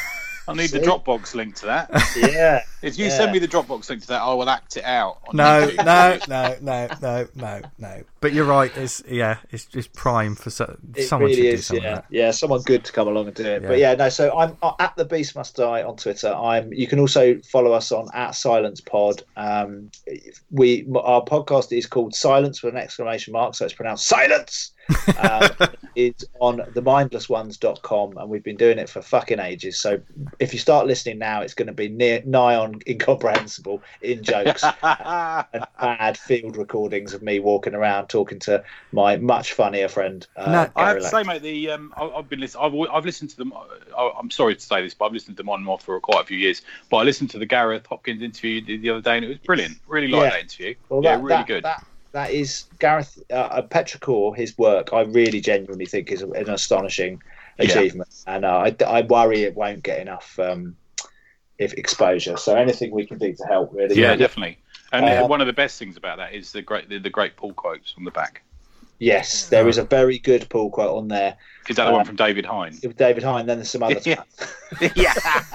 I need See? the Dropbox link to that. Yeah. If you yeah. send me the Dropbox link to that, I will act it out. On No, YouTube. no, no, no, no, no, no. But you're right. It's yeah, it's just prime for so, It someone really should do is, something yeah, like that. yeah. Someone good to come along and do it. Yeah. But yeah, no. So I'm uh, at the Beast Must Die on Twitter. I'm. You can also follow us on at Silence Pod. Um, we our podcast is called Silence with an exclamation mark, so it's pronounced Silence. um, it's on the mindless ones dot com, and we've been doing it for fucking ages. So if you start listening now, it's going to be near nigh on incomprehensible in jokes and bad field recordings of me walking around talking to my much funnier friend. Uh, No, I have Gary to say, mate, the um, I, I've been listening. I've, al- I've listened to them. I, I'm sorry to say this, but I've listened to them on and off for quite a few years. But I listened to the Gareth Hopkins interview you did the other day, and it was brilliant. Really liked Yeah. that interview. Well, yeah, that, really that, good. That, that is Gareth uh, Petrichor. His work, I really genuinely think, is an astonishing achievement, yeah. and uh, I, I worry it won't get enough um, if exposure. So anything we can do to help, really. Yeah, definitely. And um, one of the best things about that is the great the, the great pull quotes on the back. Yes, there is a very good pull quote on there. Is that the um, one from David Hine? With David Hine, then there's some other. Yeah. yeah.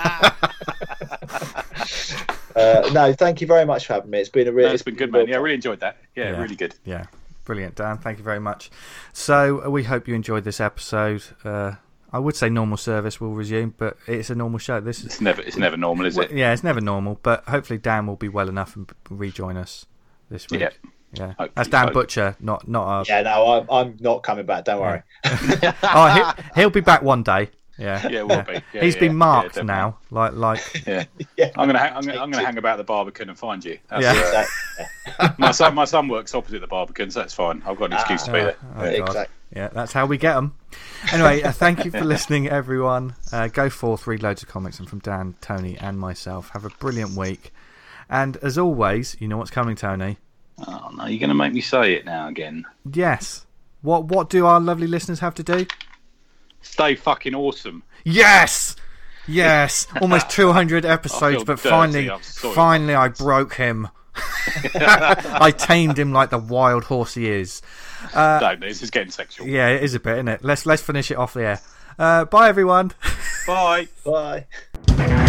uh, no, thank you very much for having me. It's been a really. No, it's been good, man. Yeah, I really enjoyed that. Yeah, Yeah. really good. Yeah, brilliant, Dan. Thank you very much. So uh, we hope you enjoyed this episode. Uh, I would say normal service will resume, but it's a normal show. This is It's never it's never normal, is well, it? yeah, it's never normal. But hopefully Dan will be well enough and rejoin us this week. Yeah. Yeah, Hopefully that's Dan so. Butcher, not not our. Yeah, no, I'm, I'm not coming back. Don't worry. oh, he, he'll be back one day. Yeah, Yeah, it will be. Yeah, He's yeah, been yeah, marked definitely. now. Like like. Yeah. Yeah. I'm gonna hang, I'm gonna, I'm gonna hang about the Barbican and find you. That's, Yeah. uh, my son my son works opposite the Barbican, so that's fine. I've got an excuse to be Oh, there. oh, God. Exactly. Yeah, that's how we get them. Anyway, uh, thank you for listening, everyone. Uh, go forth, read loads of comics, and from Dan, Tony, and myself. Have a brilliant week. And as always, you know what's coming, Tony? Oh no, you're gonna make me say it now again. Yes. What What do our lovely listeners have to do? Stay fucking awesome. Yes, yes. Almost two hundred episodes, feel but dirty, finally, I'm sorry. finally, I broke him. I tamed him like the wild horse he is. Uh, no, this is getting sexual. yeah, it is a bit, isn't it? Let's let's finish it off the air. Uh, bye, everyone. Bye. Bye.